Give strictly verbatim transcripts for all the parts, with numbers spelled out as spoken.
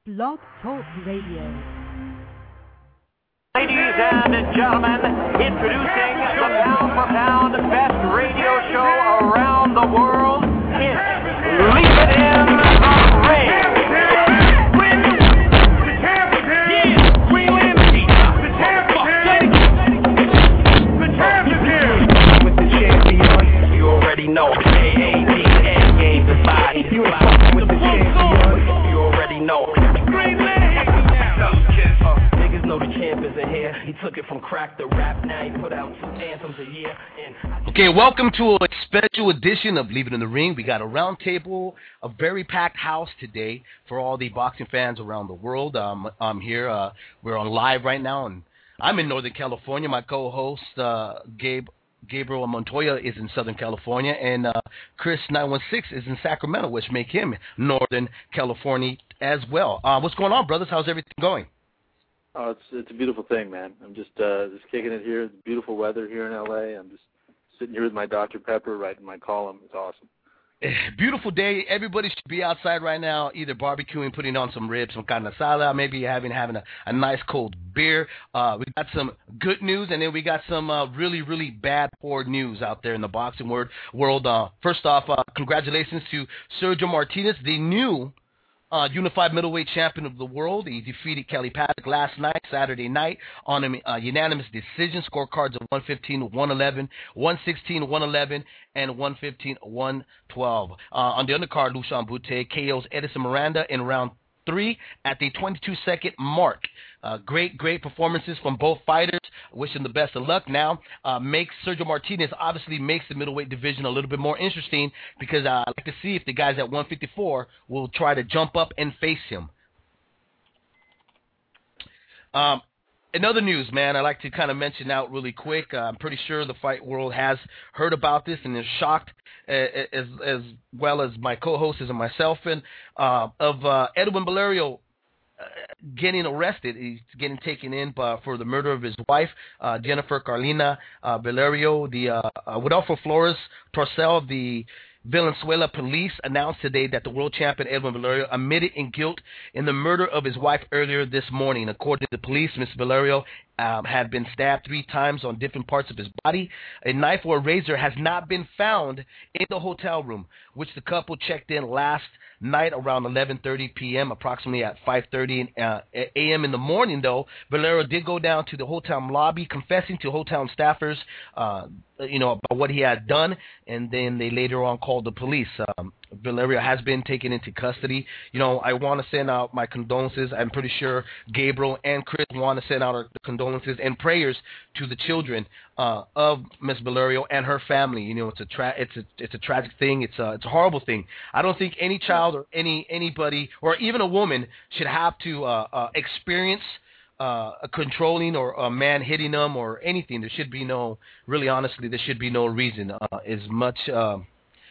Blog Talk Radio. Ladies and gentlemen, introducing the pound-for-pound best radio show around the world, it's Leave It In the Ring. With the champion, you already know. A A D N game divided. You ain't with the champion, you already know. Green leg. Niggas know the champ isn't here. He took it from crack to rap. Now he put out two anthems a year. And okay, welcome to a special edition of Leave It in the Ring. We got a round table, a very packed house today for all the boxing fans around the world. Um, I'm here. Uh, we're on live right now, and I'm in Northern California. My co-host, uh, Gabe Gabriel Montoya, is in Southern California, and uh, Chris nine one six is in Sacramento, which make him Northern California as well. Uh, what's going on, brothers? How's everything going? Oh, it's it's a beautiful thing, man. I'm just uh, just kicking it here. It's beautiful weather here in L A. I'm just sitting here with my Doctor Pepper, writing my column. It's awesome. Beautiful day. Everybody should be outside right now, either barbecuing, putting on some ribs, some carne asada, maybe having having a, a nice cold beer. Uh, we got some good news, and then we got some uh, really, really bad, poor news out there in the boxing world. world. Uh, first off, uh, congratulations to Sergio Martinez, the new Uh, unified middleweight champion of the world. He defeated Kelly Paddock last night, Saturday night, on a uh, unanimous decision. Scorecards of one fifteen to one eleven, one sixteen to one eleven, and one fifteen to one twelve. Uh, on the undercard, Lushan Bute K Os Edison Miranda in round three at the twenty-two second mark. Uh, great, great performances from both fighters. Wish them the best of luck. Now, uh, makes Sergio Martinez obviously makes the middleweight division a little bit more interesting because uh, I'd like to see if the guys at one fifty-four will try to jump up and face him. Um, in other news, man, I'd like to kind of mention out really quick. Uh, I'm pretty sure the fight world has heard about this and is shocked, uh, as as well as my co-hosts and myself, and uh, of uh, Edwin Valerio Uh, getting arrested. He's getting taken in uh, for the murder of his wife, uh, Jennifer Carlina uh, Valerio. The uh, uh, Rodolfo Flores Torcel, the Venezuela police announced today that the world champion Edwin Valerio admitted in guilt in the murder of his wife earlier this morning. According to the police, Miss Valerio um, had been stabbed three times on different parts of his body. A knife or a razor has not been found in the hotel room, which the couple checked in last night around eleven thirty p.m., approximately at five thirty uh, a.m. in the morning, though. Valerio did go down to the hotel lobby, confessing to hotel staffers, uh, you know, about what he had done, and then they later on called the police. Um, Valerio has been taken into custody. You know, I want to send out my condolences. I'm pretty sure Gabriel and Chris want to send out our condolences and prayers to the children uh, of Miss Valerio and her family. You know, it's a tra- it's a it's a tragic thing. It's a it's a horrible thing. I don't think any child or any anybody or even a woman should have to uh, uh, experience uh, a controlling or a man hitting them or anything. There should be no, really honestly, there should be no reason. Uh, as much. Uh,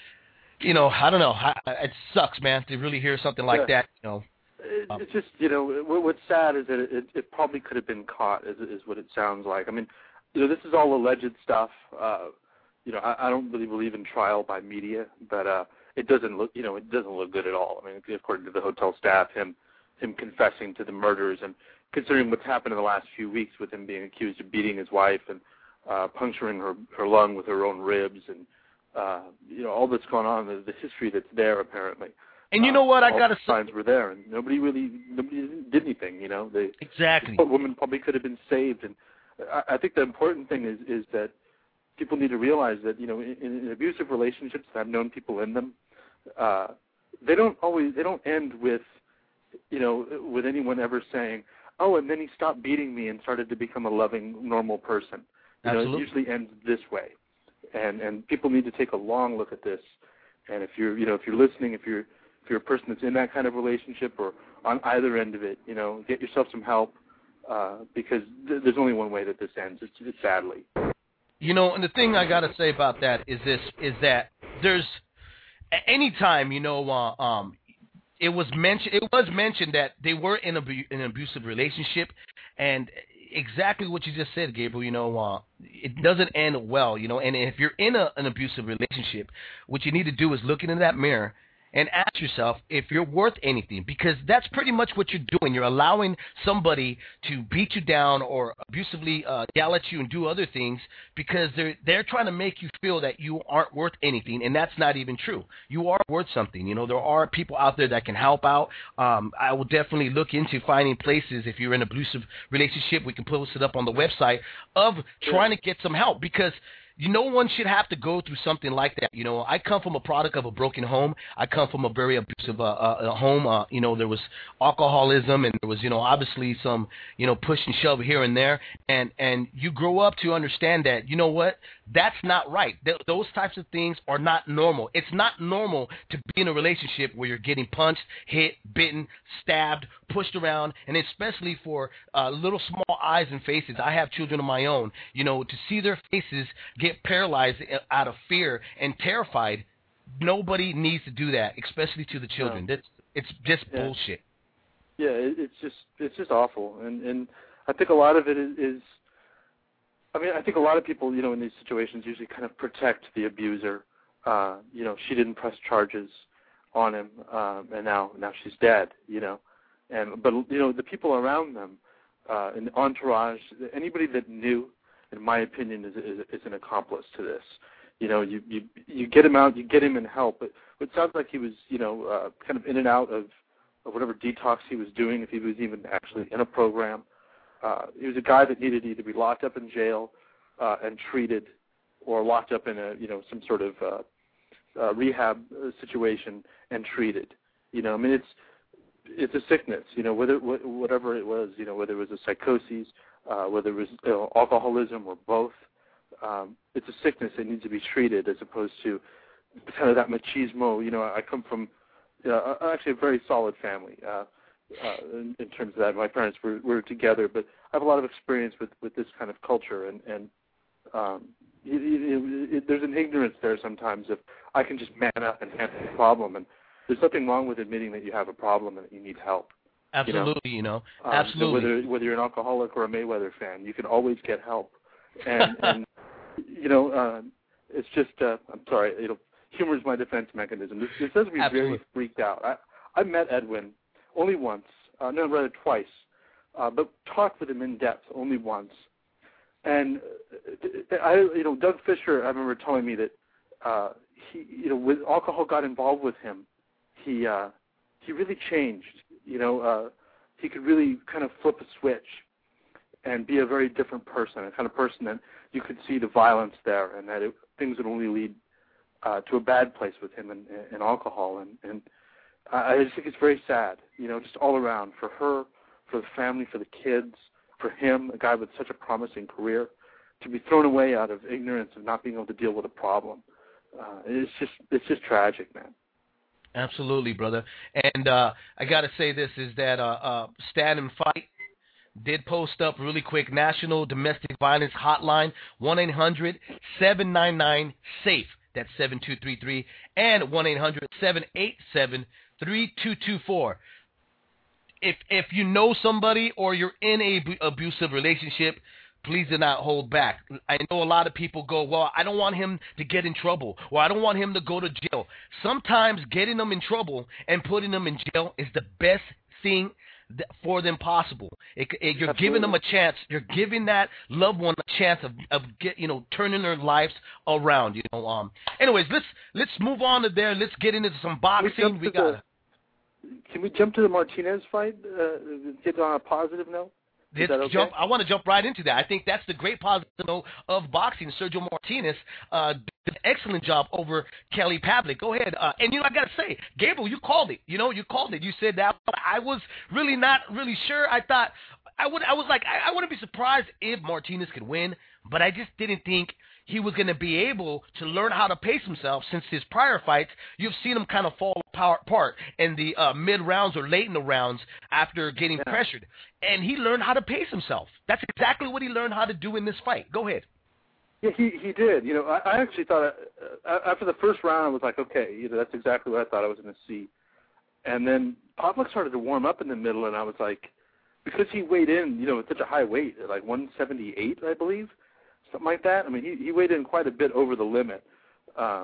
You know, I don't know. I, it sucks, man, to really hear something like yeah. that. You know, it, um, it's just, you know, what, what's sad is that it, it probably could have been caught, is, is what it sounds like. I mean, you know, this is all alleged stuff. Uh, you know, I, I don't really believe in trial by media, but uh, it doesn't look, you know, it doesn't look good at all. I mean, according to the hotel staff, him, him confessing to the murders, and considering what's happened in the last few weeks with him being accused of beating his wife and uh, puncturing her, her lung with her own ribs, and Uh, you know, all that's going on, the, the history that's there apparently. And you know what, uh, I gotta say, signs were there, and nobody really, nobody did anything. You know, they exactly. The woman probably could have been saved, and I, I think the important thing is is that people need to realize that, you know, in, in abusive relationships, I've known people in them. Uh, they don't always, they don't end with, you know, with anyone ever saying, "Oh, and then he stopped beating me and started to become a loving, normal person." You Absolutely. know, it usually ends this way. And and people need to take a long look at this. And if you're you know if you're listening, if you're if you're a person that's in that kind of relationship or on either end of it, you know, get yourself some help uh, because th- there's only one way that this ends. It's, it's sadly. You know, and the thing I gotta say about that is this: is that there's any time, you know, uh, um, it was mentioned it was mentioned that they were in a, an abusive relationship, and exactly what you just said, Gabriel. You know, uh, it doesn't end well. You know, and if you're in a, an abusive relationship, what you need to do is look into that mirror and ask yourself if you're worth anything, because that's pretty much what you're doing. You're allowing somebody to beat you down or abusively uh, yell at you and do other things because they're they're trying to make you feel that you aren't worth anything, and that's not even true. You are worth something. You know, there are people out there that can help out. Um, I will definitely look into finding places, if you're in an abusive relationship, we can post it up on the website, of trying to get some help, because you, no one should have to go through something like that. You know, I come from a product of a broken home. I come from a very abusive uh, uh, home. Uh, you know, there was alcoholism, and there was, you know, obviously some, you know, push and shove here and there. And and you grow up to understand that, you know what, that's not right. Th- those types of things are not normal. It's not normal to be in a relationship where you're getting punched, hit, bitten, stabbed, pushed around, and especially for uh, little small eyes and faces. I have children of my own. You know, to see their faces get paralyzed out of fear and terrified, nobody needs to do that, especially to the children. No. That's, it's just yeah. bullshit. Yeah, it, it's just it's just awful, and and I think a lot of it is, is, I mean, I think a lot of people, you know, in these situations usually kind of protect the abuser. Uh, you know, she didn't press charges on him, um, and now now she's dead. You know, and but you know the people around them, uh, in the entourage, anybody that knew, in my opinion, is, is is an accomplice to this. You know, you you you get him out, you get him in help. But it sounds like he was, you know, uh, kind of in and out of, of whatever detox he was doing, if he was even actually in a program. Uh, he was a guy that needed to either be locked up in jail uh, and treated, or locked up in a, you know, some sort of uh, uh, rehab situation and treated. You know, I mean, it's it's a sickness. You know, whether whatever it was, you know, whether it was a psychosis, uh, whether it was, you know, alcoholism, or both. Um, it's a sickness that needs to be treated, as opposed to kind of that machismo. You know, I come from uh, actually a very solid family. Uh, Uh, in, in terms of that, my parents were, were together, but I have a lot of experience with, with this kind of culture, and, and um, you, you, it, there's an ignorance there sometimes of, I can just man up and handle the problem, and there's nothing wrong with admitting that you have a problem and that you need help. Absolutely, you know, you know? Um, absolutely. So whether whether you're an alcoholic or a Mayweather fan, you can always get help, and, and you know, uh, it's just, uh, I'm sorry, you know, humor is my defense mechanism. This, this does me very freaked out. I, I met Edwin only once, uh, no, rather twice, uh, but talked with him in depth only once. And I, you know, Doug Fisher, I remember telling me that uh, he, you know, when alcohol got involved with him, he uh, he really changed. You know, uh, he could really kind of flip a switch and be a very different person, a kind of person that you could see the violence there, and that it, things would only lead uh, to a bad place with him and, and alcohol. And, and I just think it's very sad, you know, just all around, for her, for the family, for the kids, for him, a guy with such a promising career, to be thrown away out of ignorance of not being able to deal with a problem. Uh, it's just it's just tragic, man. Absolutely, brother. And uh, I got to say this, is that uh, uh, Stand and Fight did post up really quick, National Domestic Violence Hotline, one eight hundred seven nine nine SAFE. That's seven two three three, and one eight hundred seven eight seven three two two four. If if you know somebody or you're in a ab- abusive relationship, please do not hold back. I know a lot of people go, well, I don't want him to get in trouble, or I don't want him to go to jail. Sometimes getting them in trouble and putting them in jail is the best thing for them possible. It, it, you're Absolutely. giving them a chance. You're giving that loved one a chance of, of get, you know, turning their lives around. You know. Um. Anyways, let's let's move on to there. Let's get into some boxing. We, we got. Can we jump to the Martinez fight? Uh, get on a positive note. Let's okay? jump. I want to jump right into that. I think that's the great positive note of boxing. Sergio Martinez uh, did an excellent job over Kelly Pavlik. Go ahead. Uh, and, you know, I got to say, Gabriel, you called it. You know, you called it. You said that. I was really not really sure. I thought, I would. I was like, I, I wouldn't be surprised if Martinez could win, but I just didn't think he was going to be able to learn how to pace himself. Since his prior fights, you've seen him kind of fall apart in the uh, mid-rounds or late in the rounds after getting yeah. pressured. And he learned how to pace himself. That's exactly what he learned how to do in this fight. Go ahead. Yeah, he he did. You know, I, I actually thought, uh, after the first round, I was like, okay, you know, that's exactly what I thought I was going to see. And then Pavlik started to warm up in the middle, and I was like, because he weighed in, you know, at such a high weight, like one seventy-eight, I believe, something like that. I mean, he, he weighed in quite a bit over the limit. Um,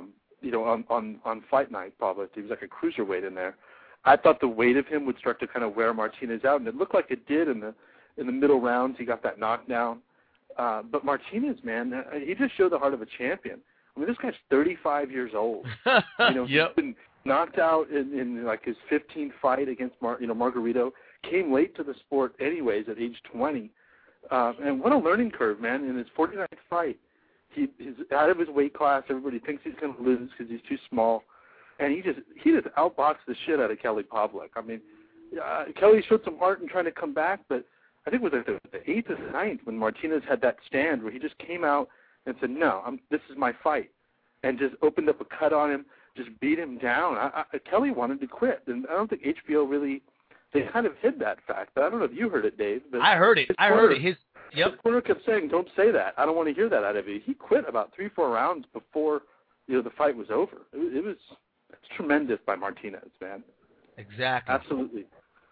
you know, on, on, on fight night, probably. He was like a cruiserweight in there. I thought the weight of him would start to kind of wear Martinez out, and it looked like it did in the in the middle rounds. He got that knockdown. Uh, but Martinez, man, he just showed the heart of a champion. I mean, this guy's thirty-five years old. You know, yep. He's been knocked out in, in like his fifteenth fight against Mar- you know Margarito. Came late to the sport anyways at age twenty. Uh, and what a learning curve, man. In his forty-ninth fight, he, he's out of his weight class. Everybody thinks he's going to lose because he's too small. And he just he just outboxed the shit out of Kelly Pavlik. I mean, uh, Kelly showed some heart in trying to come back, but I think it was like the, the eighth or the ninth when Martinez had that stand where he just came out and said, no, I'm, this is my fight, and just opened up a cut on him, just beat him down. I, I, Kelly wanted to quit, and I don't think H B O really – they kind of hid that fact. But I don't know if you heard it, Dave. But I heard it. I corner, heard it. His yep. His corner kept saying, don't say that. I don't want to hear that out of you. He quit about three, four rounds before you know the fight was over. It, it was it's tremendous by Martinez, man. Exactly. Absolutely.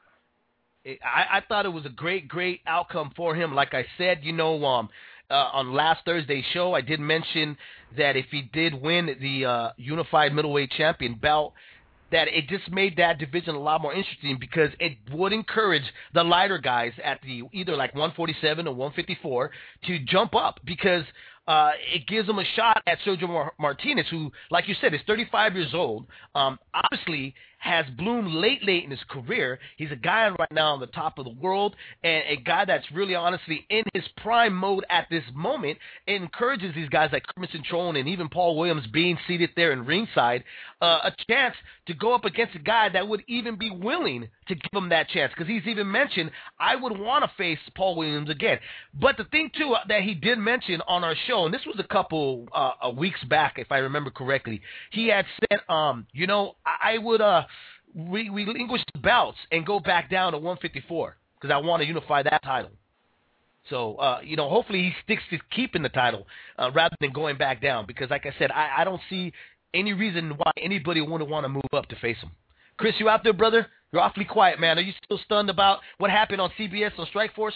I, I thought it was a great, great outcome for him. Like I said, you know, um, uh, on last Thursday's show, I did mention that if he did win the uh, unified middleweight champion belt, that it just made that division a lot more interesting because it would encourage the lighter guys at the either like one forty-seven or one fifty-four to jump up because uh, it gives them a shot at Sergio Mar- Martinez, who, like you said, is thirty-five years old, um, obviously has bloomed late, late in his career. He's a guy right now on the top of the world and a guy that's really honestly in his prime mode at this moment. It encourages these guys like Kermit Cintrone and even Paul Williams being seated there in ringside uh, a chance to go up against a guy that would even be willing to give him that chance because he's even mentioned, I would want to face Paul Williams again. But the thing, too, that he did mention on our show, and this was a couple uh, weeks back, if I remember correctly, he had said, um, you know, I would uh, re- relinquish the belts and go back down to one fifty-four because I want to unify that title. So, uh, you know, hopefully he sticks to keeping the title uh, rather than going back down because, like I said, I, I don't see any reason why anybody wouldn't want to move up to face him. Chris, you out there, brother? You're awfully quiet, man. Are you still stunned about what happened on C B S on Strikeforce?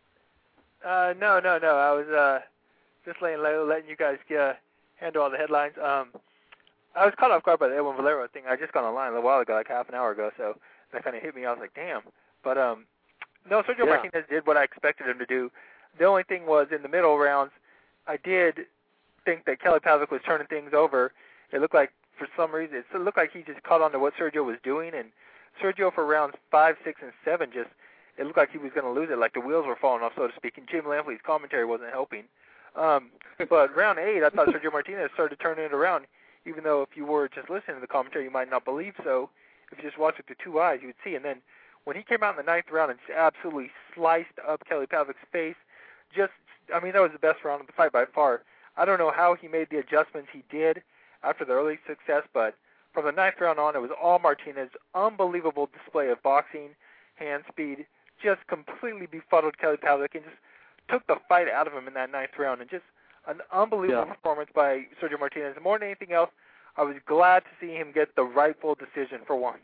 Uh, no, no, no. I was uh, just laying low, letting you guys uh, handle all the headlines. Um, I was caught off guard by the Edwin Valero thing. I just got online a little while ago, like half an hour ago, so that kind of hit me. I was like, damn. But, um, no, Sergio yeah. Martinez did what I expected him to do. The only thing was in the middle rounds, I did think that Kelly Pavlik was turning things over. It looked like, for some reason, it looked like he just caught on to what Sergio was doing, and Sergio for rounds five, six, and seven just, it looked like he was going to lose it, like the wheels were falling off, so to speak, and Jim Lampley's commentary wasn't helping. Um, but round eight, I thought Sergio Martinez started turning it around, even though if you were just listening to the commentary, you might not believe so. If you just watched it with two eyes, you would see. And then when he came out in the ninth round and just absolutely sliced up Kelly Pavlik's face, just, I mean, that was the best round of the fight by far. I don't know how he made the adjustments he did after the early success, but from the ninth round on, it was all Martinez. Unbelievable display of boxing, hand speed, just completely befuddled Kelly Pavlik and just took the fight out of him in that ninth round. And just an unbelievable yeah. performance by Sergio Martinez. More than anything else, I was glad to see him get the rightful decision for once.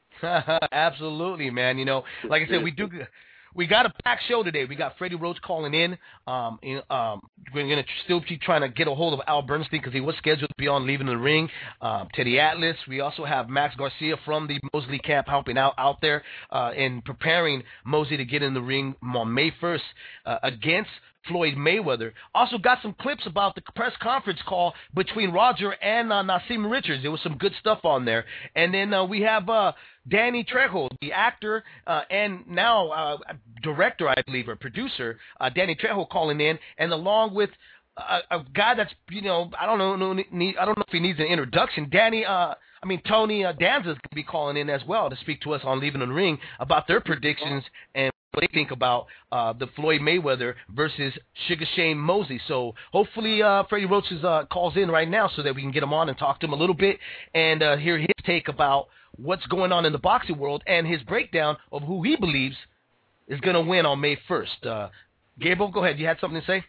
Absolutely, man. You know, like I said, we do. We got a packed show today. We got Freddie Roach calling in. Um, in um, we're going to still keep trying to get a hold of Al Bernstein because he was scheduled to be on Leaving the Ring. Um, Teddy Atlas. We also have Max Garcia from the Mosley camp helping out out there uh, and preparing Mosley to get in the ring on May first uh, against Floyd Mayweather. Also got some clips about the press conference call between Roger and uh, Naseem Richards. There was some good stuff on there. And then uh, we have uh, Danny Trejo, the actor uh, and now uh, director, I believe, or producer, uh, Danny Trejo calling in, and along with a, a guy that's, you know, I don't know, no, need, I don't know if he needs an introduction. Danny, uh, I mean, Tony uh, Danza's going to be calling in as well to speak to us on Leaving the Ring about their predictions and what they think about uh, the Floyd Mayweather versus Sugar Shane Mosley. So hopefully uh, Freddie Roach is, uh, calls in right now so that we can get him on and talk to him a little bit and uh, hear his take about what's going on in the boxing world and his breakdown of who he believes is going to win on May first. Uh, Gabriel, go ahead. You had something to say?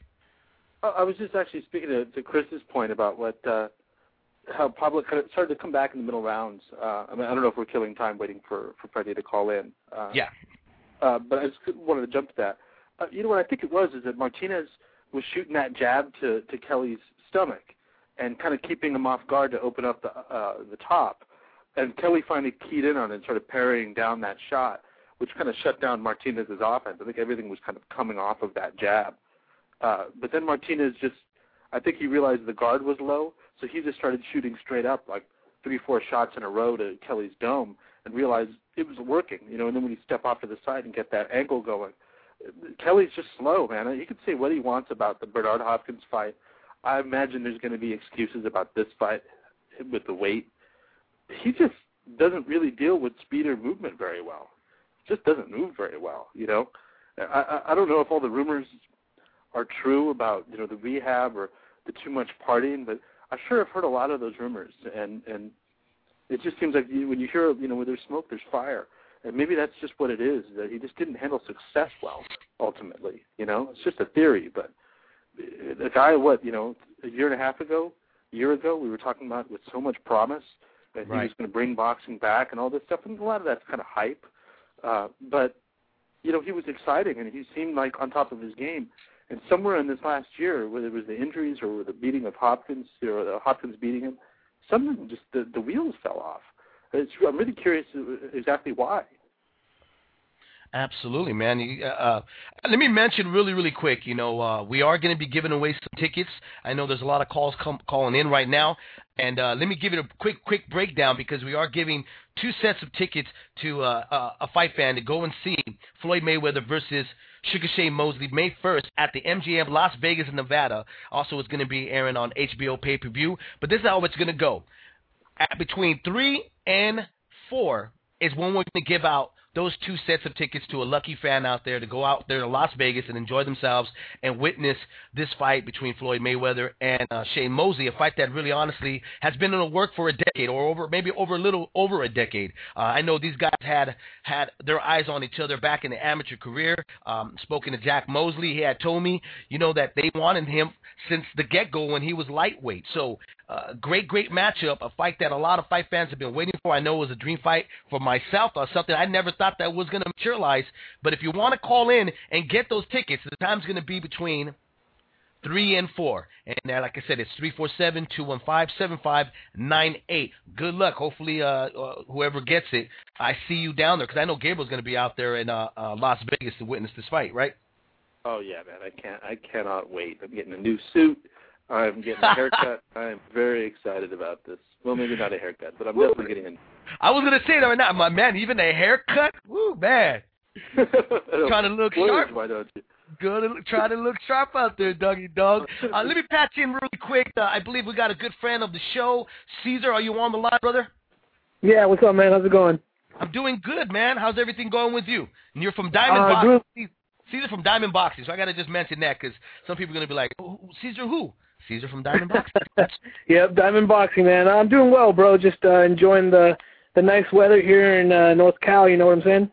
I was just actually speaking to, to Chris's point about what uh, how Pavlik started to come back in the middle rounds. Uh, I mean, I don't know if we're killing time waiting for, for Freddie to call in. Uh, yeah. Uh, but I just wanted to jump to that. Uh, you know what I think it was is that Martinez was shooting that jab to, to Kelly's stomach. and kind of keeping him off guard to open up the uh, the top. And Kelly finally keyed in on it and started parrying down that shot, which kind of shut down Martinez's offense. I think everything was kind of coming off of that jab. Uh, but then Martinez just, I think he realized the guard was low, so he just started shooting straight up, like three, four shots in a row to Kelly's dome, and realized it was working, you know. And then when you step off to the side and get that ankle going, Kelly's just slow, man. He can say what he wants about the Bernard Hopkins fight. I imagine there's going to be excuses about this fight with the weight. He just doesn't really deal with speed or movement very well. Just doesn't move very well, you know. I, I I don't know if all the rumors are true about, you know, the rehab or the too much partying, but I sure have heard a lot of those rumors, and and it just seems like you, when you hear, you know, where there's smoke, there's fire, and maybe that's just what it is, that he just didn't handle success well, ultimately, you know. It's just a theory, but the guy, what, you know, a year and a half ago, a year ago, we were talking about with so much promise that right. he was going to bring boxing back and all this stuff, and a lot of that's kind of hype, uh, but, you know, he was exciting, and he seemed like on top of his game. And somewhere in this last year, whether it was the injuries or the beating of Hopkins, or the Hopkins beating him, something just, the, the wheels fell off. It's, I'm really curious exactly why. Absolutely, man. You, uh, let me mention really, really quick, you know, uh, we are going to be giving away some tickets. I know there's a lot of calls come, calling in right now. And uh, let me give it a quick, quick breakdown, because we are giving two sets of tickets to uh, uh, a fight fan to go and see Floyd Mayweather versus Sugar Shane Mosley May first at the M G M Las Vegas, Nevada. Also, it's going to be airing on H B O pay-per-view. But this is how it's going to go. At between three and four is when we're going to give out those two sets of tickets to a lucky fan out there to go out there to Las Vegas and enjoy themselves and witness this fight between Floyd Mayweather and uh, Shane Mosley, a fight that really honestly has been in the work for a decade, or over maybe over a little over a decade. Uh, I know these guys had had their eyes on each other back in the amateur career. Um, spoken to Jack Mosley, he had told me, you know, that they wanted him since the get-go when he was lightweight. So uh, great, great matchup, a fight that a lot of fight fans have been waiting for. I know it was a dream fight for myself, uh, something I never thought that was going to materialize. But if you want to call in and get those tickets, the time's going to be between three and four. And uh, like I said, it's three four seven, two one five, seven five nine eight. Good luck. Hopefully, uh, uh, whoever gets it, I see you down there, because I know Gabriel's going to be out there in uh, uh, Las Vegas to witness this fight, right? Oh yeah, man! I can't. I cannot wait. I'm getting a new suit. I'm getting a haircut. I'm very excited about this. Well, maybe not a haircut, but I'm Woo. definitely getting a. I was gonna say that right now, my man. Even a haircut, woo, man. Trying to look sharp. Why don't you? Good, try to look sharp out there, doggy dog. Uh, let me patch in really quick. Uh, I believe we got a good friend of the show, Caesar. Are you on the line, brother? Yeah, what's up, man? How's it going? I'm doing good, man. How's everything going with you? And you're from Diamond uh, Boxing. Caesar from Diamond Boxing. So I got to just mention that, because some people are going to be like, oh, Caesar who? Caesar from Diamond Boxing. Yep, Diamond Boxing, man. I'm doing well, bro. Just uh, enjoying the the nice weather here in uh, North Cal. You know what I'm saying?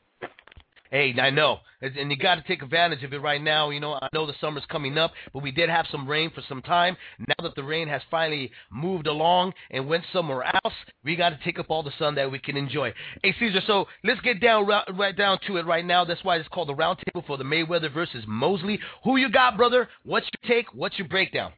Hey, I know. And you got to take advantage of it right now. You know, I know the summer's coming up, but we did have some rain for some time. Now that the rain has finally moved along and went somewhere else, we got to take up all the sun that we can enjoy. Hey, Caesar, so let's get down right down to it right now. That's why it's called the round table for the Mayweather versus Mosley. Who you got, brother? What's your take? What's your breakdown?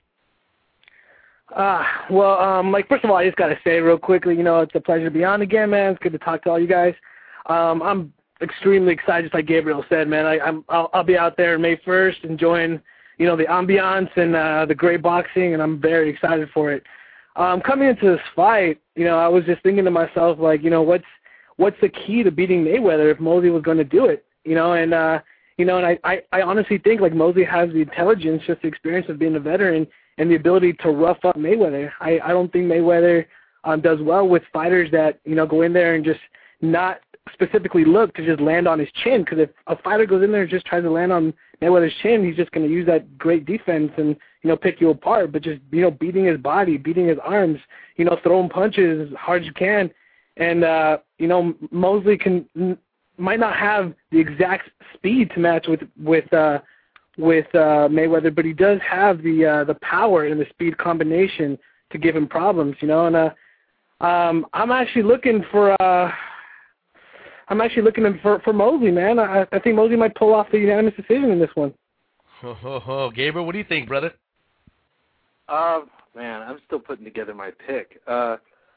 Uh, well, um, like, first of all, I just got to say real quickly, you know, it's a pleasure to be on again, man. It's good to talk to all you guys. Um, I'm extremely excited, just like Gabriel said, man. I, I'm, I'll, I'll be out there May first enjoying, you know, the ambiance and uh, the great boxing, and I'm very excited for it. Um, coming into this fight, you know, I was just thinking to myself, like, you know, what's what's the key to beating Mayweather if Mosley was going to do it, you know, and, uh, you know, and I, I, I honestly think, like, Mosley has the intelligence, just the experience of being a veteran, and the ability to rough up Mayweather. I, I don't think Mayweather um, does well with fighters that, you know, go in there and just not specifically look to just land on his chin, because if a fighter goes in there and just tries to land on Mayweather's chin, he's just going to use that great defense and, you know, pick you apart. But just, you know, beating his body, beating his arms, you know, throwing punches as hard as you can. And, uh, you know, Mosley can might not have the exact speed to match with, with, uh, with uh, Mayweather, but he does have the uh, the power and the speed combination to give him problems, you know. And uh, um, I'm actually looking for uh, I'm actually looking for for Mosley, man. I, I think Mosley might pull off the unanimous decision in this one. Oh, oh, oh. Gabriel, what do you think, brother? Uh, Man, I'm still putting together my pick. Uh,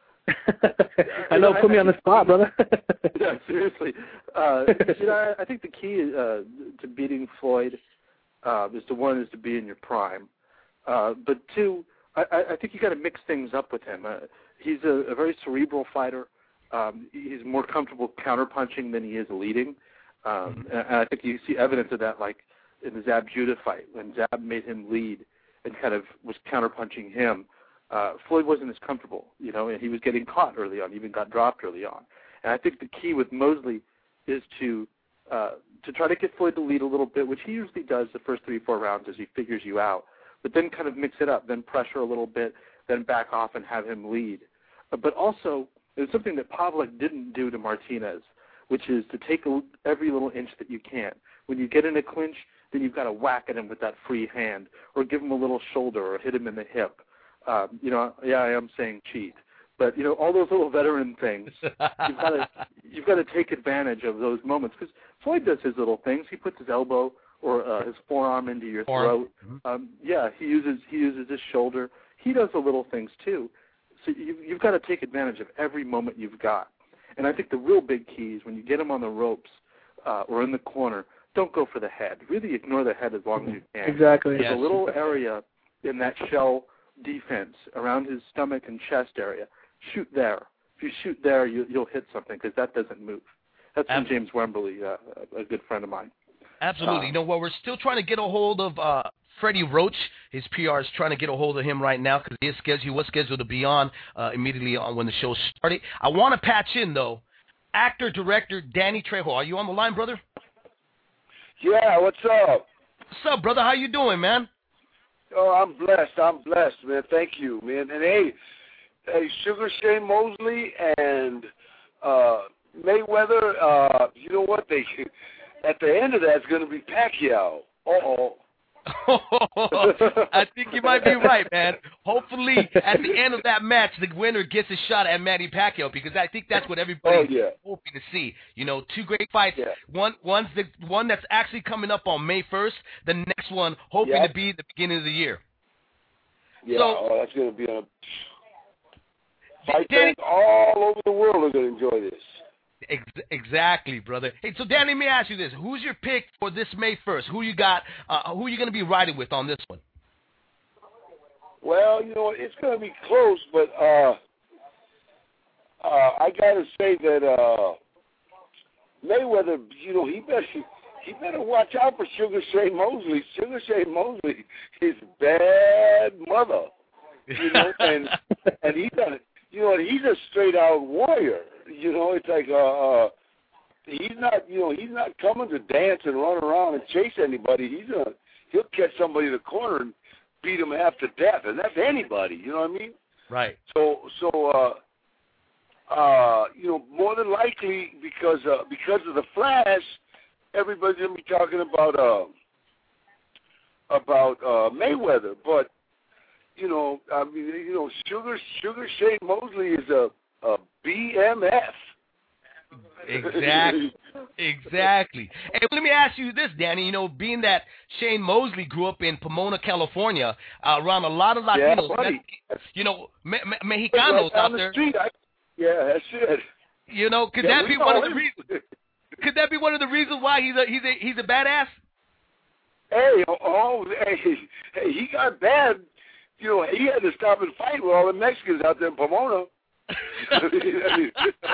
I know, put me on the spot, brother. Yeah, seriously. Uh, you know, I, I think the key uh, to beating Floyd uh, is to one is to be in your prime, uh, but two, I, I think you got to mix things up with him. Uh, he's a, a very cerebral fighter. Um, he's more comfortable counterpunching than he is leading, um, and, and I think you see evidence of that, like in the Zab Judah fight when Zab made him lead and kind of was counterpunching him. Uh, Floyd wasn't as comfortable, you know, and he was getting caught early on, even got dropped early on. And I think the key with Mosley is to uh, to try to get Floyd to lead a little bit, which he usually does the first three, four rounds as he figures you out, but then kind of mix it up, then pressure a little bit, then back off and have him lead. Uh, but also, there's something that Pavlik didn't do to Martinez, which is to take a, every little inch that you can. When you get in a clinch, then you've got to whack at him with that free hand or give him a little shoulder or hit him in the hip. Um, you know, yeah, I am saying cheat, but you know, all those little veteran things, you've got to you've got to take advantage of those moments because Floyd does his little things. He puts his elbow or uh, his forearm into your throat. Mm-hmm. Um, yeah, he uses he uses his shoulder. He does the little things too. So you, you've got to take advantage of every moment you've got. And I think the real big key is when you get him on the ropes uh, or in the corner, don't go for the head. Really ignore the head as long as you can. Exactly. There's yes. a little area in that shell defense around his stomach and chest area. Shoot there. If you shoot there, you, you'll hit something because that doesn't move. That's from James Wembley, uh, a good friend of mine. Absolutely. Uh, you know what? We're still trying to get a hold of uh, Freddie Roach. His P R is trying to get a hold of him right now because he is scheduled, he was scheduled to be on uh, immediately on when the show started. I want to patch in, though, actor, director Danny Trejo. Are you on the line, brother? Yeah, what's up? What's up, brother? How you doing, man? Oh, I'm blessed. I'm blessed, man. Thank you, man. And hey, hey, Sugar Shane Mosley and uh, Mayweather. Uh, you know what? They at the end of that, it's going to be Pacquiao. Uh-oh. I think you might be right, man. Hopefully, at the end of that match, the winner gets a shot at Manny Pacquiao because I think that's what everybody's oh, yeah. hoping to see. You know, two great fights. Yeah. One, one's the one that's actually coming up on May first. The next one hoping yep. to be the beginning of the year. Yeah, so, oh, that's going to be a fight. Danny, fans all over the world are going to enjoy this. Ex- exactly, brother. Hey, so Danny, let me ask you this: who's your pick for this May first? Who you got? Uh, who are you going to be riding with on this one? Well, you know, it's going to be close, but uh, uh, I got to say that uh, Mayweather, you know, he better he better watch out for Sugar Shane Mosley. Sugar Shane Mosley is bad mother, you know, and and he's a you know he's a straight out warrior. You know, it's like uh, uh, he's not, you know, he's not coming to dance and run around and chase anybody. He's a he'll catch somebody in the corner and beat him half to death, and that's anybody. You know what I mean? Right. So, so, uh, uh, you know, more than likely because uh, because of the Flash, everybody's gonna be talking about uh, about uh, Mayweather, but you know, I mean, you know, Sugar Sugar Shane Mosley is a A B M F. Exactly. Exactly. Hey, let me ask you this, Danny. You know, being that Shane Mosley grew up in Pomona, California, uh, around a lot of Latinos, yeah, buddy. you know, me- me- Mexicanos right out the there. Street, I, yeah, that's it. You know, could yeah, that be know one of him. the reasons? Could that be one of the reasons why he's a he's a he's a badass? Hey, oh, oh hey, hey, he got bad. You know, he had to stop and fight with all the Mexicans out there in Pomona. you know what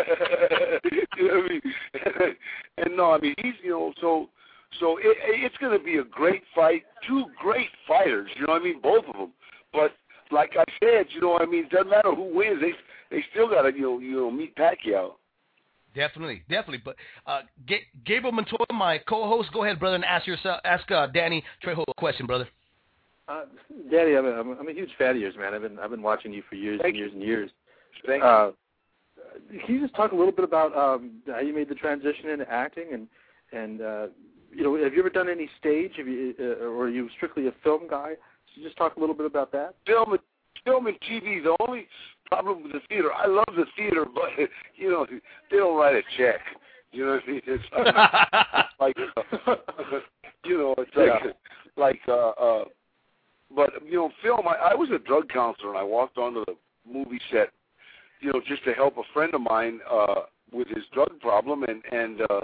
I mean? And no, I mean he's you know so so it, it's going to be a great fight. Two great fighters, you know what I mean, both of them. But like I said, you know what I mean, it doesn't matter who wins. They they still got to you know you know meet Pacquiao. Definitely, definitely. But uh, G- Gabriel Montoya, my co-host, go ahead, brother, and ask yourself ask uh, Danny Trejo a question, brother. Uh, Danny, I'm a, I'm a huge fan of yours, man. I've been I've been watching you for years Thank and you. years and years. Thank uh, you. Can you just talk a little bit about um, how you made the transition into acting, and and uh, you know, have you ever done any stage? Have you, uh, or are you strictly a film guy? So just talk a little bit about that. Film, film and T V. The only problem with the theater, I love the theater, but you know, they don't write a check. You know what I mean? It's like, uh, you know, it's like, yeah. like, uh, uh, but you know, film. I, I was a drug counselor, and I walked onto the movie set, you know, just to help a friend of mine uh, with his drug problem, and and uh,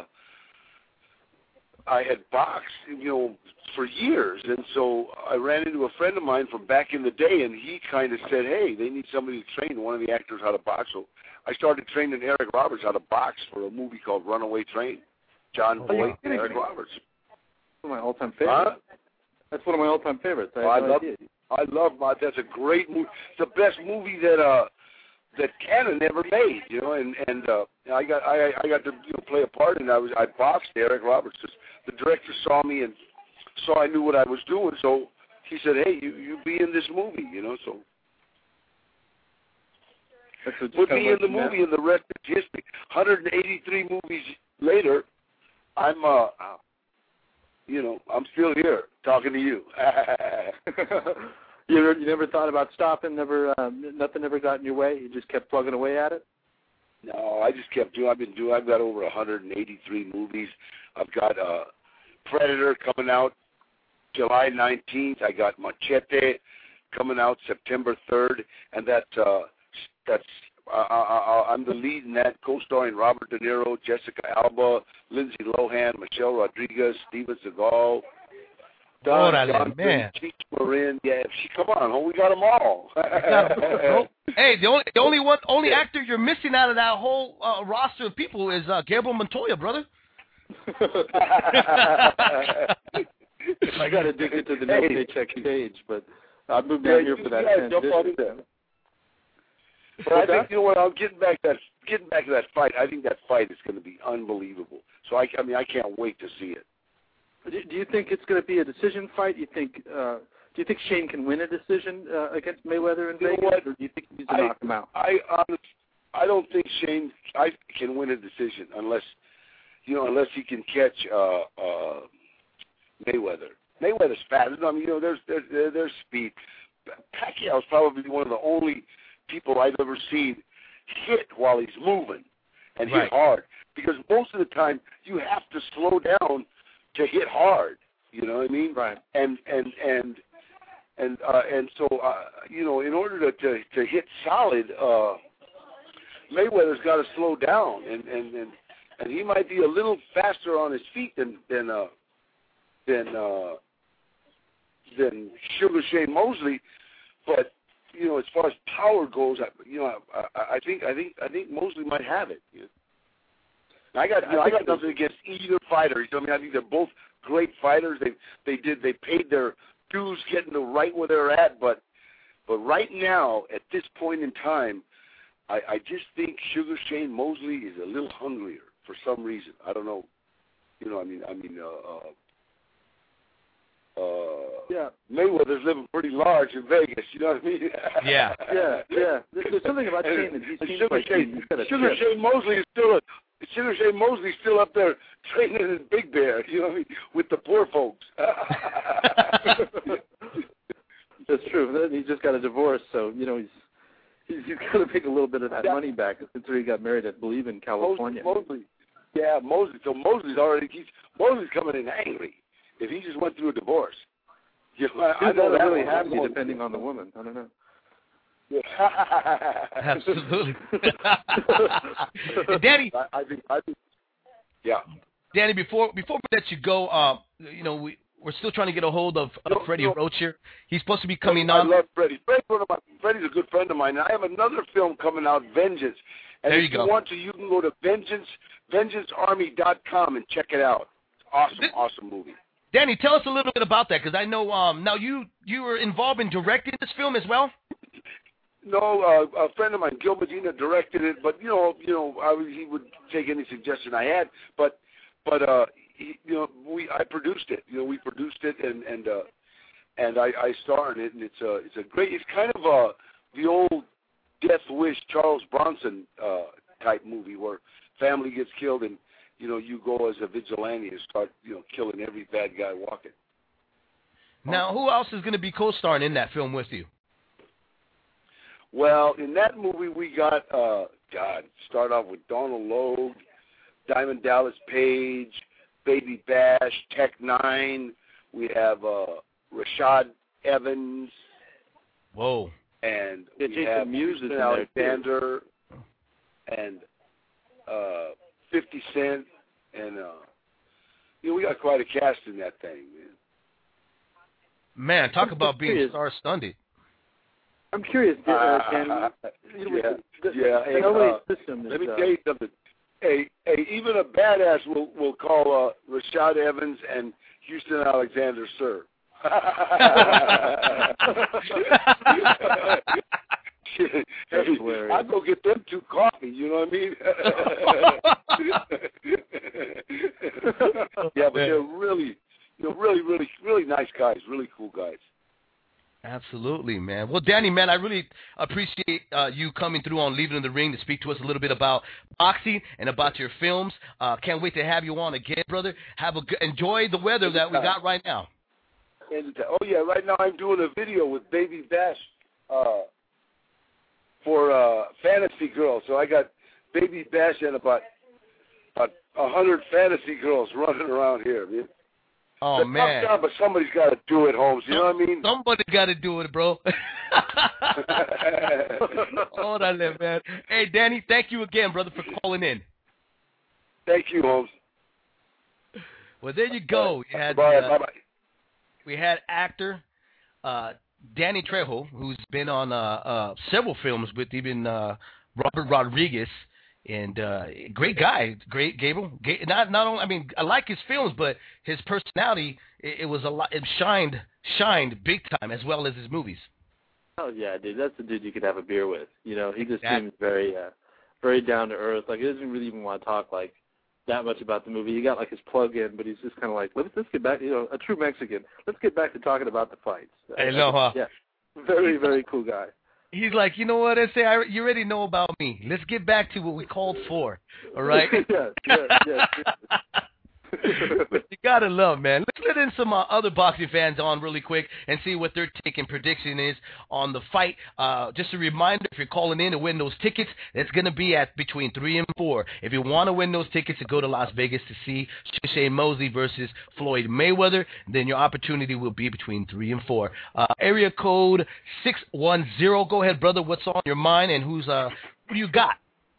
I had boxed, you know, for years, and so I ran into a friend of mine from back in the day, and he kind of said, "Hey, they need somebody to train one of the actors how to box." So I started training Eric Roberts how to box for a movie called Runaway Train. John Boyd and Eric Roberts. One of my all-time favorites. Huh? That's one of my all-time favorites. I, oh, I no love. idea. I love my. That's a great movie. It's the best movie that uh that Cannon ever made. You know, and and uh, I got I I got to you know play a part, and I was I boxed Eric Roberts. The director saw me and saw I knew what I was doing, so he said, "Hey, you you be in this movie." You know, so. Put me in the movie, and the rest is history. one hundred eighty-three movies later, I'm, uh, you know, I'm still here talking to you. you, ever, you never thought about stopping? Never, um, nothing ever got in your way. You just kept plugging away at it. No, I just kept doing. I've been doing. I've got over one hundred eighty-three movies. I've got uh, Predator coming out July nineteenth. I got Machete coming out September third, and that. Uh, That's uh, I, I'm the lead in that, co-starring Robert De Niro, Jessica Alba, Lindsay Lohan, Michelle Rodriguez, Steven Seagal, Don Johnson, man. Cheech Marin. Yeah, she, come on, home, we got them all. Hey, the only the only one only yeah. actor you're missing out of that whole uh, roster of people is uh, Gabriel Montoya, brother. I got addicted to the no hey. paycheck stage, but I moved down here for that transition. But I think, you know what, I'm getting back to that getting back to that fight. I think that fight is going to be unbelievable. So I, I mean, I can't wait to see it. Do you think it's going to be a decision fight? You think? Uh, do you think Shane can win a decision uh, against Mayweather in you Vegas, or do you think he needs to I, knock him out? I, honest, I don't think Shane I can win a decision unless, you know, unless he can catch uh, uh, Mayweather. Mayweather's fast. I mean, you know, there's there's there's speed. Pacquiao's probably one of the only people I've ever seen hit while he's moving and right. hit hard. Because most of the time you have to slow down to hit hard. You know what I mean? Right. And and and and uh, and so uh, you know, in order to to, to hit solid, uh, Mayweather's got to slow down, and, and and and he might be a little faster on his feet than than uh, than uh, than Sugar Shane Mosley, but you know, as far as power goes, I, you know, I, I think I think I think Mosley might have it. You know? I got you know, I got nothing against either fighter. You know, I mean, I think they're both great fighters. They they did they paid their dues getting to right where they're at. But but right now, at this point in time, I, I just think Sugar Shane Mosley is a little hungrier for some reason. I don't know. You know, I mean, I mean. Uh, uh, Uh, yeah, Mayweather's living pretty large in Vegas. You know what I mean? yeah, yeah, yeah. There's, there's something about Shane that he seems Sugar like Shane, he's got a Sugar chip. Shane Mosley is still a, Sugar Shane Mosley's still up there training in Big Bear. You know what I mean? With the poor folks. That's true. Then he just got a divorce, so you know he's he's, he's got to make a little bit of that yeah. money back. Since he got married, I believe, in California. Mosley, yeah, Mosley. So Mosley's already he's, Mosley's coming in angry if he just went through a divorce. Yeah, I, I know that really happy depending on the woman. I don't know. Yeah. Absolutely. Danny, I, I think, I think, yeah. Danny, before before we let you go, uh, you know, we we're still trying to get a hold of uh, no, Freddie no. Roach here. He's supposed to be coming I on. I love Freddie. Freddie's, one of my, Freddie's a good friend of mine. And I have another film coming out, Vengeance. And there if you you go. want to, you can go to vengeance vengeance army dot com and check it out. Awesome, this, awesome movie. Danny, tell us a little bit about that, because I know um, now you you were involved in directing this film as well. No, uh, a friend of mine, Gil Medina, directed it, but you know, you know, I was, he would take any suggestion I had, but but uh, he, you know, we I produced it. You know, we produced it, and and uh, and I, I star in it, and it's a it's a great. It's kind of uh the old Death Wish Charles Bronson uh, type movie where family gets killed and. You know, you go as a vigilante and start, you know, killing every bad guy walking. Now, who else is going to be co-starring in that film with you? Well, in that movie, we got, uh, God, start off with Donald Logue, Diamond Dallas Page, Baby Bash, Tech Nine. We have uh, Rashad Evans. Whoa. And yeah, we Jason have Mewes is Houston in there, Alexander and uh, fifty Cent. And, uh, you know, we got quite a cast in that thing, man. Man, talk I'm about being curious. star-studded. I'm curious, uh, Uh, Danny. yeah, you know, the, yeah. the Hey, L A uh, system is, let me uh, tell you something. Hey, hey, even a badass will will call uh, Rashad Evans and Houston Alexander, sir. That's hilarious. I'll go get them two coffee, you know what I mean? Yeah, but they're really, you know, really, really, really nice guys, really cool guys. Absolutely, man. Well, Danny, man, I really appreciate uh, you coming through on Leaving in the Ring to speak to us a little bit about boxing and about your films. Uh, can't wait to have you on again, brother. Have a good, enjoy the weather that we got right now. And, oh, yeah, right now I'm doing a video with Baby Bash uh, for uh, Fantasy Girls. So I got Baby Bash and about about a hundred fantasy girls running around here, man. Oh, It's man. tough job, but somebody's got to do it, Holmes. You know what I mean? Somebody got to do it, bro. Hold on there, man. Hey, Danny, thank you again, brother, for calling in. Thank you, Holmes. Well, there you go. You had, bye, uh, bye, bye. We had actor uh, Danny Trejo, who's been on uh, uh, several films with even uh, Robert Rodriguez. And uh, great guy, great Gabriel. Ga- not not only, I mean, I like his films, but his personality, it, it was a lot. It shined, shined big time, as well as his movies. Oh yeah, dude, that's the dude you could have a beer with. You know, he just Exactly. seems very, uh, very down to earth. Like he doesn't really even want to talk like that much about the movie. He got like his plug in, but he's just kind of like, let's let's get back. You know, a true Mexican. Let's get back to talking about the fights. I know, huh? Yeah, very very cool guy. He's like, you know what I say? I, you already know about me. Let's get back to what we called for. All right. yes, yes, yes. But you gotta love, man. Let's let in some uh, other boxing fans on really quick and see what their take and prediction is on the fight. Uh, just a reminder, if you're calling in to win those tickets, it's gonna be at between three and four. If you want to win those tickets to go to Las Vegas to see Shane Mosley versus Floyd Mayweather, then your opportunity will be between three and four. Uh, area code six one zero. Go ahead, brother. What's on your mind and who's uh who do you got?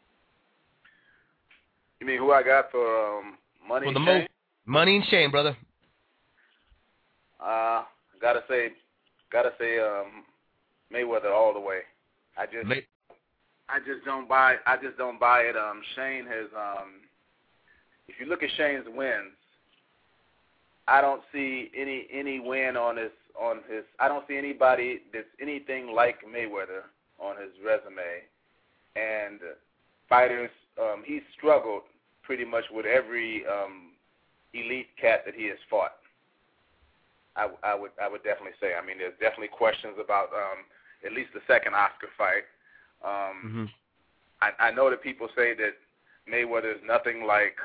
You mean who I got for um, Money For the and mo- Shane? Money and Shane, brother. Uh, gotta say, gotta say, um, Mayweather all the way. I just, May- I just don't buy. I just don't buy it. Um, Shane has. Um, if you look at Shane's wins, I don't see any any win on his on his. I don't see anybody that's anything like Mayweather on his resume, and fighters. Um, he's struggled pretty much with every um, elite cat that he has fought. I, I would I would definitely say. I mean, there's definitely questions about um, at least the second Oscar fight. Um, mm-hmm. I, I know that people say that Mayweather is nothing like,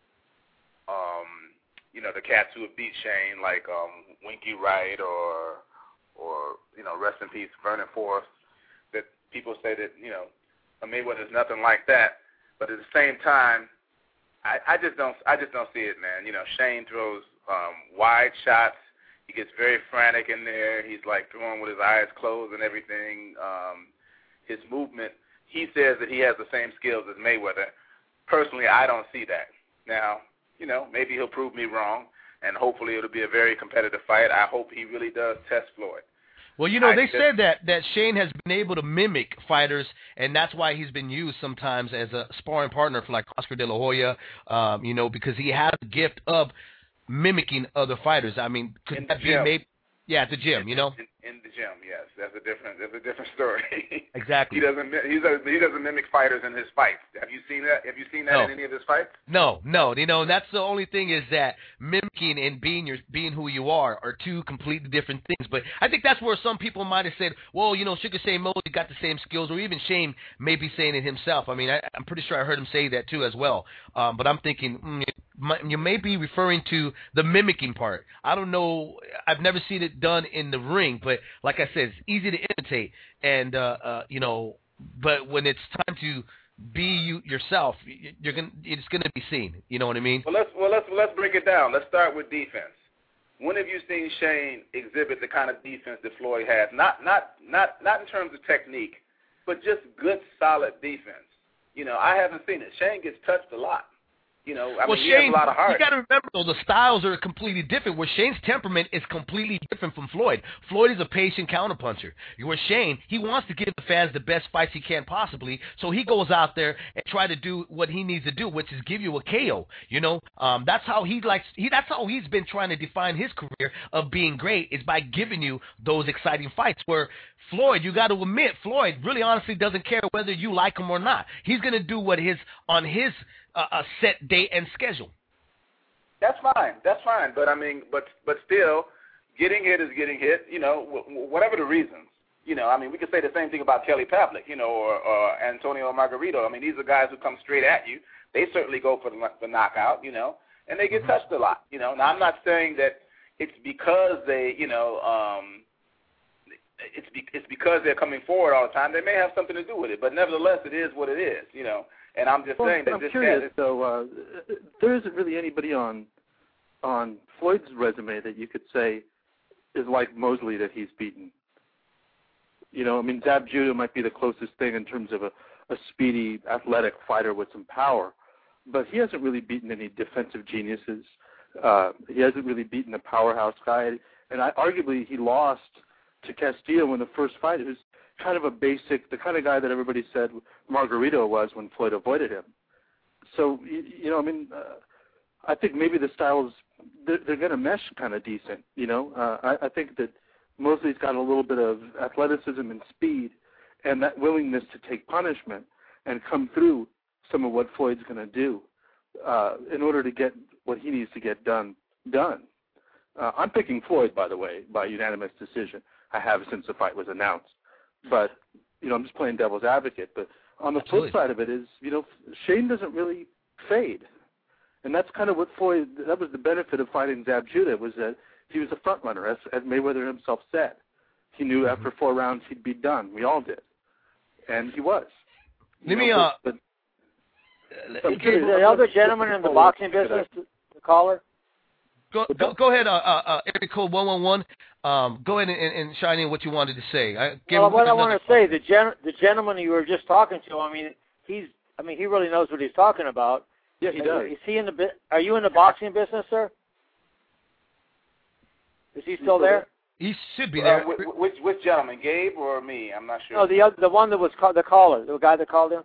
um, you know, the cats who have beat Shane, like um, Winky Wright or or you know, rest in peace, Vernon Forrest. That people say that you know, Mayweather is nothing like that. But at the same time, I, I just don't I just don't see it, man. You know, Shane throws um, wide shots. He gets very frantic in there. He's like throwing with his eyes closed and everything. Um, his movement, he says that he has the same skills as Mayweather. Personally, I don't see that. Now, you know, maybe he'll prove me wrong, and hopefully it'll be a very competitive fight. I hope he really does test Floyd. Well, you know, I they just, said that, that Shane has been able to mimic fighters, and that's why he's been used sometimes as a sparring partner for like Oscar De La Hoya, um, you know, because he has the gift of mimicking other fighters. I mean, could In the that be gym. maybe? Yeah, at the gym, you know. In, in the gym, yes, that's a different that's a different story. Exactly. He doesn't he doesn't he doesn't mimic fighters in his fights. Have you seen that? Have you seen that No. in any of his fights? No, no, you know, that's the only thing is that mimicking and being your being who you are are two completely different things. But I think that's where some people might have said, well, you know, Sugar Shane Mosley got the same skills, or even Shane may be saying it himself. I mean, I, I'm pretty sure I heard him say that too as well. Um, but I'm thinking mm, you may be referring to the mimicking part. I don't know. I've never seen it done in the ring, but like I said, it's easy to imitate, and uh, uh, you know, but when it's time to be you yourself, you're gonna it's gonna be seen. You know what I mean? Well, let's well let's let's break it down. Let's start with defense. when have you seen Shane exhibit the kind of defense that Floyd has? Not not not not in terms of technique, but just good, solid defense. You know, I haven't seen it. Shane gets touched a lot. You know, I well, mean, he Shane, has a lot of heart. You got to remember, though, the styles are completely different. Where Shane's temperament is completely different from Floyd. Floyd is a patient counterpuncher. Where Shane, he wants to give the fans the best fights he can possibly, so he goes out there and try to do what he needs to do, which is give you a K O. You know, um, that's how he likes. He that's how he's been trying to define his career of being great, is by giving you those exciting fights. Where Floyd, you got to admit, Floyd really honestly doesn't care whether you like him or not. He's going to do what his on his uh, uh, set date and schedule. That's fine. That's fine. But I mean, but but still, getting hit is getting hit. You know, w- whatever the reasons. You know, I mean, we could say the same thing about Kelly Pavlik. You know, or, or Antonio Margarito. I mean, these are guys who come straight at you. They certainly go for the, the knockout. You know, and they get touched a lot. You know, now I'm not saying that it's because they, you know, um, it's be, it's because they're coming forward all the time. They may have something to do with it, but nevertheless, it is what it is. You know. And I'm just well, saying that I'm this curious, guy, though, uh, there isn't really anybody on on Floyd's resume that you could say is like Mosley that he's beaten. You know, I mean, Zab Judah might be the closest thing in terms of a, a speedy, athletic fighter with some power, but he hasn't really beaten any defensive geniuses. Uh, he hasn't really beaten a powerhouse guy, and I, arguably he lost to Castillo in the first fight, who's kind of a basic, the kind of guy that everybody said Margarito was when Floyd avoided him. So, you, you know, I mean, uh, I think maybe the styles, they're, they're going to mesh kind of decent, you know. Uh, I, I think that Mosley's got a little bit of athleticism and speed and that willingness to take punishment and come through some of what Floyd's going to do uh, in order to get what he needs to get done, done. Uh, I'm picking Floyd, by the way, by unanimous decision. I have since the fight was announced. But, you know, I'm just playing devil's advocate. But on the Absolutely. flip side of it is, you know, Shane doesn't really fade. And that's kind of what Floyd, that was the benefit of fighting Zab Judah, was that he was a front runner, as, as Mayweather himself said. He knew mm-hmm. after four rounds he'd be done. We all did. And he was. Let know, me, uh, but, but, is the other gentleman in the boxing business, the caller? Go, go, go ahead, uh, uh, area code one one one. Um, go ahead and, and, and shine in what you wanted to say. I, well, what I want to say, the gen, the gentleman you were just talking to, I mean, he's, I mean, he really knows what he's talking about. Yeah, he does. Is he in the? Are you in the boxing business, sir? Is he still there? He should be there. Uh, which, which which gentleman, Gabe or me? I'm not sure. No, the other, the one that was called the caller, the guy that called in.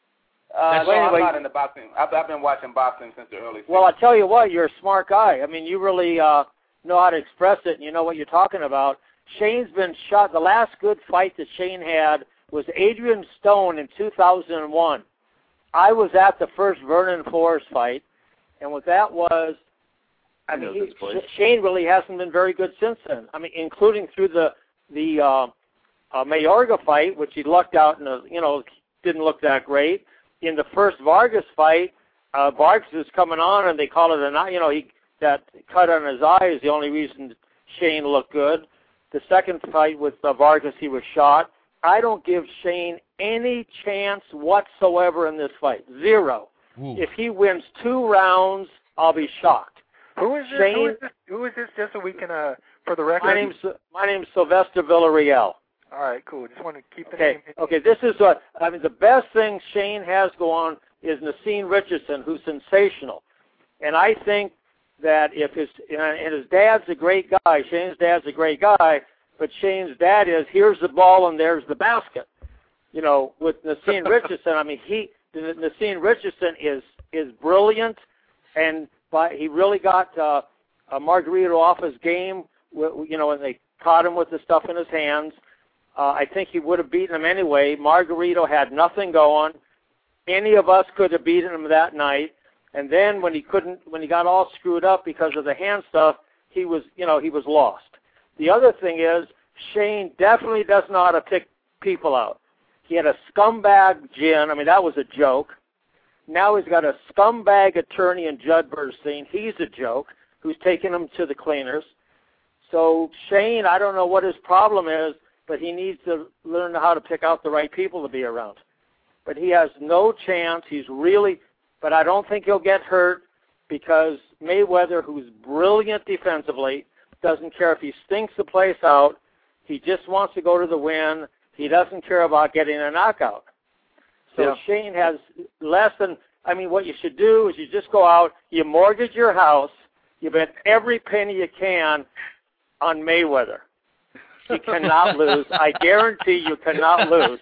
Uh, no, anyway, I'm not in the boxing. I've, I've been watching boxing since the early. Well, I tell you what, you're a smart guy. I mean, you really uh, know how to express it, and you know what you're talking about. Shane's been shot. The last good fight that Shane had was Adrian Stone in two thousand one. I was at the first Vernon Forrest fight, and what that was, I, I mean, he, Shane really hasn't been very good since then. I mean, including through the the uh, uh, Mayorga fight, which he lucked out and you know didn't look that great. In the first Vargas fight, uh, Vargas was coming on, and they call it a, you know, he that cut on his eye is the only reason Shane looked good. The second fight with uh, Vargas, he was shot. I don't give Shane any chance whatsoever in this fight. Zero. Ooh. If he wins two rounds, I'll be shocked. Who is this? Shane, who is this? Who is this? Just so we can, uh, for the record. My name's my name's Sylvester Villarreal. All right, cool. Just want to keep the okay. name. Okay, this is what I mean. The best thing Shane has go on is Nassim Richardson, who's sensational, and I think that if his and his dad's a great guy, Shane's dad's a great guy, but Shane's dad is here's the ball and there's the basket. You know, with Nassim Richardson, I mean he Nassim Richardson is is brilliant, and by, he really got uh, uh, Margarito off his game. You know, and they caught him with the stuff in his hands. Uh, I think he would have beaten him anyway. Margarito had nothing going. Any of us could have beaten him that night. And then when he couldn't, when he got all screwed up because of the hand stuff, he was, you know, he was lost. The other thing is, Shane definitely does know how to pick people out. He had a scumbag gin. I mean, that was a joke. Now he's got a scumbag attorney in Judd Bernstein. He's a joke, who's taking him to the cleaners. So Shane, I don't know what his problem is, but he needs to learn how to pick out the right people to be around. But he has no chance. He's really, but I don't think he'll get hurt because Mayweather, who's brilliant defensively, doesn't care if he stinks the place out. He just wants to go to the win. He doesn't care about getting a knockout. So yeah. Shane has less than, I mean, what you should do is you just go out, you mortgage your house, you bet every penny you can on Mayweather. You cannot lose. I guarantee you cannot lose.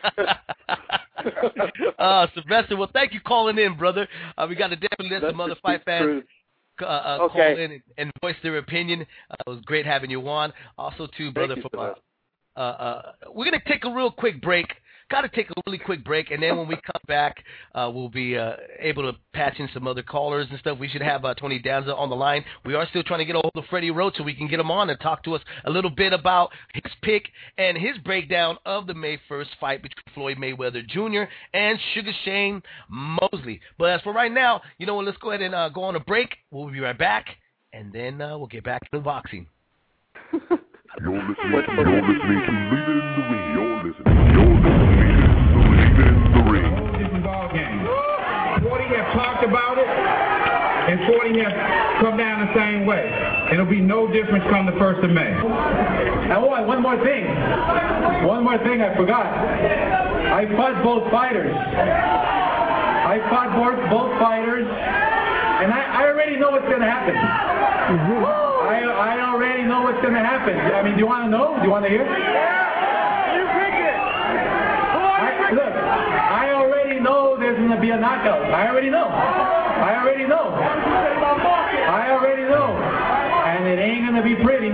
uh, Sylvester, well, thank you calling in, brother. Uh, we got to definitely let some other fight fans uh, uh, okay. call in and, and voice their opinion. Uh, it was great having you on. Also, too, brother, thank from, uh, uh, uh, we're going to take a real quick break. Got to take a really quick break, and then when we come back, uh, we'll be uh, able to patch in some other callers and stuff. We should have uh, Tony Danza on the line. We are still trying to get a hold of Freddie Roach so we can get him on and talk to us a little bit about his pick and his breakdown of the May first fight between Floyd Mayweather Junior and Sugar Shane Mosley. But as for right now, you know what, let's go ahead and uh, go on a break. We'll be right back, and then uh, we'll get back to boxing. You're listening, you're listening to Leave It in the Ring. You're listening, you're listening to Leave It in the Ring. Different ball game. forty have talked about it, and forty have come down the same way. It'll be no difference come the first of May. And oh, one more thing. One more thing I forgot. I fought both fighters. I fought both, both fighters, and I, I already know what's going to happen. Mm-hmm. I, I already know what's going to happen. I mean, do you want to know? Do you want to hear? Yeah! You pick it! I, look, I already know there's going to be a knockout. I already know. I already know. I already know. And it ain't going to be pretty.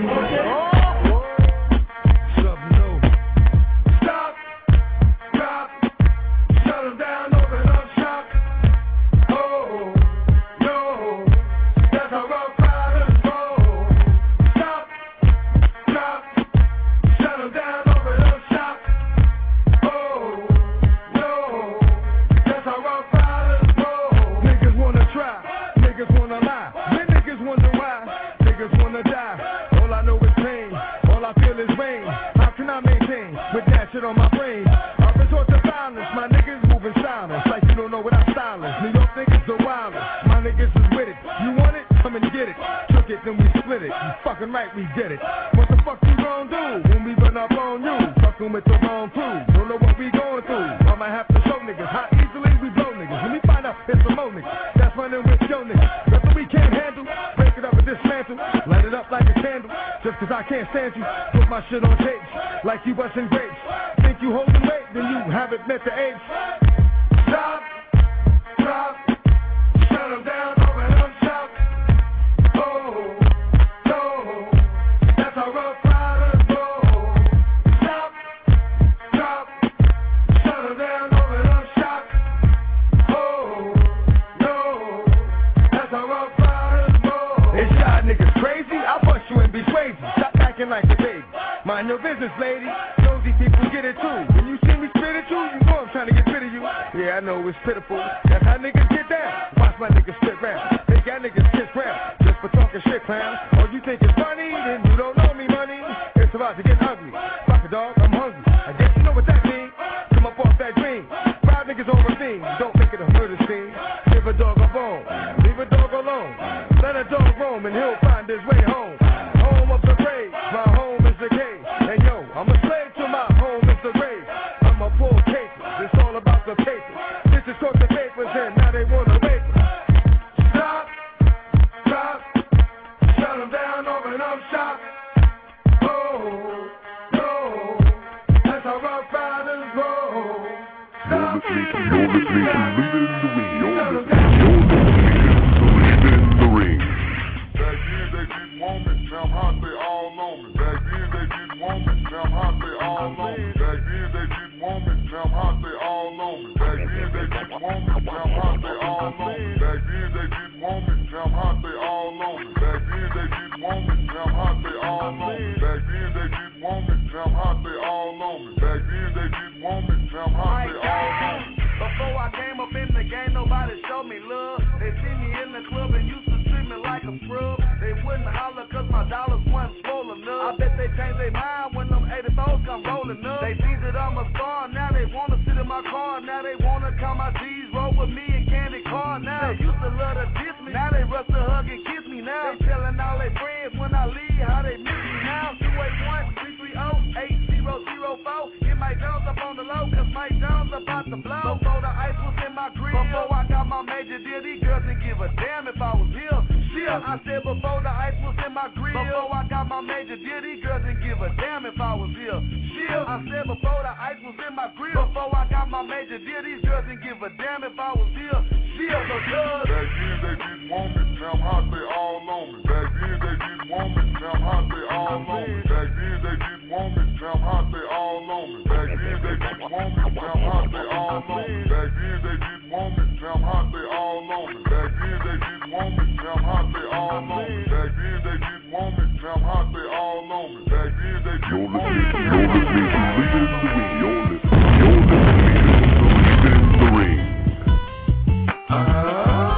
On my brain, I've resort to violence. My niggas moving silence, like you don't know what I'm styling. New York niggas the wildest. My niggas is with it. You want it? Come and get it. Took it, then we split it. You fucking right, we did it. What the fuck you gon' do when we run up on you? Fucking with the wrong crew. Don't know what we going through. I might have to show niggas how easily we blow niggas. Let me find out it's some more niggas that's running with your niggas. Nothing we can't handle. Break it up and dismantle. Light it up like a candle. Just cause I can't stand you. Put my shit on tape like you busting grapes. Think you holding weight, then you haven't met the age. Stop, drop, shut them down, open up shop. Oh, no, that's how rough riders go. Stop, drop, shut them down, open up shop. Oh, no, that's how rough riders go. It's y'all niggas crazy, I'll bust you and be crazy. Stop acting like a baby. Mind your business, lady. People get it too. When you see me spit at you, you know I'm trying to get rid of you. Yeah, I know it's pitiful. That's how niggas get down. Watch my niggas spit round. Think y'all niggas kiss round. Just for talking shit, clown. Oh, you think it's funny? Then you don't know me, money. It's about to get ugly. Fuck a dog, I'm hungry. I guess you know what that means. Come up off that dream. Five niggas on my thing. Don't make it a murder scene. Give a dog a bone. Leave a dog alone. Let a dog roam and he'll find his way home. Home of the brave. My home is the cave. And yo, I'm a slave to my home is the grave. I'm a full case. It's all about the paper. Bitches took the papers and now they wanna wait. Stop, stop, shut them down, open up shop. Oh, no, that's how rough riders roll. You're listening to, you're listening to Leave It in the Ring. You're listening, you're listening to Leave It in the Ring. Back then they didn't want me, now I'm hot, they all on me. Back then they didn't want me, now I'm hot, they all on me. Back then they didn't want me, now I'm hot, they all on me. Back then they didn't want me, now I'm hot, they all on me. Back then they didn't want me, now I'm hot, they all on me. Back then they didn't want me, now I'm hot, they all on me. Back then they didn't want me, now I'm hot, they all on me. Back then they didn't want me, now I'm hot, they all on me. Before I came up in the game, nobody showed me love. They see me in the club and used to treat me like a scrub. They wouldn't holler cause my dollars wasn't swollen up. I bet they changed their mind when them eighty-fours come rolling up. They see that I'm a star, now they wanna sit in my car. Now they wanna count my G's, roll with me and candy car. Now they used to love to diss me, now they rush to hug and kiss me now. They telling all their friends when I leave how they miss real. Before I got my major deal, these girls didn't give a damn if I was ill. Chill, I said before the ice was in my grill. Before I got my major deal, these girls didn't give a damn if I was ill. Chill, so cuz. Back then they didn't want me, now I'm hot, they all on me. Back then they didn't want me, now I'm hot, they all on me. Back then they didn't want me, now I'm hot, they all on me. Back then they didn't want me, now I'm hot, they all on me. Back then they didn't want me, now I'm hot, they all on me. Back then they didn't want me, now I'm hot, they all on me. Back then they didn't want me, now I'm hot, they all on me. Back then they didn't want me. You're listening to Leaving the Ring. You're listening, you're listening to Leaving the Ring. Uh-huh.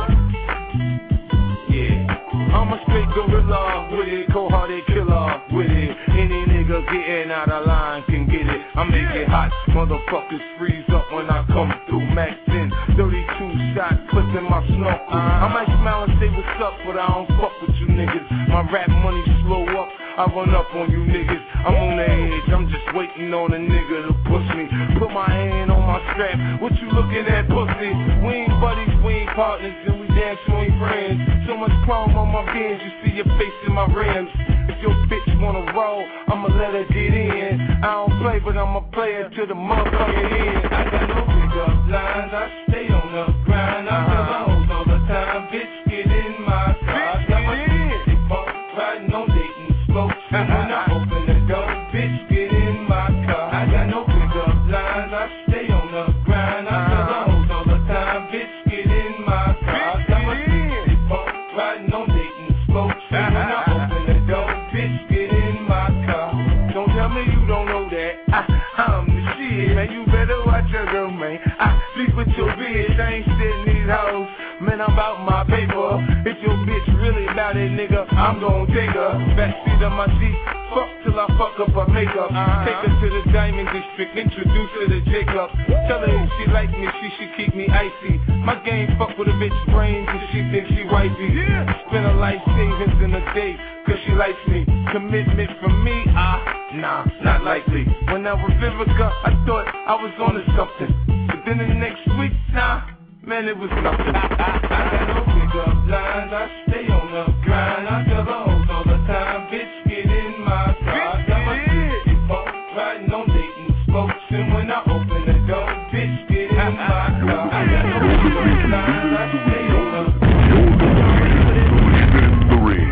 Yeah. I'm a straight gorilla with it, cold-hearted killer with it. Any nigga getting out of line can get it. I make it hot, motherfuckers freeze up when I come through. Max in, thirty-two shot clip in my snorkel. I might smile and say what's up, but I don't fuck with you niggas. My rap money slow up, I run up on you niggas. I'm on the edge, I'm just waiting on a nigga to push me. Put my hand on my strap, what you looking at, pussy? We ain't buddies, we ain't partners, and we damn sure ain't friends. So much chrome on my beans, you see your face in my rims. If your bitch wanna roll, I'ma let her get in. I don't play, but I'm a player to the motherfucking end. I got no pickup lines, I stay on the grind. I tell the hoes all the time, bitch, get in my car. I got my shit bump, riding on Dayton spokes. And when I open the door, bitch, get in my car. I got no pickup lines, I stay on the grind. I tell the hoes all the time, bitch, get in my car. I got my shit bump, riding on Dayton spokes. And when I open the door, bitch, get in my car. Don't tell me you don't know that. I, I'm the shit, man. You better watch your girl, man. I sleep with your bitch. I ain't sitting these hoes. Man, I'm about my paper. If your bitch really about it, nigga, I'm gon' take her. Backseat of my Jeep. Fuck till I fuck up her makeup. Uh-huh. Take her to the Diamond District. Introduce her to Jacob. Tell her if she like me, she should keep me icy. My game fuck with a bitch brains and she thinks she wifey. Yeah. Spend her life savings in a day, cause she likes me. Commitment from me, ah, nah, not likely. When I was Vivica, I thought I was onto something. But then the next week, nah, man, it was nothing. I, I, I got no pickup lines, I stay on the grind. I tell the hoes all the time, bitch, get in my car. I got my shit bump, riding on Dayton spokes. And when I open the door, bitch, get in my car. I got no pickup lines, I stay on the grind. Leaving the Ring.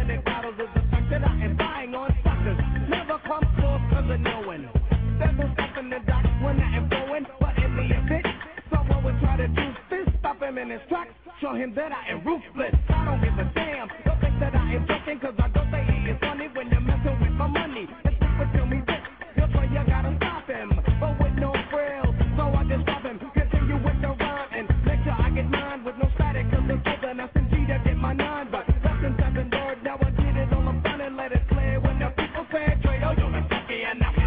Never come close, cause of knowing. There's no in his tracks, show him that I am ruthless. I don't give a damn. Don't think that I am joking, cause I don't think it is funny when you're messing with my money. And people tell me this, that's why you gotta stop him. But with no frills, so I just stop him. Continue with the rhyme and make sure I get mine with no static, cause it's over an S M G that get my nine. But lessons have been learned, now I get it all up front and let it clear when the people say, Trey, oh, you're a funky and now.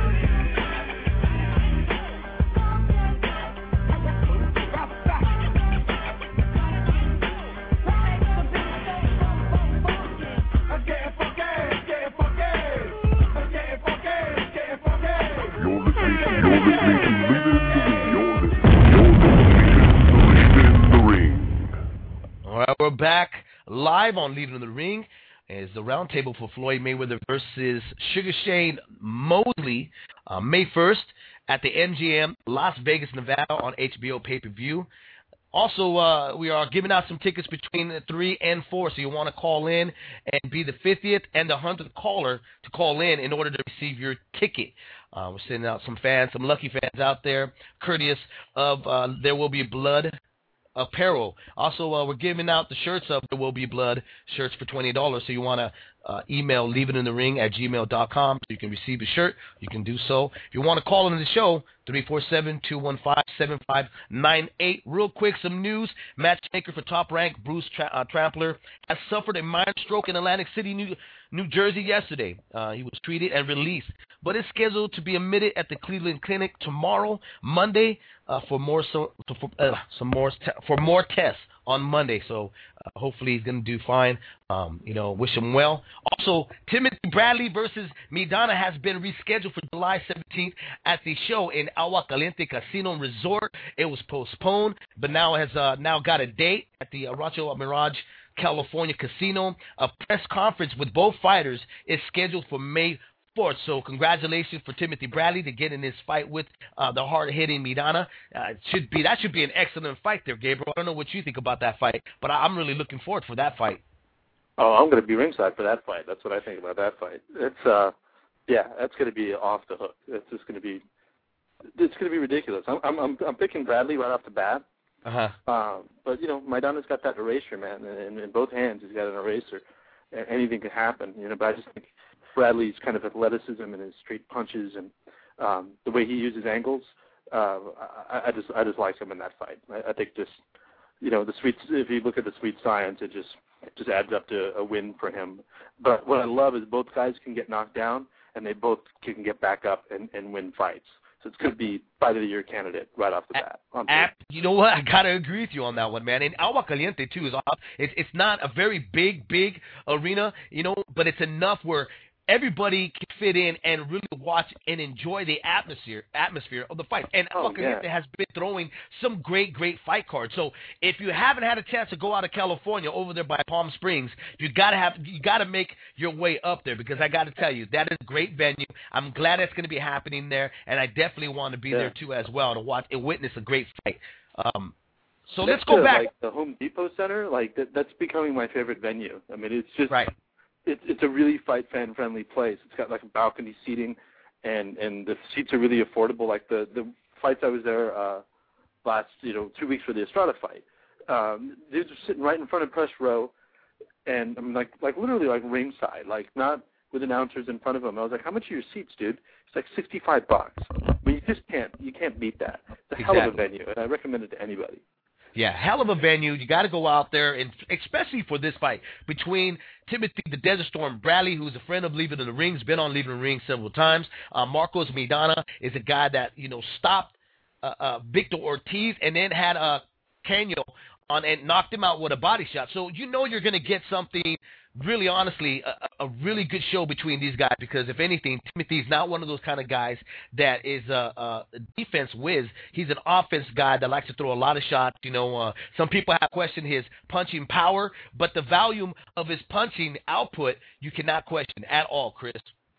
All right, we're back live on Leaving in the Ring. It's the roundtable for Floyd Mayweather versus Sugar Shane Mosley, uh, May first at the M G M Las Vegas, Nevada on H B O pay-per-view. Also, uh, we are giving out some tickets between three and four, so you want to call in and be the fiftieth and the hundredth caller to call in in order to receive your ticket. Uh, we're sending out some fans, some lucky fans out there, courteous of uh, There Will Be Blood apparel. Also, uh, we're giving out the shirts of There Will Be Blood shirts for twenty dollars, so you want to uh, email leaveitinthering at gmail dot com so you can receive a shirt. You can do so. If you want to call into the show, three four seven, two one five, seven five nine eight. Real quick, some news. Matchmaker for Top Rank, Bruce Tra- uh, Trampler, has suffered a minor stroke in Atlantic City, New, New Jersey yesterday. Uh, he was treated and released, but is scheduled to be admitted at the Cleveland Clinic tomorrow, Monday, uh, for more so for, uh, some more te- for more tests on Monday. So uh, hopefully he's going to do fine. Um, you know, wish him well. Also, Timothy Bradley versus Midana has been rescheduled for July seventeenth at the show in Agua Caliente Casino and Resort. It was postponed, but now has uh, now got a date at the uh, Rancho Mirage California Casino. A press conference with both fighters is scheduled for May fourth. So congratulations for Timothy Bradley to get in this fight with uh, the hard-hitting Midana. Uh, it should be that should be an excellent fight there, Gabriel. I don't know what you think about that fight, but I, I'm really looking forward for that fight. Oh, I'm going to be ringside for that fight. That's what I think about that fight. It's uh, yeah, that's going to be off the hook. It's just going to be, it's going to be ridiculous. I'm I'm I'm picking Bradley right off the bat. Uh-huh. Um, but you know, Maidana's got that eraser, man, and in both hands he's got an eraser. Anything can happen, you know. But I just think Bradley's kind of athleticism and his straight punches and um, the way he uses angles, uh, I, I just I just like him in that fight. I, I think just, you know, the sweet, if you look at the sweet science, it just it just adds up to a win for him. But what I love is both guys can get knocked down and they both can get back up and, and win fights. So it's going to be fight of the year candidate right off the bat. At, you know what? I gotta agree with you on that one, man. And Agua Caliente too is off. It's it's not a very big, big arena, you know, but it's enough where everybody can fit in and really watch and enjoy the atmosphere atmosphere of the fight. And oh, Agua Caliente yeah. has been throwing some great, great fight cards. So if you haven't had a chance to go out of California over there by Palm Springs, you gotta have you gotta make your way up there, because I gotta tell you, that is a great venue. I'm glad it's gonna be happening there, and I definitely want to be yeah. there too as well to watch and witness a great fight. Um, so Next let's go to, back. Like the Home Depot Center, like that, that's becoming my favorite venue. I mean, it's just right. It's it's a really fight fan friendly place. It's got like a balcony seating, and and the seats are really affordable. Like the the fights I was there uh, last you know two weeks for the Estrada fight, um, dudes are sitting right in front of press row, and I'm like like literally like ringside, like not with announcers in front of them. I was like, how much are your seats, dude? It's like sixty-five bucks. I mean, you just can't you can't beat that. It's a exactly. hell of a venue, and I recommend it to anybody. Yeah, hell of a venue. You got to go out there, and especially for this fight between Timothy the Desert Storm Bradley, who's a friend of Leaving in the Ring, has been on Leaving in the Ring several times. Uh, Marcos Midana is a guy that you know stopped uh, uh, Victor Ortiz and then had uh, Canio on and knocked him out with a body shot. So you know you're going to get something really, honestly, a, a really good show between these guys, because if anything, Timothy's not one of those kind of guys that is a, a defense whiz. He's an offense guy that likes to throw a lot of shots. You know, uh, some people have questioned his punching power, but the volume of his punching output you cannot question at all, Chris.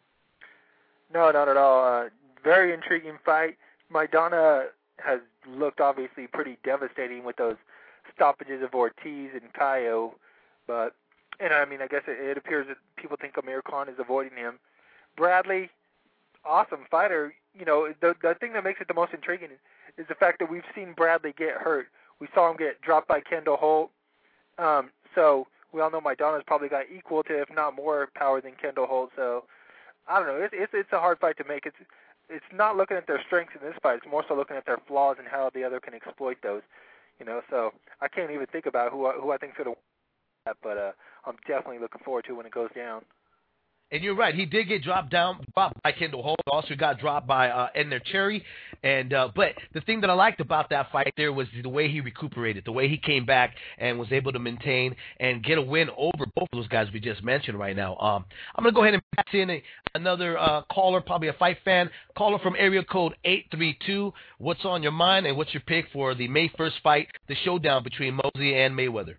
No, not at all. Uh, very intriguing fight. Maidana has looked obviously pretty devastating with those stoppages of Ortiz and Caio, but and I mean, I guess it, it appears that people think Amir Khan is avoiding him. Bradley, awesome fighter. You know, the the thing that makes it the most intriguing is, is the fact that we've seen Bradley get hurt We saw him get dropped by Kendall Holt. Um, so we all know Maidana's probably got equal to, if not more, power than Kendall Holt. So I don't know. It's it's, it's a hard fight to make. It's it's not looking at their strengths in this fight. It's more so looking at their flaws and how the other can exploit those. You know, so I can't even think about who I, who I think's going to win that, but uh, I'm definitely looking forward to when it goes down. And you're right. He did get dropped down dropped by Kendall Holt. Also got dropped by uh, Edner Cherry. And uh, but the thing that I liked about that fight there was the way he recuperated, the way he came back and was able to maintain and get a win over both of those guys we just mentioned right now. Um, I'm gonna go ahead and pass in a, another uh, caller, probably a fight fan, caller from area code eight three two. What's on your mind and what's your pick for the May first fight, the showdown between Mosley and Mayweather?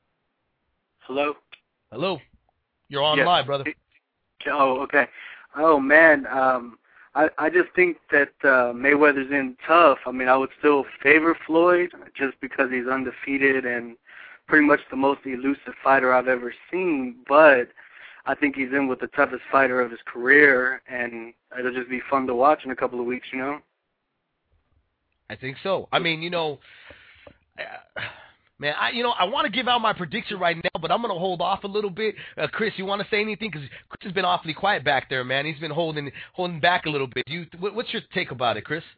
Hello. Hello. You're on yes. live, brother. Oh, okay. Oh, man. Um, I, I just think that uh, Mayweather's in tough. I mean, I would still favor Floyd just because he's undefeated and pretty much the most elusive fighter I've ever seen. But I think he's in with the toughest fighter of his career, and it'll just be fun to watch in a couple of weeks, you know? I think so. I mean, you know... Uh, Man, I you know I want to give out my prediction right now, but I'm gonna hold off a little bit. Uh, Chris, you want to say anything? Because Chris has been awfully quiet back there, man. He's been holding holding back a little bit. You, what, what's your take about it, Chris?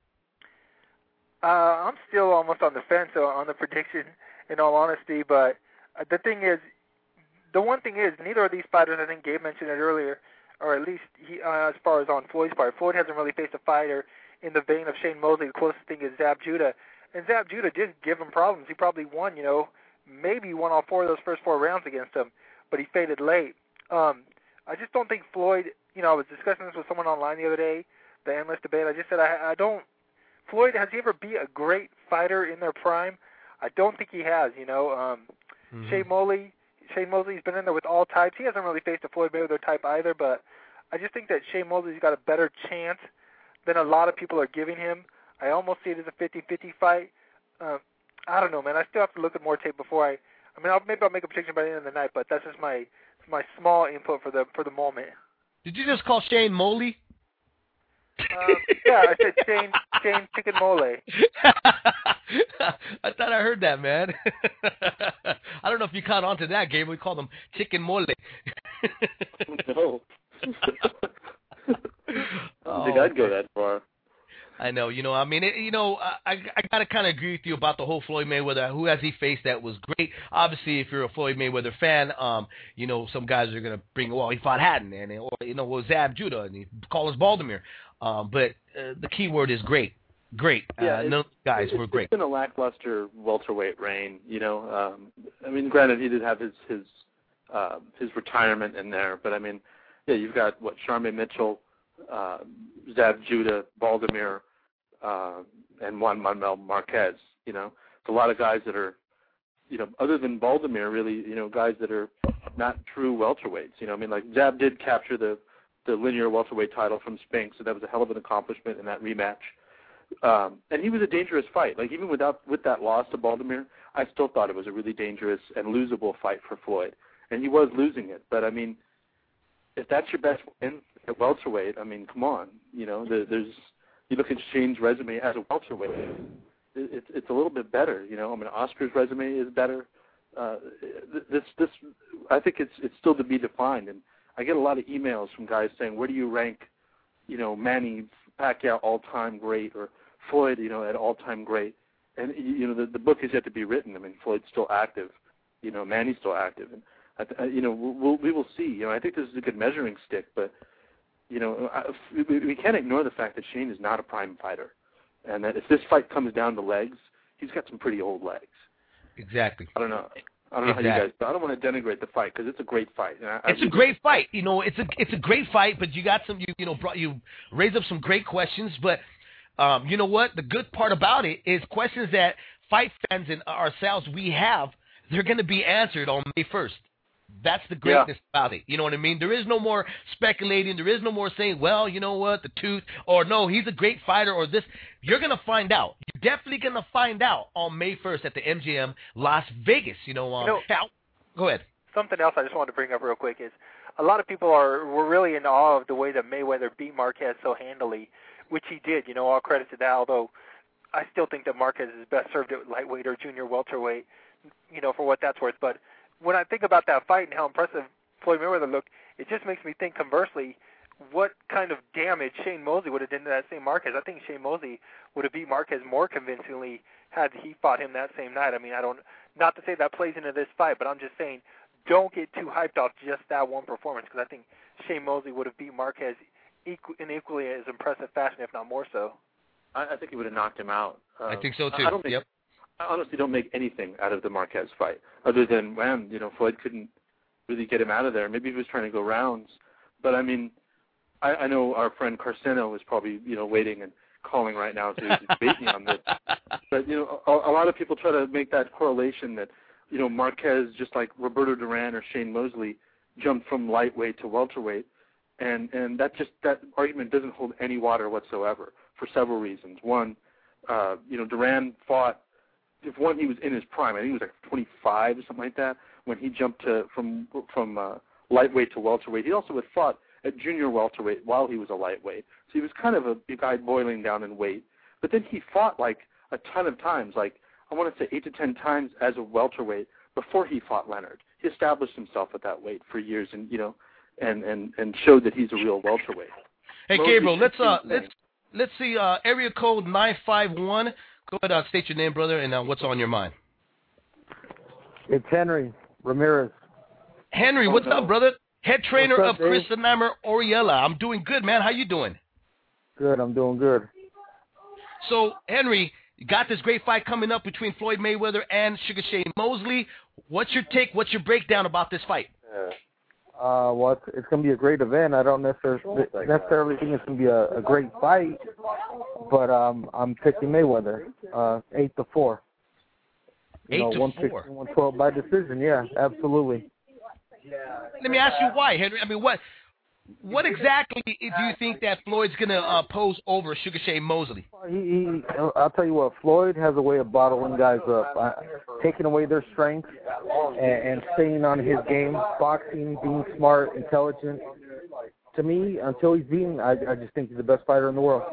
Uh, I'm still almost on the fence on the prediction, in all honesty. But uh, the thing is, the one thing is, neither of these fighters, I think Gabe mentioned it earlier, or at least he, uh, as far as on Floyd's part, Floyd hasn't really faced a fighter in the vein of Shane Mosley. The closest thing is Zab Judah. And Zab Judah did give him problems. He probably won, you know, maybe won all four of those first four rounds against him, but he faded late. Um, I just don't think Floyd, you know, I was discussing this with someone online the other day, the endless debate. I just said, I, I don't, Floyd, has he ever beat a great fighter in their prime? I don't think he has, you know. Um, mm-hmm. Shane Mosley, Shane Mosley's been in there with all types. He hasn't really faced a Floyd Mayweather type either, but I just think that Shane Mosley's got a better chance than a lot of people are giving him. I almost see it as a fifty-fifty fight. Uh, I don't know, man. I still have to look at more tape before I. I mean, I'll, maybe I'll make a prediction by the end of the night, but that's just my my small input for the for the moment. Did you just call Shane Mosley? Um, yeah, I said Shane Shane Chicken Mole. I thought I heard that, man. I don't know if you caught on to that, Gabe. We called him Chicken Mole. No. I don't think I'd go that far. I know, you know, I mean, it, you know, I I got to kind of agree with you about the whole Floyd Mayweather. Who has he faced that was great? Obviously, if you're a Floyd Mayweather fan, um, you know, some guys are going to bring, well, he fought Hatton, and, or, you know, well, Zab Judah, and he Carlos Baldomir. Um, but uh, the key word is great. Great. Yeah, uh, none guys it, were great. It's been a lackluster welterweight reign, you know. Um, I mean, granted, he did have his his uh, his retirement in there, but I mean, yeah, you've got, what, Charmaine Mitchell, uh, Zab Judah, Baldomir, uh, and Juan Manuel Marquez. You know, it's a lot of guys that are, you know, other than Baldomir, really, you know, guys that are not true welterweights. You know, I mean, like Zab did capture the the linear welterweight title from Spinks, so that was a hell of an accomplishment in that rematch. Um, and he was a dangerous fight. Like, even without with that loss to Baldomir, I still thought it was a really dangerous and losable fight for Floyd. And he was losing it. But, I mean, if that's your best win at welterweight, I mean, come on. You know, there, there's you look at Shane's resume as a welterweight, it, it, it's a little bit better. You know, I mean, Oscar's resume is better. Uh, this, this, I think it's it's still to be defined. And I get a lot of emails from guys saying, where do you rank, you know, Manny Pacquiao all-time great, or Floyd, you know, at all-time great? And, you know, the, the book is yet to be written. I mean, Floyd's still active. You know, Manny's still active. And, I, you know, we'll, we will see. You know, I think this is a good measuring stick, but, you know, I, we, we can't ignore the fact that Shane is not a prime fighter. And that if this fight comes down to legs, he's got some pretty old legs. Exactly. I don't know. I don't know exactly. how you guys, but I don't want to denigrate the fight because it's a great fight. And I, it's I, a great fight. You know, it's a it's a great fight, but you got some you you know brought, you raised up some great questions. But um, you know what? The good part about it is questions that fight fans and ourselves we have. They're going to be answered on May first. That's the greatness yeah. about it. You know what I mean? There is no more speculating. There is no more saying, well, you know what, the tooth, or no, he's a great fighter, or this. You're going to find out. You're definitely going to find out on May first at the M G M Las Vegas. You know, um, you know how, go ahead. Something else I just wanted to bring up real quick is a lot of people are were really in awe of the way that Mayweather beat Marquez so handily, which he did. You know, all credit to that, although I still think that Marquez is best served at lightweight or junior welterweight, you know, for what that's worth. But when I think about that fight and how impressive Floyd Mayweather looked, it just makes me think conversely, what kind of damage Shane Mosley would have done to that same Marquez. I think Shane Mosley would have beat Marquez more convincingly had he fought him that same night. I mean, I don't, not to say that plays into this fight, but I'm just saying don't get too hyped off just that one performance, because I think Shane Mosley would have beat Marquez equal, in equally as impressive fashion, if not more so. I, I think he would have knocked him out. Uh, I think so too. I don't think, yep. I honestly don't make anything out of the Marquez fight, other than, man, you know, Floyd couldn't really get him out of there. Maybe he was trying to go rounds. But, I mean, I, I know our friend Carceno is probably, you know, waiting and calling right now to debate me on this. But, you know, a, a lot of people try to make that correlation that, you know, Marquez, just like Roberto Duran or Shane Mosley, jumped from lightweight to welterweight. And, and that just, that argument doesn't hold any water whatsoever for several reasons. One, uh, you know, Duran fought, if one, he was in his prime. I think he was like twenty-five or something like that when he jumped to from from uh, lightweight to welterweight. He also had fought at junior welterweight while he was a lightweight. So he was kind of a, a guy boiling down in weight. But then he fought like a ton of times, like I want to say eight to ten times as a welterweight before he fought Leonard. He established himself at that weight for years, and you know, and and and showed that he's a real welterweight. Hey, Mosley, Gabriel, let's uh let's let's see uh area code nine five one. Go ahead, uh, state your name, brother, and uh, what's on your mind. It's Henry Ramirez. Henry, what's oh, no. up, brother? Head trainer up, of Chris Namer Oriella. I'm doing good, man. How you doing? Good, I'm doing good. So, Henry, you got this great fight coming up between Floyd Mayweather and Sugar Shane Mosley. What's your take? What's your breakdown about this fight? Uh, well, it's, it's going to be a great event. I don't necessarily, necessarily think it's going to be a, a great fight, but um, I'm picking Mayweather, uh, eight to four. You eight know, to one four. sixteen, one twelve by decision. Yeah, absolutely. Let me ask you why, Henry. I mean, what what exactly do you think that Floyd's going to uh, pose over Sugar Shane Mosley? He, he, I'll tell you what, Floyd has a way of bottling guys up, uh, taking away their strength and, and staying on his game, boxing, being smart, intelligent. To me, until he's beaten, I, I just think he's the best fighter in the world.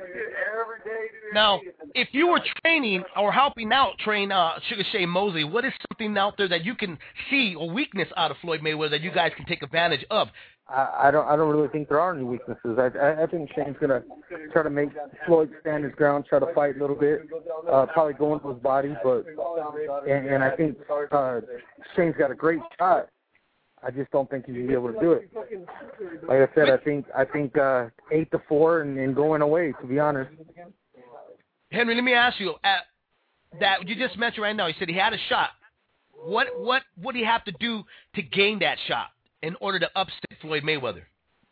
Now, if you were training or helping out train uh, Sugar Shane Mosley, what is something out there that you can see or weakness out of Floyd Mayweather that you guys can take advantage of? I, I don't. I don't really think there are any weaknesses. I, I, I think Shane's gonna try to make Floyd stand his ground, try to fight a little bit, uh, probably go into his body, but and, and I think uh, Shane's got a great shot. I just don't think he's gonna be able to do it. Like I said, I think I think uh, eight to four and, and going away. To be honest. Henry, let me ask you uh, that you just mentioned right now. You said he had a shot. What what would he have to do to gain that shot in order to upset Floyd Mayweather?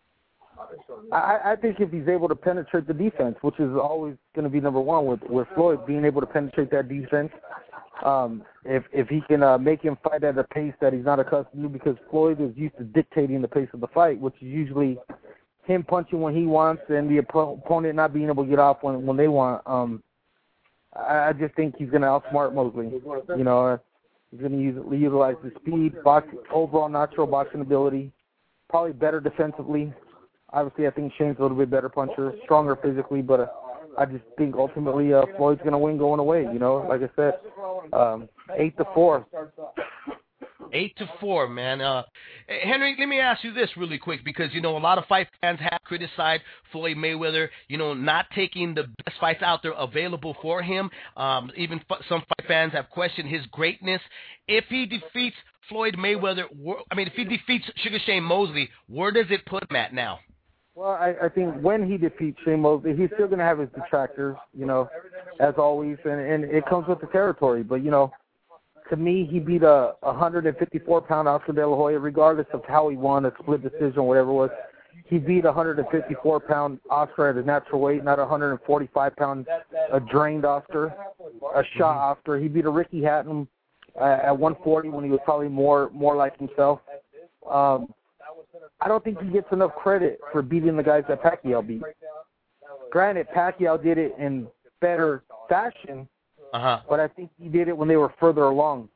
I, I think if he's able to penetrate the defense, which is always going to be number one with, with Floyd, being able to penetrate that defense. Um, if if he can uh, make him fight at a pace that he's not accustomed to, because Floyd is used to dictating the pace of the fight, which is usually him punching when he wants and the op- opponent not being able to get off when when they want. Um, I, I just think he's going to outsmart Mosley. You know, uh, he's going to use, utilize the speed, box, overall natural boxing ability, probably better defensively. Obviously, I think Shane's a little bit better puncher, stronger physically, but uh, I just think ultimately uh, Floyd's going to win going away. You know, like I said, um, eight to four. Eight to four, man. Uh, Henry, let me ask you this really quick, because you know a lot of fight fans have criticized Floyd Mayweather, you know, not taking the best fights out there available for him. Um, even f- some fight fans have questioned his greatness. If he defeats Floyd Mayweather, I mean, if he defeats Sugar Shane Mosley, where does it put him at now? Well, I, I think when he defeats Shane Mosley, he's still going to have his detractors, you know, as always, and, and it comes with the territory. But, you know, to me, he beat a one fifty-four pound Oscar De La Hoya, regardless of how he won, a split decision, whatever it was. He beat a one fifty-four pound Oscar at his natural weight, not a one forty-five pound a drained Oscar, a shot Oscar. He beat a Ricky Hatton uh, at one forty when he was probably more more like himself. Um, I don't think he gets enough credit for beating the guys that Pacquiao beat. Granted, Pacquiao did it in better fashion, uh-huh. but I think he did it when they were further along.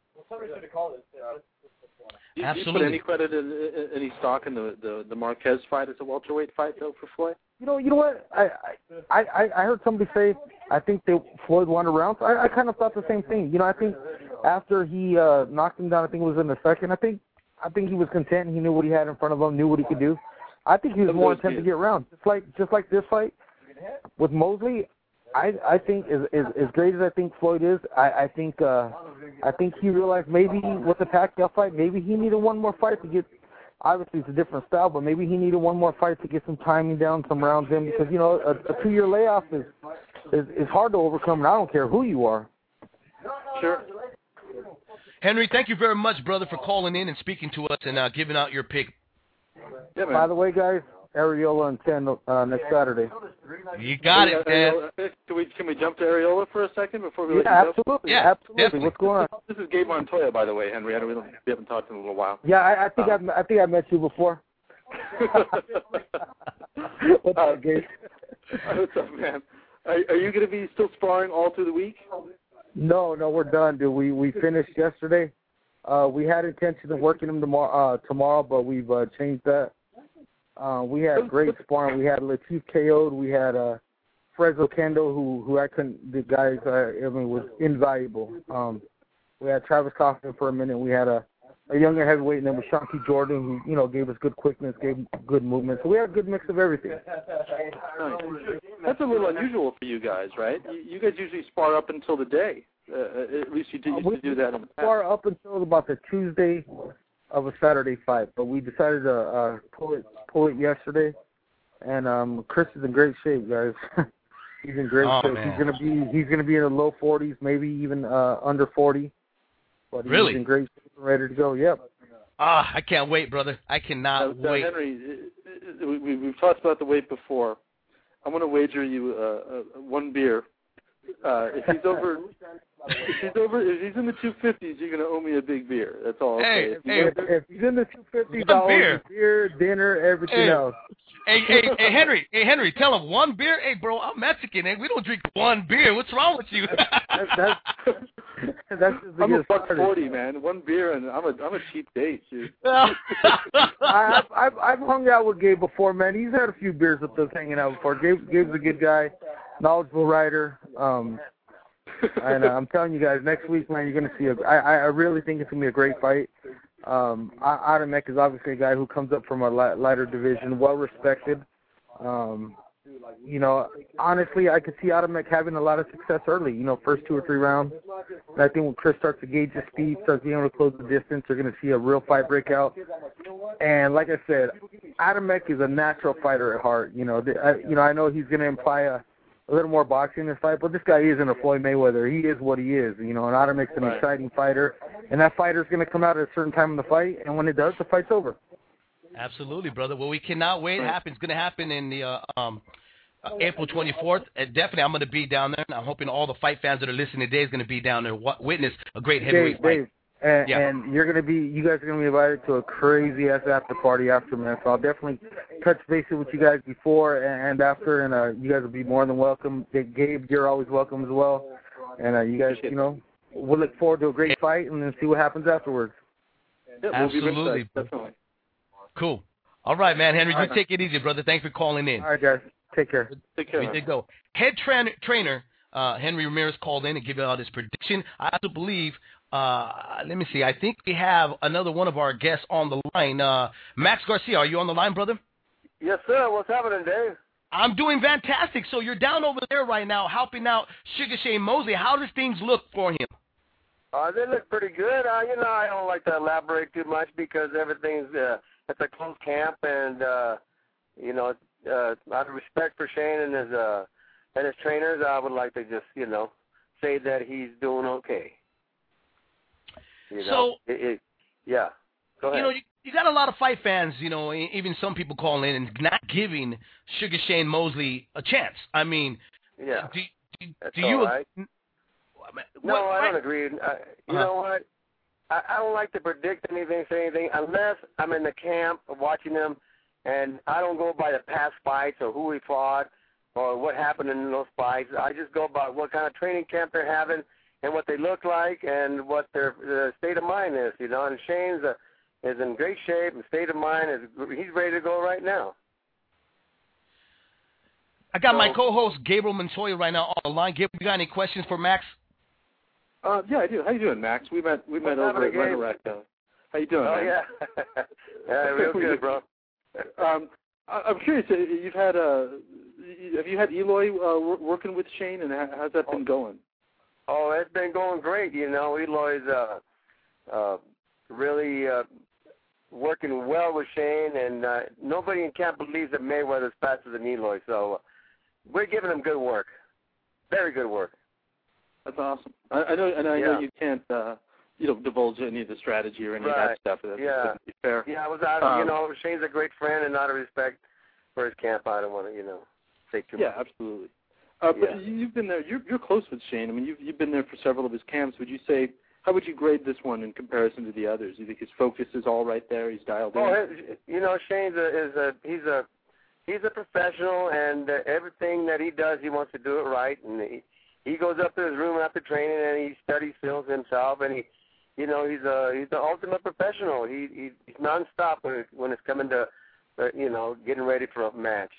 Do Absolutely. you put any credit, in, in, any stock in the, the, the Marquez fight as a welterweight fight, though, for Floyd? You know, you know what? I I, I, I heard somebody say, I think they Floyd won a round. So I, I kind of thought the same thing. You know, I think after he uh, knocked him down, I think it was in the second. I think I think he was content. He knew what he had in front of him, knew what he could do. I think he was more intent to get around, just like just like this fight with Mosley. I I think as as, as great as I think Floyd is, I, I think uh, I think he realized maybe with the Pacquiao fight, maybe he needed one more fight to get. Obviously, it's a different style, but maybe he needed one more fight to get some timing down, some rounds in, because you know a, a two-year layoff is, is is hard to overcome, and I don't care who you are. Sure. Henry, thank you very much, brother, for calling in and speaking to us and uh, giving out your pick. Yeah, By the way, guys, Areola and ten uh, next Saturday. You got it, man. Can we can we jump to Areola for a second before we Yeah, let you go? absolutely. Yeah, absolutely. definitely. What's going on? This is Gabe Montoya, by the way, Henry. I don't, we, don't, we haven't talked in a little while. Yeah, I, I think Um, I I think I met you before. What's uh, up, Gabe? What's up, man? Are, are you going to be still sparring all through the week? No, no, we're done, dude. We we finished yesterday. Uh, we had intention of working them tomorrow, uh, tomorrow, but we've uh, changed that. Uh, we had great sparring. We had Latif K O'd. We had uh, Fresno Kendo, who who I couldn't. The guys, uh, I mean, was invaluable. Um, we had Travis Kaufman for a minute. We had a, a younger heavyweight named Shanky Jordan, who you know gave us good quickness, gave good movement. So we had a good mix of everything. Nice. That's a little unusual for you guys, right? You, you guys usually spar up until the day. Uh, at least you did, used we to do that in the past. Spar up until about the Tuesday of a Saturday fight, but we decided to uh, pull it pull it yesterday. And um, Chris is in great shape, guys. He's in great Oh, shape. man. He's gonna be he's gonna be in the low forties, maybe even uh, under forty. But Really? He's in great shape and ready to go. Yep. Ah, I can't wait, brother. I cannot Now, now, wait. Henry, uh, we, we, we've talked about the weight before. I'm going to wager you uh, uh, one beer. Uh, if he's over, if he's over, if he's in the two fifties, you're going to owe me a big beer. That's all. I'll Hey, say. If you hey, go- If, if he's in the two fifties, One I'll order beer. beer, dinner, everything Hey. else. Hey, hey, hey, Henry, hey, Henry, tell him one beer. Hey, bro, I'm Mexican, and we don't drink one beer. What's wrong with you? That's that's, that's just to I'm a get buck started. forty, man. One beer, and I'm a I'm a cheap date, dude. I, I've, I've I've hung out with Gabe before, man. He's had a few beers with us hanging out before. Gabe Gabe's a good guy, knowledgeable writer. Um, and uh, I'm telling you guys, next week, man, you're gonna see a. I I really think it's gonna be a great fight. Um, Adamek is obviously a guy who comes up from a light, lighter division, well respected. Um, you know, honestly, I could see Adamek having a lot of success early. You know, first two or three rounds. And I think when Chris starts to gauge his speed, starts being able to close the distance, they're going to see a real fight break out. And like I said, Adamek is a natural fighter at heart. You know, the, I, you know, I know he's going to imply a, a little more boxing in this fight, but this guy isn't a Floyd Mayweather. He is what he is. You know, and Adamek's an Right. exciting fighter, and that fighter's going to come out at a certain time in the fight, and when it does, the fight's over. Absolutely, brother. Well, we cannot wait. It happens. Going to happen in the uh, um, uh, April twenty-fourth. And definitely, I'm going to be down there. And I'm hoping all the fight fans that are listening today is going to be down there, wa- witness a great heavyweight Dave, fight. Dave, and, Yeah. and you're gonna be, you guys are gonna be invited to a crazy ass after party after, man. So I'll definitely touch base with you guys before and after, and uh, you guys will be more than welcome. Gabe, you're always welcome as well. And uh, you guys, you know, we'll look forward to a great fight and then see what happens afterwards. Yeah, we'll be Absolutely. ringside, definitely. Cool. All right, man. Henry, All you right. take it easy, brother. Thanks for calling in. All right, guys, take care. Take care. We man. did go. Head trainer, trainer uh, Henry Ramirez called in and gave out his prediction. I also believe, uh, let me see, I think we have another one of our guests on the line. Uh, Max Garcia, are you on the line, brother? Yes, sir. What's happening, Dave? I'm doing fantastic. So you're down over there right now helping out Sugar Shane Mosley. How does things look for him? Uh, they look pretty good. Uh, you know, I don't like to elaborate too much because everything's uh, it's a close camp, and uh, you know, uh, out of respect for Shane and his uh, and his trainers, I would like to just you know say that he's doing okay. You know? So, it, it, yeah, go ahead. You know, you, you got a lot of fight fans, you know, e- even some people calling in and not giving Sugar Shane Mosley a chance. I mean, yeah, do, do, that's do you? all right. No, what- I don't agree. I, you Uh-huh. know what? I, I don't like to predict anything, say anything, unless I'm in the camp watching them, and I don't go by the past fights or who we fought or what happened in those fights. I just go by what kind of training camp they're having and what they look like and what their, their state of mind is, you know. And Shane's a, is in great shape and state of mind is he's ready to go right now. I got so, my co-host Gabriel Montoya right now on the line. Gabriel, you got any questions for Max? Uh, yeah, I do. How you doing, Max? We met we met What's over at happening, Rent How you doing, Oh man? yeah, yeah, real good, bro. um, I, I'm curious. uh, You've had uh, have you had Eloy uh, wor- working with Shane, and how, how's that been going? Oh, it's been going great. You know, Eloy's uh, uh, really uh, working well with Shane, and uh, nobody in camp believes that Mayweather's faster than Eloy. So uh, we're giving him good work, very good work. That's awesome. I, I know, and I Yeah. know you can't, uh, you know, divulge any of the strategy or any Right. of that stuff. That's, Yeah. that's fair. Yeah, I was out. Um, you know, Shane's a great friend, and out of respect for his camp, I don't want to, you know, say too Yeah, much. absolutely. Uh, but Yeah. you've been there. You're you're close with Shane. I mean, you've you've been there for several of his camps. Would you say? How would you grade this one in comparison to the others? You think his focus is all right there? He's dialed in. Oh, his, you know, Shane's a, is a he's a he's a professional, and uh, everything that he does, he wants to do it right. And he he goes up to his room after training, and he studies films himself, and he, you know, he's a he's the ultimate professional. He, he he's nonstop when it, when it's coming to, uh, you know, getting ready for a match.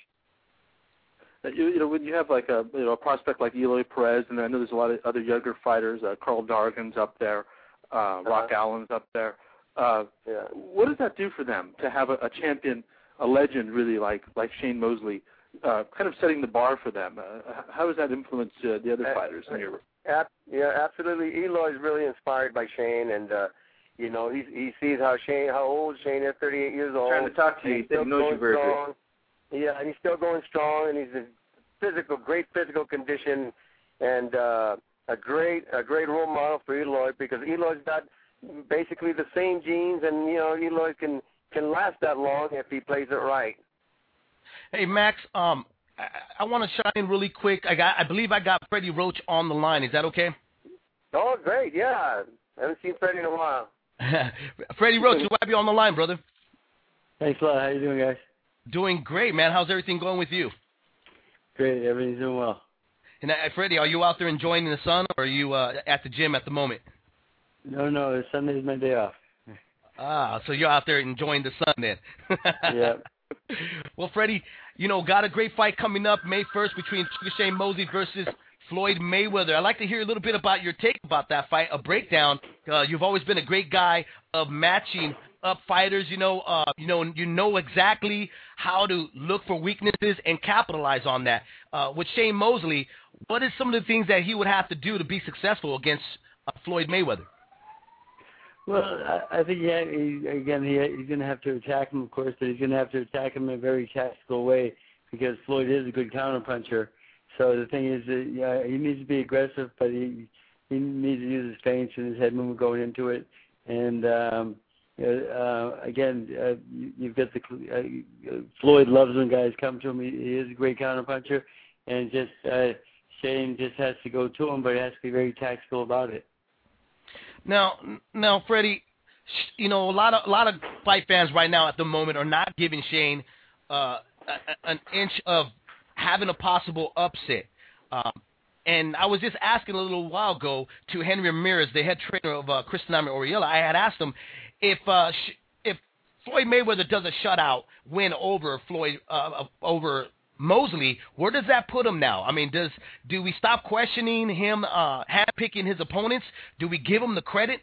Uh, You, you know, when you have like a you know a prospect like Eloy Perez, and I know there's a lot of other younger fighters. Uh, Carl Dargan's up there, uh, Rock Uh-huh. Allen's up there. Uh, Yeah. What does that do for them to have a, a champion, a legend, really like like Shane Mosley, uh, kind of setting the bar for them? Uh, how does that influence uh, the other Uh, fighters in your? Ab- yeah, absolutely. Eloy's really inspired by Shane, and uh, you know, he he sees how Shane, how old Shane is, thirty-eight years old. Trying to talk to you. and He said he still knows you going very good. strong. Yeah, and he's still going strong, and he's in physical, great physical condition, and uh, a great a great role model for Eloy, because Eloy's got basically the same genes, and you know, Eloy can can last that long if he plays it right. Hey, Max, um, I, I want to shine in really quick. I got, I believe I got Freddie Roach on the line. Is that okay? Oh, great, yeah. I haven't seen Freddie in a while. Freddie Roach, you have you on the line, brother. Thanks a lot. How you doing, guys? Doing great, man. How's everything going with you? Great. Everything's doing well. And uh, Freddie, are you out there enjoying the sun, or are you uh, at the gym at the moment? No, no. Sunday's my day off. Ah, so you're out there enjoying the sun then. Yeah. Well, Freddie, you know, got a great fight coming up May first between Shane Mosley versus Floyd Mayweather. I'd like to hear a little bit about your take about that fight, a breakdown. Uh, you've always been a great guy of matching up fighters. You know, uh, you know, you know exactly how to look for weaknesses and capitalize on that. Uh, with Shane Mosley, what is some of the things that he would have to do to be successful against uh, Floyd Mayweather? Well, I, I think yeah, he, again he, he's going to have to attack him, of course, but he's going to have to attack him in a very tactical way, because Floyd is a good counterpuncher. So the thing is that yeah, he needs to be aggressive, but he he needs to use his feints and his head movement going into it. And um, uh, again, uh, you, you've got the uh, Floyd loves when guys come to him. He, he is a great counterpuncher, and just uh, Shane just has to go to him, but he has to be very tactical about it. Now, now, Freddie, you know, a lot of a lot of fight fans right now at the moment are not giving Shane uh, a, an inch of having a possible upset. Um, and I was just asking a little while ago to Henry Ramirez, the head trainer of uh, Cristiano Oriella. I had asked him if uh, sh- if Floyd Mayweather does a shutout win over Floyd uh, over Mosley, where does that put him now? I mean, does do we stop questioning him uh, handpicking his opponents? Do we give him the credit?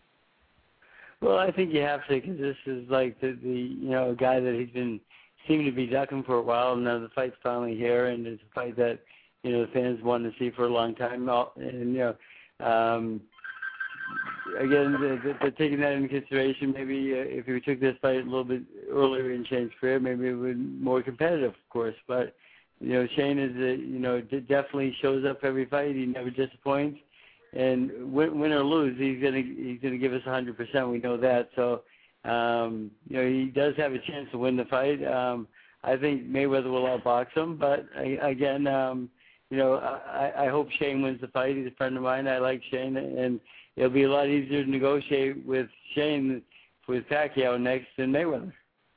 Well, I think you have to, because this is like the, the you know guy that he's been seeming to be ducking for a while, and now the fight's finally here, and it's a fight that you know the fans wanted to see for a long time. And you know, um, again, the, the, the taking that into consideration, maybe uh, if we took this fight a little bit earlier in Shane's career, maybe it would be more competitive, of course. But you know, Shane is a, you know d- definitely shows up every fight. He never disappoints, and win, win or lose, he's gonna he's gonna give us one hundred percent. We know that. So um, you know, he does have a chance to win the fight. Um, I think Mayweather will outbox him, but I, again, um, you know, I, I hope Shane wins the fight. He's a friend of mine. I like Shane, and it'll be a lot easier to negotiate with Shane with Pacquiao next than Mayweather.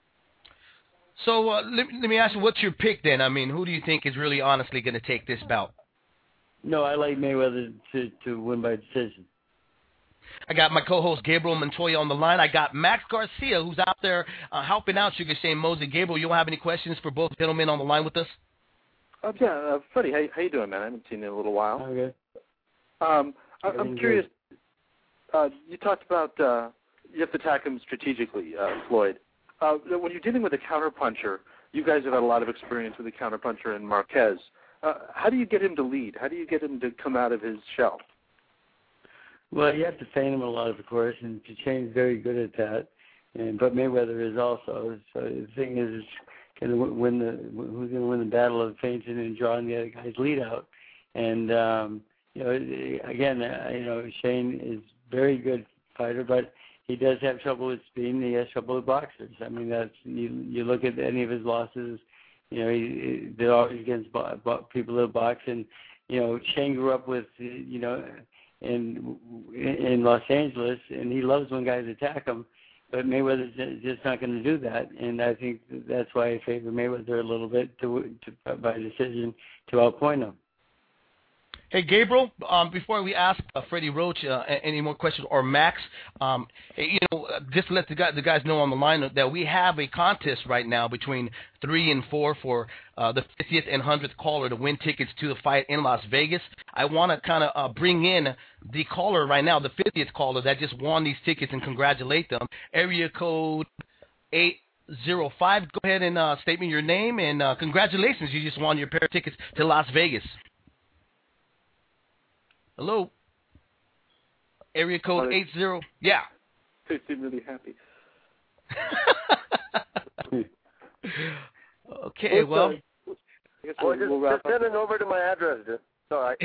So uh, let, let me ask you, what's your pick then? I mean, who do you think is really honestly going to take this bout? No, I like Mayweather to, to win by decision. I got my co-host Gabriel Montoya on the line. I got Max Garcia, who's out there uh, helping out Sugar Shane Mosley. Gabriel, you don't have any questions for both gentlemen on the line with us? Uh, yeah, uh, Freddie, how how you doing, man? I haven't seen you in a little while. Okay. Um, I, I'm curious. Uh, you talked about uh, you have to attack him strategically, uh, Floyd. Uh, when you're dealing with a counterpuncher, you guys have had a lot of experience with a counterpuncher in Marquez. Uh, how do you get him to lead? How do you get him to come out of his shell? Well, you have to feign him a lot, of course, and Shane's very good at that. And but Mayweather is also. So the thing is, can win the who's going to win the battle of feinting and drawing the other guy's lead out. And um, you know, again, uh, you know, Shane is very good fighter, but he does have trouble with speed, and he has trouble with boxers. I mean, that's you. You look at any of his losses. You know, he, they're always against bo- bo- people that box, and you know, Shane grew up with, you know, in in Los Angeles, and he loves when guys attack him. But Mayweather's just not going to do that, and I think that's why I favor Mayweather a little bit to, to by decision to outpoint him. Hey, Gabriel, um, before we ask uh, Freddie Roach uh, any more questions, or Max, um, you know, just to let the, guy, the guys know on the line that we have a contest right now between three and four for uh, the fiftieth and one hundredth caller to win tickets to the fight in Las Vegas. I want to kind of uh, bring in the caller right now, the fiftieth caller that just won these tickets, and congratulate them. Area code eight zero five. Go ahead and uh, state me your name, and uh, congratulations. You just won your pair of tickets to Las Vegas. Hello. Area code oh, eight zero. Yeah. They seem really happy. Okay, well. I guess well, we'll, just, we'll just send it over to my address. It's all right.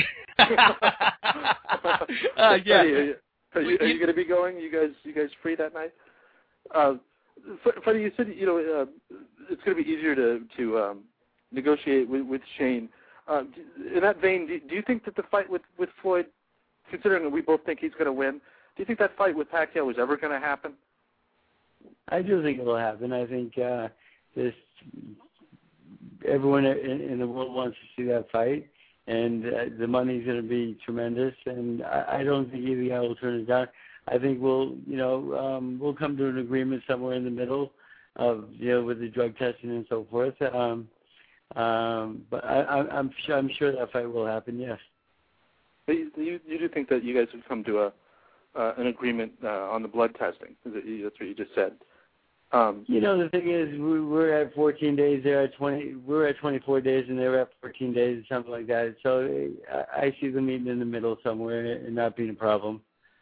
uh, yeah. Are you, are you, are you going to be going? You guys, you guys free that night? Uh, Freddie, you said you know uh, it's going to be easier to to um, negotiate with, with Shane. Uh, in that vein, do, do you think that the fight with, with Floyd, considering that we both think he's going to win, do you think that fight with Pacquiao was ever going to happen? I do think it will happen. I think uh, this everyone in, in the world wants to see that fight, and uh, the money's going to be tremendous. And I, I don't think either guy will turn it down. I think we'll, you know, um, we'll come to an agreement somewhere in the middle of, you know, with the drug testing and so forth. Um, Um, but I, I, I'm sure I'm sure that fight will happen. Yes. But you, you, you do think that you guys would come to a uh, an agreement uh, on the blood testing? Is it, that's what you just said. Um, you know, the thing is, we, we're at fourteen days. They're at twenty. We're at twenty-four days, and they're at fourteen days, something like that. So I, I see them meeting in the middle somewhere, and not being a problem.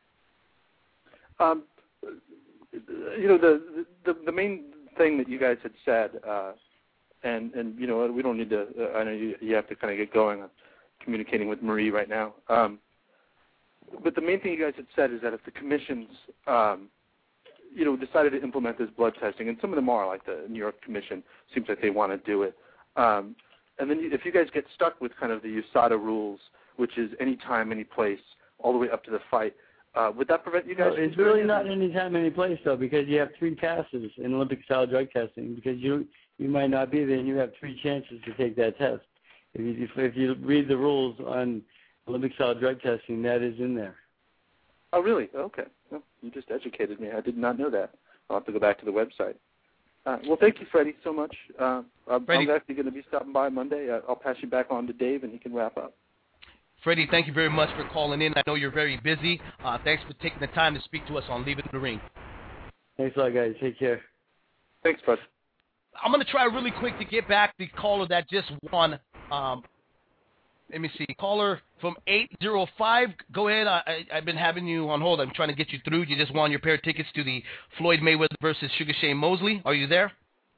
Um, you know, the, the the main thing that you guys had said. Uh, And, and you know, we don't need to, uh, I know you, you have to kind of get going on communicating with Marie right now. Um, but the main thing you guys had said is that if the commissions, um, you know, decided to implement this blood testing, and some of them are, like the New York Commission, seems like they want to do it. Um, and then you, if you guys get stuck with kind of the U S A D A rules, which is any time, any place, all the way up to the fight, uh, would that prevent you guys? No, it's really not any time, any place, though, because you have three passes in Olympic-style drug testing, because you you might not be there, and you have three chances to take that test. If you, if you read the rules on Olympic-style drug testing, that is in there. Oh, really? Okay. Well, you just educated me. I did not know that. I'll have to go back to the website. Uh, well, thank you, Freddie, so much. Uh, I'm, I'm actually going to be stopping by Monday. Uh, I'll pass you back on to Dave, and he can wrap up. Freddie, thank you very much for calling in. I know you're very busy. Uh, thanks for taking the time to speak to us on Leaving the Ring. Thanks a lot, guys. Take care. Thanks, bud. I'm going to try really quick to get back the caller that just won. Um, let me see. Caller from eight zero five. Go ahead. I, I, I've been having you on hold. I'm trying to get you through. You just won your pair of tickets to the Floyd Mayweather versus Sugar Shane Mosley. Are you there?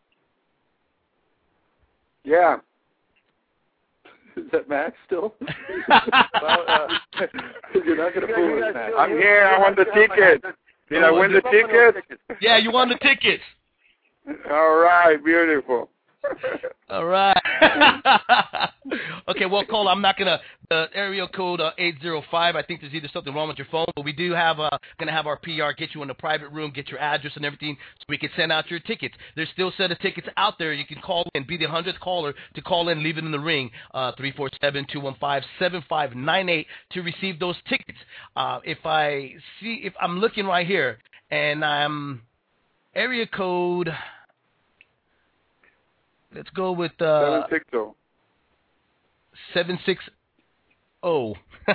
Yeah. Is that Max still? well, uh, you're not going to fool us, Max. I'm here. I won the ticket. Did I win the ticket? Yeah, you won the tickets. All right, beautiful. All right. Okay, well, Cole, I'm not gonna. The uh, area code uh, eight zero five. I think there's either something wrong with your phone, but we do have uh, gonna have our P R get you in the private room, get your address and everything, so we can send out your tickets. There's still a set of tickets out there. You can call in, be the hundredth caller to call in, leave it in the ring. Uh, three four seven two one five seven five nine eight to receive those tickets. Uh, if I see, if I'm looking right here, and I'm area code. Let's go with uh, seven six zero. seven six zero.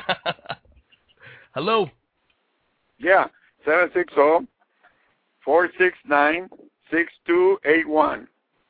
Hello. Yeah, seven six zero, four six nine, six two eight one.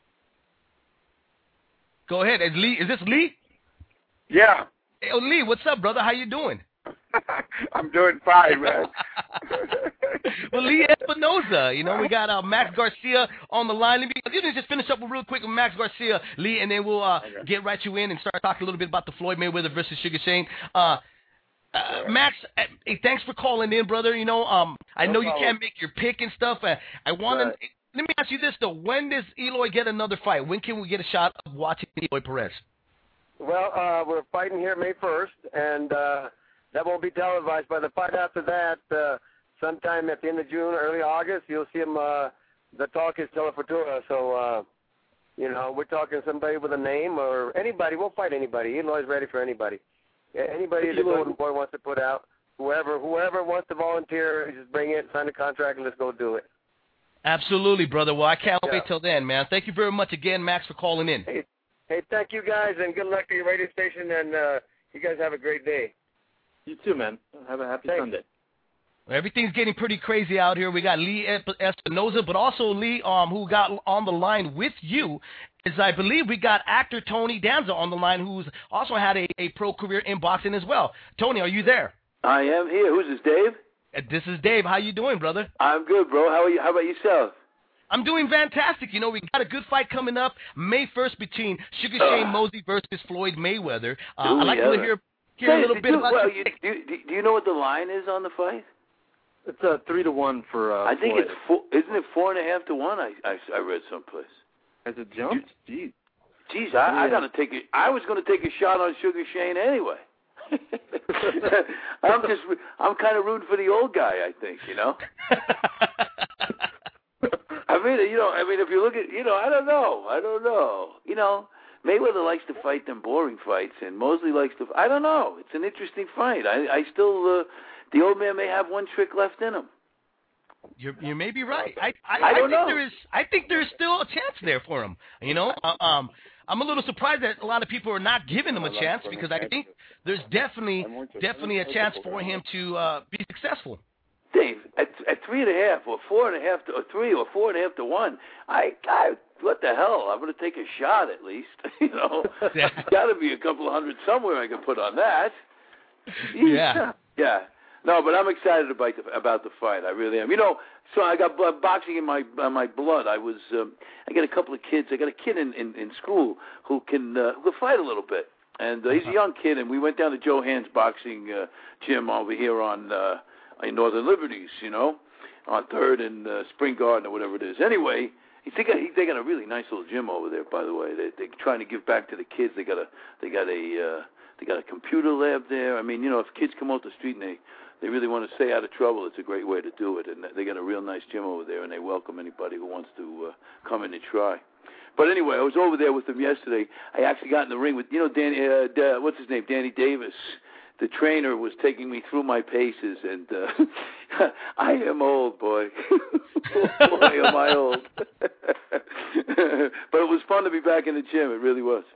Go ahead. Is Lee? Is this Lee? Yeah. Hey, oh, Lee, what's up, brother? How you doing? I'm doing fine, man. Well, Lee Espinoza, you know, we got uh, Max Garcia on the line. Let me, let me just finish up real quick with Max Garcia, Lee, and then we'll uh, okay. get right you in and start talking a little bit about the Floyd Mayweather versus Sugar Shane. Uh, uh, Max, uh, hey, thanks for calling in, brother. You know, um, I no know problem. you can't make your pick and stuff. Uh, I want right. to. Let me ask you this though: when does Eloy get another fight? When can we get a shot of watching Eloy Perez? Well, uh, we're fighting here May first, and uh, that won't be televised. By the fight after that, uh, sometime at the end of June, early August, you'll see him. Uh, the talk is Telefutura, so uh, you know we're talking somebody with a name or anybody. We'll fight anybody. Eloy's ready for anybody. Yeah, anybody the Golden Boy wants to put out, whoever whoever wants to volunteer, just bring it, sign a contract, and let's go do it. Absolutely, brother. Well, I can't yeah. wait till then, man. Thank you very much again, Max, for calling in. Hey, hey, thank you guys, and good luck to your radio station, and uh, you guys have a great day. You too, man. Have a happy Thanks. Sunday. Everything's getting pretty crazy out here. We got Lee Espinoza, but also Lee, um, who got on the line with you, is I believe we got actor Tony Danza on the line, who's also had a, a pro career in boxing as well. Tony, are you there? I am here. Who's this, Dave? Uh, This is Dave. How you doing, brother? I'm good, bro. How are you? How about yourself? I'm doing fantastic. You know, we got a good fight coming up May first between Sugar Shane uh, Mosley versus Floyd Mayweather. Uh, Ooh, I'd like yeah. to hear, hear Say, a little did bit you, about well, your you, do, do, do you know what the line is on the fight? It's uh, three to one for. Uh, I think Floyd. it's four. Isn't it four and a half to one? I I, I read someplace. Has it jumped? Jeez. Jeez, I, I gotta take it. I was gonna take a shot on Sugar Shane anyway. I'm just. I'm kind of rooting for the old guy. I think you know. I mean, you know. I mean, if you look at, you know, I don't know. I don't know. You know, Mayweather likes to fight them boring fights, and Mosley likes to. I don't know. It's an interesting fight. I, I still. Uh, the old man may have one trick left in him. You you may be right. I I, I, I don't think know. there is. I think there's still a chance there for him. You know, uh, um, I'm a little surprised that a lot of people are not giving him a chance because I think there's definitely definitely a chance for him to uh, be successful. Dave, at, at three and a half or four and a half to or three or four and a half to one, I, I what the hell? I'm going to take a shot at least. You know, there's got to be a couple of hundred somewhere I can put on that. Yeah, yeah. No, but I'm excited about the, about the fight. I really am. You know, so I got uh, boxing in my uh, my blood. I was um, I got a couple of kids. I got a kid in, in, in school who can uh, who can fight a little bit, and uh, he's a young kid. And we went down to Joe Hand's boxing uh, gym over here on uh, in Northern Liberties, you know, on Third and uh, Spring Garden or whatever it is. Anyway, they got they got a really nice little gym over there. By the way, they they're trying to give back to the kids. They got a they got a uh, they got a computer lab there. I mean, you know, if kids come off the street and they they really want to stay out of trouble, it's a great way to do it. And they got a real nice gym over there, and they welcome anybody who wants to uh, come in and try. But anyway, I was over there with them yesterday. I actually got in the ring with, you know, Danny, uh, D- what's his name, Danny Davis. The trainer was taking me through my paces, and uh, I am old, boy. oh, boy, am I old. But it was fun to be back in the gym. It really was.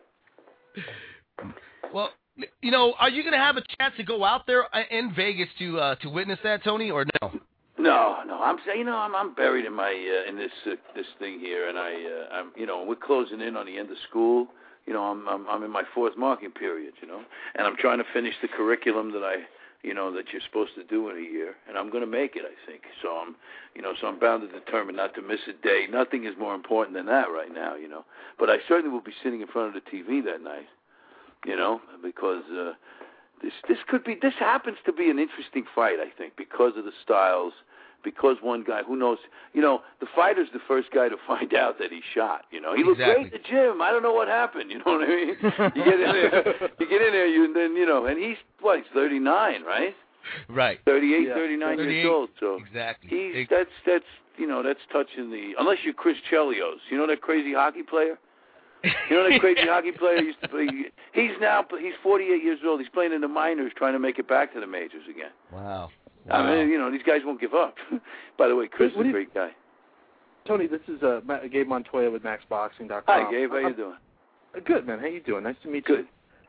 Well, you know, are you going to have a chance to go out there in Vegas to uh, to witness that, Tony, or no? No, no. I'm saying, you know, I'm I'm buried in my uh, in this uh, this thing here, and I uh, I'm you know we're closing in on the end of school. You know, I'm I'm I'm in my fourth marking period. You know, and I'm trying to finish the curriculum that I you know that you're supposed to do in a year, and I'm going to make it. I think so. I'm you know so I'm bound and determined not to miss a day. Nothing is more important than that right now. You know, but I certainly will be sitting in front of the T V that night. You know, because uh, this this could be this happens to be an interesting fight. I think because of the styles, because one guy who knows. You know, the fighter's the first guy to find out that he's shot. You know, he looked exactly. great at the gym. I don't know what happened. You know what I mean? You get in there, you get in there, you and then you know, and he's what? He's thirty-nine, right? Right. thirty-eight, yeah. thirty-nine thirty-eight. years old. So exactly. He's it, that's that's you know that's touching the unless you're Chris Chelios. You know that crazy hockey player. You know that crazy yeah. hockey player used to play? He's now he's forty-eight years old. He's playing in the minors, trying to make it back to the majors again. Wow. I wow. mean, you know, these guys won't give up. By the way, Chris what, what is a great guy. Tony, this is uh, Gabe Montoya with Max Boxing dot com. Hi, Gabe. How I'm, you doing? Good, man. How you doing? Nice to meet Good. you.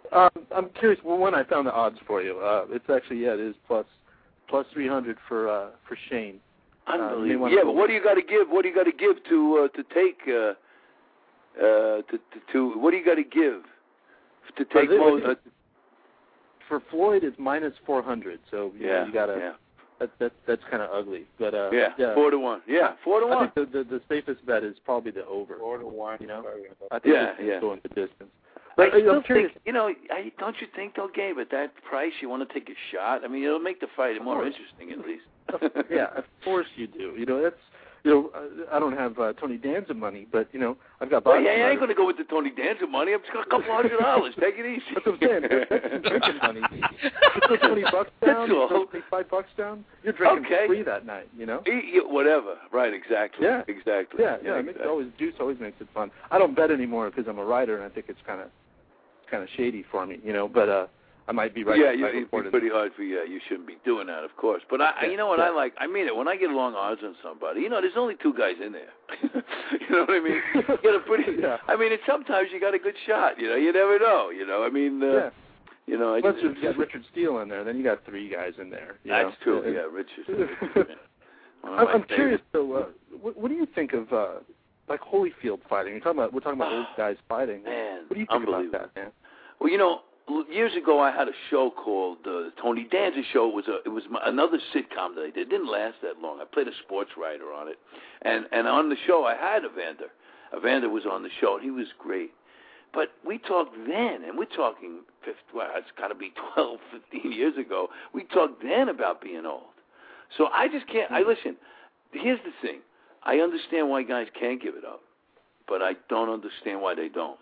Um, I'm curious. Well, when I found the odds for you, uh, it's actually yeah, it is plus plus three hundred for uh, for Shane. Unbelievable. Uh, yeah, but what do you got to give? What do you got to give to uh, to take uh, uh, to, to to what do you got to give to take uh, most? Uh, for Floyd, it's minus four hundred. So you yeah, know, you got to. Yeah. That, that that's kind of ugly, but uh, yeah, yeah, four to one. Yeah, four to I one. think the, the the safest bet is probably the over. Four to one. You know, I think yeah, it's yeah. going the distance. But But, I uh, I'm still curious. think, you know, I, don't you think they'll Gabe at that price? You want to take a shot? I mean, it'll make the fight more course. interesting at least. Yeah, of course you do. You know, that's you know, uh, I don't have uh, Tony Danza money, but you know, I've got. Well, yeah, I ain't going to go with the Tony Danza money. I've just got a couple hundred dollars. Take it easy. That's what I'm saying. That, that's some drinking money. You throw twenty bucks down. That's all. You throw five bucks down. You're drinking Okay. free that night. You know. Eat, eat, whatever. Right. Exactly. Yeah. Exactly. Yeah. Yeah. It makes it always juice always makes it fun. I don't bet anymore because I'm a writer, and I think it's kind of kind of shady for me. You know, but uh, I might be right. Yeah, I you, it'd be pretty hard for you. You shouldn't be doing that, of course. But I, you know what yeah. I like? I mean it. When I get along odds on somebody, you know, there's only two guys in there. You know what I mean? You get a pretty. Yeah. I mean, it's sometimes you got a good shot. You know, you never know. You know, I mean, uh, yeah. you know, I Unless just, you got Richard Steele in there, then you got three guys in there. You that's know? true. Uh, Yeah, Richard. Richard I'm, my I'm favorites. curious though. Uh, what, what do you think of uh, like Holyfield fighting? You're talking about we're talking about old guys fighting. Man, what do you think about unbelievable. that, man? Well, you know, years ago I had a show called uh, Tony Danza Show. It was a, it was my, another sitcom that I did. It didn't last that long. I played a sports writer on it, and and on the show I had Evander. Evander was on the show, and he was great. But we talked then, and we're talking, well, it's got to be twelve, fifteen years ago. We talked then about being old. So I just can't. I listen. Here's the thing. I understand why guys can't give it up, but I don't understand why they don't.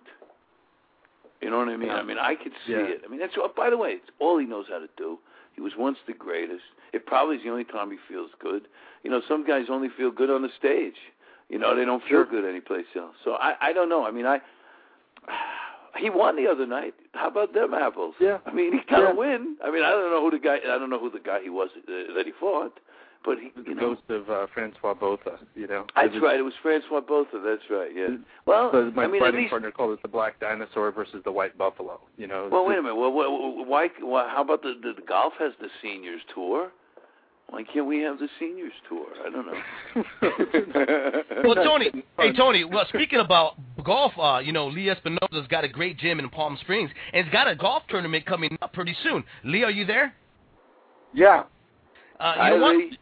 You know what I mean? I mean, I could see Yeah. it. I mean, that's all, by the way, it's all he knows how to do. He was once the greatest. It probably is the only time he feels good. You know, some guys only feel good on the stage. You know, they don't feel Sure. good anyplace else. So I, I don't know. I mean, I he won the other night. How about them apples? Yeah. I mean, he got to Yeah. win. I mean, I don't know who the guy. I don't know who the guy he was uh, that he fought, but he, The you know, ghost of uh, Francois Botha. You know. that's It was- right. It was Francois Botha. That's right. Yeah. Well, So my I mean, at fighting least. partner called it the black dinosaur versus the white buffalo. You know. Well, wait a minute. Well, why? why, why how about the, the the golf has the seniors tour? Why can't we have the seniors tour? I don't know. Well, Tony, hey Tony. Well, speaking about golf, uh, you know, Lee Espinosa's got a great gym in Palm Springs, and it's got a golf tournament coming up pretty soon. Lee, are you there? Yeah. Uh, you Hi, know what? Lee.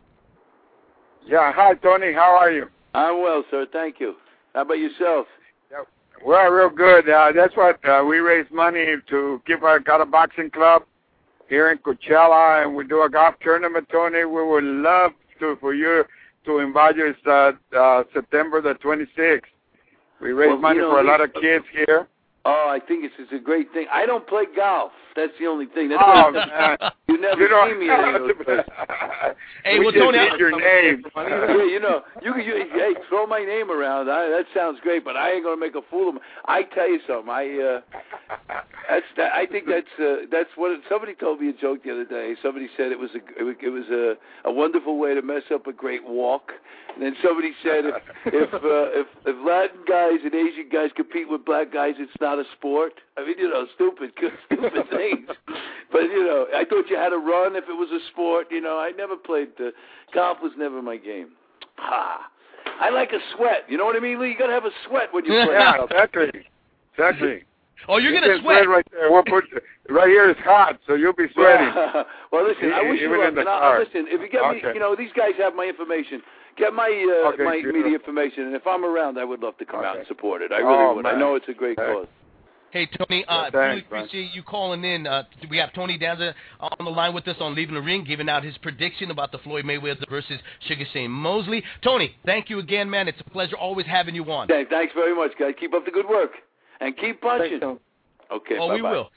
Yeah. Hi, Tony. How are you? I'm well, sir. Thank you. How about yourself? Well, real good. Uh, that's what uh, we raise money to keep our got a boxing club here in Coachella, and we do a golf tournament, Tony. We would love to for you to invite us uh, uh, September the twenty-sixth. We raise Well, money you know, for a Lee- lot of kids here. Oh, I think it's, it's a great thing. I don't play golf. That's the only thing. That's Oh, what- man. You never You don't see me at any of those places. Hey, we well, just Tony, need I- your name. Yeah, you know, you can you, hey, throw my name around. I, that sounds great, but I ain't gonna make a fool of me. I tell you something. I uh, that's that, I think that's uh, that's what somebody told me a joke the other day. Somebody said it was a it was a, a wonderful way to mess up a great walk. And then somebody said if if, uh, if if Latin guys and Asian guys compete with black guys, it's not a sport. I mean, you know, stupid stupid things. But you know, I thought you had to run if it was a sport. You know, I never played uh, golf. Was never my game. Ha. I like a sweat. You know what I mean, Lee? You gotta have a sweat when you play Yeah, golf. exactly. Exactly. Oh, you're You gonna can sweat. right there. We'll put right here is hot, so you'll be sweating. Yeah. Well, listen, I wish you Even luck. in the And I'll, car. listen, if you get Okay. me, you know, these guys have my information. Get my uh, Okay, my good. media information, and if I'm around, I would love to come out Okay. and support it. I really Oh, would. I man. know it's a great Okay. cause. Hey, Tony, uh, Yeah, really thanks, man. appreciate you calling in. Uh, we have Tony Danza on the line with us on Leaving the Ring, giving out his prediction about the Floyd Mayweather versus Sugar Shane Mosley. Tony, thank you again, man. It's a pleasure always having you on. Thanks, thanks very much, guys. Keep up the good work, and keep punching. Thanks, Tony. Okay, Oh, bye-bye. we will.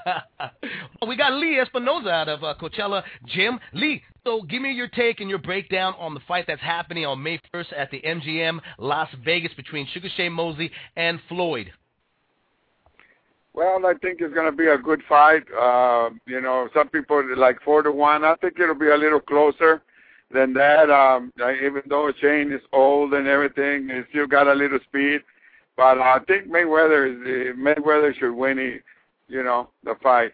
Well, we got Lee Espinosa out of uh, Coachella Gym. Lee, so give me your take and your breakdown on the fight that's happening on May first at the M G M Las Vegas between Sugar Shane Mosley and Floyd. Well, I think it's going to be a good fight. Uh, you know, some people like four to one. I think it'll be a little closer than that. Um, even though Shane is old and everything, he's still got a little speed. But I think Mayweather is uh, Mayweather should win. He, you know, the fight.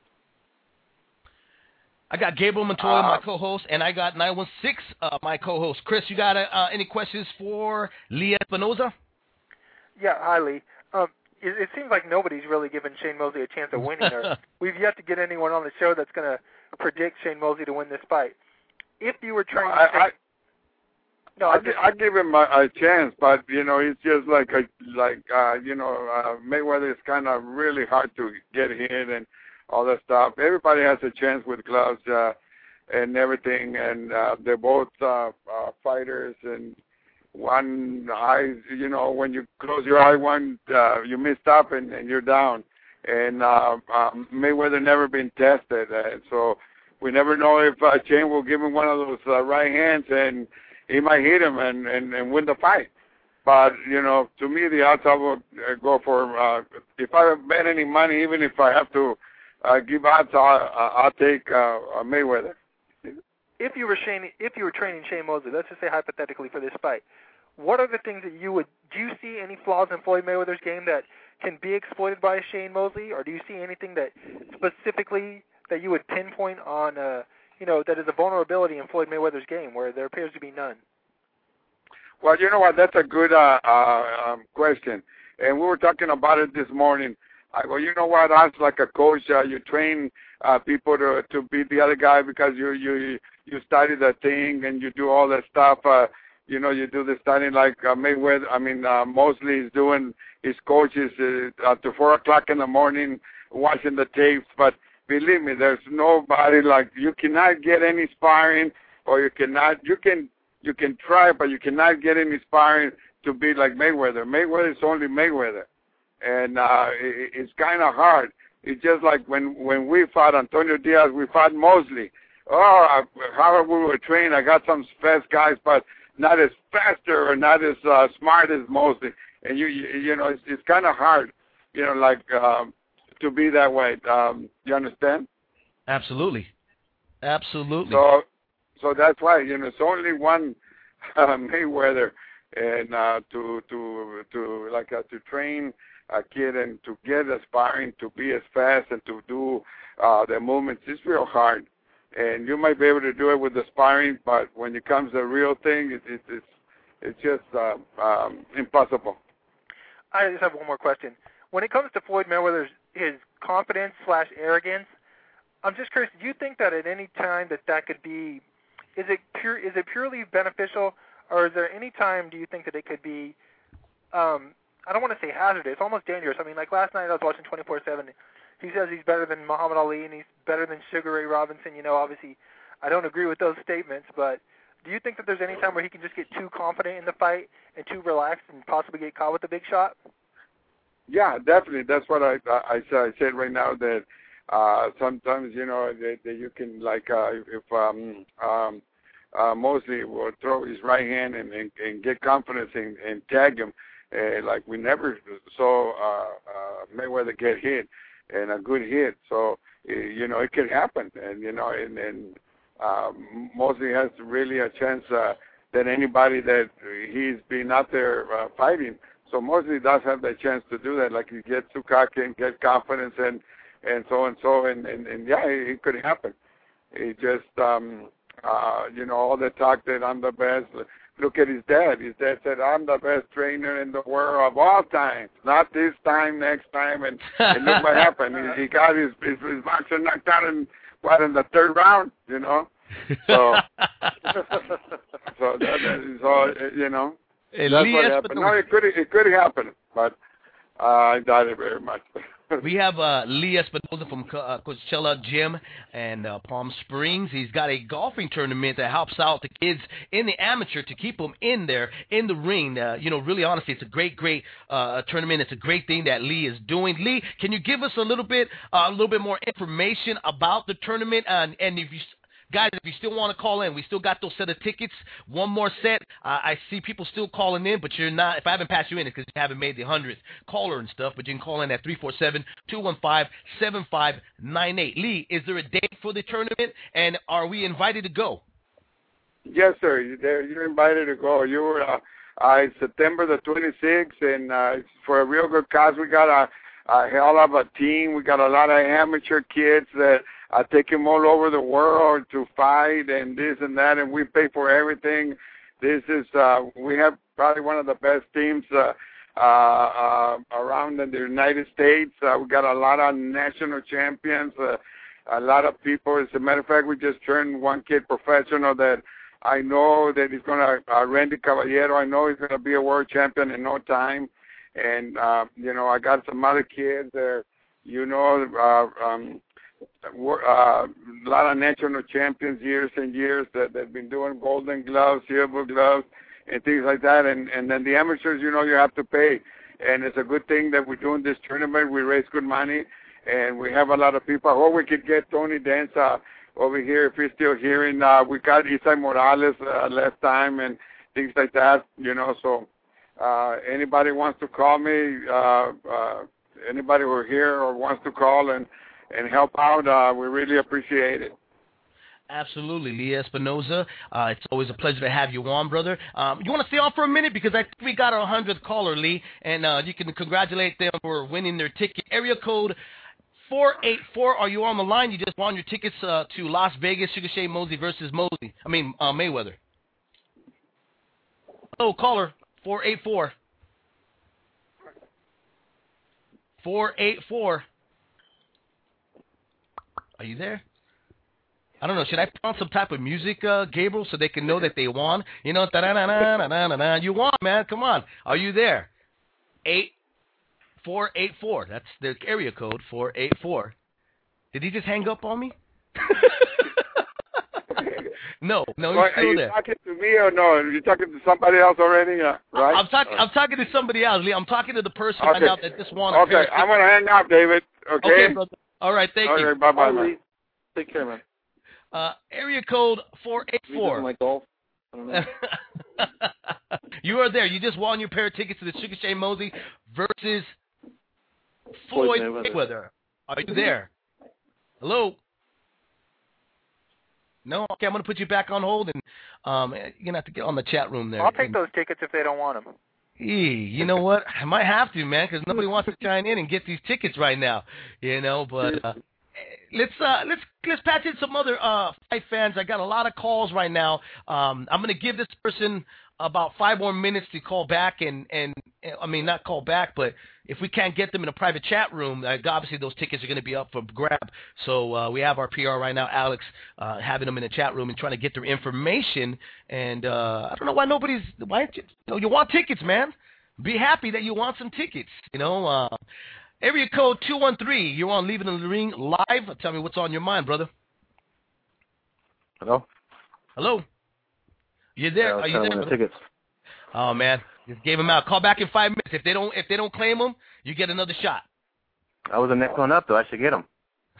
I got Gabriel Montoya, uh, my co-host, and I got nine one six, uh, my co-host. Chris, you got uh, any questions for Lee Espinoza? Yeah, hi, Lee. Um, it, it seems like nobody's really given Shane Mosley a chance of winning. Or we've yet to get anyone on the show that's going to predict Shane Mosley to win this fight. If you were trying no, to... I, I, no, I, just, I give him a, a chance, but, you know, it's just like, a, like uh, you know, uh, Mayweather is kind of really hard to get hit and all that stuff. Everybody has a chance with gloves uh, and everything, and uh, they're both uh, uh, fighters. And one eye, you know, when you close your eye, one uh, you missed up and, and you're down. And uh, um, Mayweather never been tested, uh, so we never know if uh, Shane will give him one of those uh, right hands and he might hit him and, and, and win the fight. But, you know, to me, the odds I would uh, go for, uh, if I bet any money, even if I have to Uh, give odds, I'll, I'll take uh, uh, Mayweather. If you were Shane, if you were training Shane Mosley, let's just say hypothetically for this fight, what are the things that you would? Do you see any flaws in Floyd Mayweather's game that can be exploited by Shane Mosley, or do you see anything that specifically that you would pinpoint on, uh, you know, that is a vulnerability in Floyd Mayweather's game where there appears to be none? Well, you know what? That's a good uh, uh, um, question, and we were talking about it this morning. I go, you know what? As like a coach, uh, you train uh, people to to beat the other guy because you you you study the thing and you do all that stuff. Uh, you know, you do the studying like uh, Mayweather. I mean, uh, Mosley is doing his coaches uh, to four o'clock in the morning watching the tapes. But believe me, there's nobody like you cannot get any sparring, or you cannot you can you can try, but you cannot get any sparring to be like Mayweather. Mayweather is only Mayweather. And uh, it, it's kind of hard. It's just like when when we fought Antonio Diaz, we fought Mosley. Oh, I, how we were trained, I got some fast guys, but not as faster or not as uh, smart as Mosley. And you you, you know, it's, it's kind of hard, you know, like um, to be that way. Um, you understand? Absolutely, absolutely. So, so that's why you know it's only one uh, Mayweather, and uh, to to to like uh, to train a kid and to get aspiring to be as fast and to do uh, the movements is real hard. And you might be able to do it with the sparring, but when it comes to the real thing, it, it, it's it's just uh, um, impossible. I just have one more question. When it comes to Floyd Mayweather's his confidence slash arrogance, I'm just curious. Do you think that at any time that that could be, is it pure? Is it purely beneficial, or is there any time do you think that it could be? Um, I don't want to say hazardous, almost dangerous. I mean, like last night I was watching twenty-four seven. He says he's better than Muhammad Ali and he's better than Sugar Ray Robinson. You know, obviously I don't agree with those statements, but do you think that there's any time where he can just get too confident in the fight and too relaxed and possibly get caught with a big shot? Yeah, definitely. That's what I I, I said right now, that uh, sometimes, you know, that, that you can, like, uh, if um, um, uh, Mosley will throw his right hand and, and, and get confidence and, and tag him. Uh, like we never saw uh, uh, Mayweather get hit, and a good hit. So uh, you know it could happen, and you know, and, and um, Mosley has really a chance uh, than anybody that he's been out there uh, fighting. So Mosley does have the chance to do that. Like he gets too cocky and get confidence, and and so and so, and and, and yeah, it, it could happen. It just um, uh, you know, all the talk that I'm the best. Look at his dad. His dad said, I'm the best trainer in the world of all time. Not this time, next time. And, and look what happened. He, he got his, his, his boxer knocked out in, what, in the third round, you know? So, so, that, that is all, you know. That's what happened. No, it could, it could happen, but uh, I doubt it very much. We have uh, Lee Espinoza from uh, Coachella Gym and uh, Palm Springs. He's got a golfing tournament that helps out the kids in the amateur to keep them in there, in the ring. Uh, you know, really honestly, it's a great, great uh, tournament. It's a great thing that Lee is doing. Lee, can you give us a little bit, uh, a little bit more information about the tournament? And, and if you Guys, if you still want to call in, we still got those set of tickets. One more set. Uh, I see people still calling in, but you're not. If I haven't passed you in, it's because you haven't made the hundredth caller and stuff. But you can call in at three four seven, two one five, seven five nine eight. Lee, is there a date for the tournament, and are we invited to go? Yes, sir. You're invited to go. You were uh, uh, it's September the twenty-sixth, and uh, it's for a real good cause. We got a a hell of a team. We got a lot of amateur kids that I take them all over the world to fight and this and that, and we pay for everything. This is uh, we have probably one of the best teams uh, uh, uh, around in the United States. Uh, we got a lot of national champions, uh, a lot of people. As a matter of fact, we just turned one kid professional that I know that he's going to, uh, Randy Caballero, I know he's going to be a world champion in no time. And, uh, you know, I got some other kids there, you know, uh, um, uh, a lot of national champions years and years that have been doing golden gloves, silver gloves, and things like that. And, and then the amateurs, you know, you have to pay. And it's a good thing that we're doing this tournament. We raise good money, and we have a lot of people. I hope we could get Tony Dance uh, over here if he's still hearing. Uh, we got Isai Morales uh, last time and things like that, you know. So uh, anybody wants to call me, uh, uh, anybody who's here or wants to call and, and help out, uh, we really appreciate it. Absolutely, Lee Espinoza. Uh, it's always a pleasure to have you on, brother. Um, you want to stay on for a minute because I think we got our hundredth caller, Lee, and uh, you can congratulate them for winning their ticket. Area code four eight four. Are you on the line? You just won your tickets uh, to Las Vegas, Sugar Shane Mosley versus Mosley. I mean uh, Mayweather. Hello, caller four eight four. Four eight four. Are you there? I don't know. Should I put on some type of music, uh, Gabriel, so they can know that they won? You know, da-da-da-da-da-da-da. You won, man. Come on. Are you there? Eight four eight four. That's the area code. Four eight four. Did he just hang up on me? no, no, he's Are still you there. talking to me or no? Are you talking to somebody else already? Uh, right? I'm talking. I'm talking to somebody else, Lee. I'm talking to the person Okay. right now that just won. a Okay, pair of I'm going to hang up, David. Okay? Okay, brother. All right, thank All you. right, bye-bye, man. Take care, man. Uh, area code four eight four. Like golf. I don't know. You are there. You just won your pair of tickets to the Sugar Shane Mosley versus Floyd, Floyd Mayweather. Mayweather. Are you there? Hello? No? Okay, I'm going to put you back on hold, and um, you're going to have to get on the chat room there. I'll take those tickets if they don't want them. Hey, you know what? I might have to, man, because nobody wants to chime in and get these tickets right now. You know, but uh, let's uh, let's let's patch in some other uh, fight fans. I got a lot of calls right now. Um, I'm going to give this person about five more minutes to call back, and and I mean not call back, but if we can't get them in a private chat room, uh, obviously those tickets are going to be up for grab. So uh, we have our P R right now, Alex, uh, having them in the chat room and trying to get their information. And uh, I don't know why nobody's why you, you, know, you want tickets, man. Be happy that you want some tickets. You know, uh, area code two one three. You're on Leaving the Ring live. Tell me what's on your mind, brother. Hello. Hello. You there? Yeah, I was Are you trying to there? win the tickets. Oh man, just gave them out. Call back in five minutes. If they don't, if they don't claim them, you get another shot. I was the next one up, though. I should get them.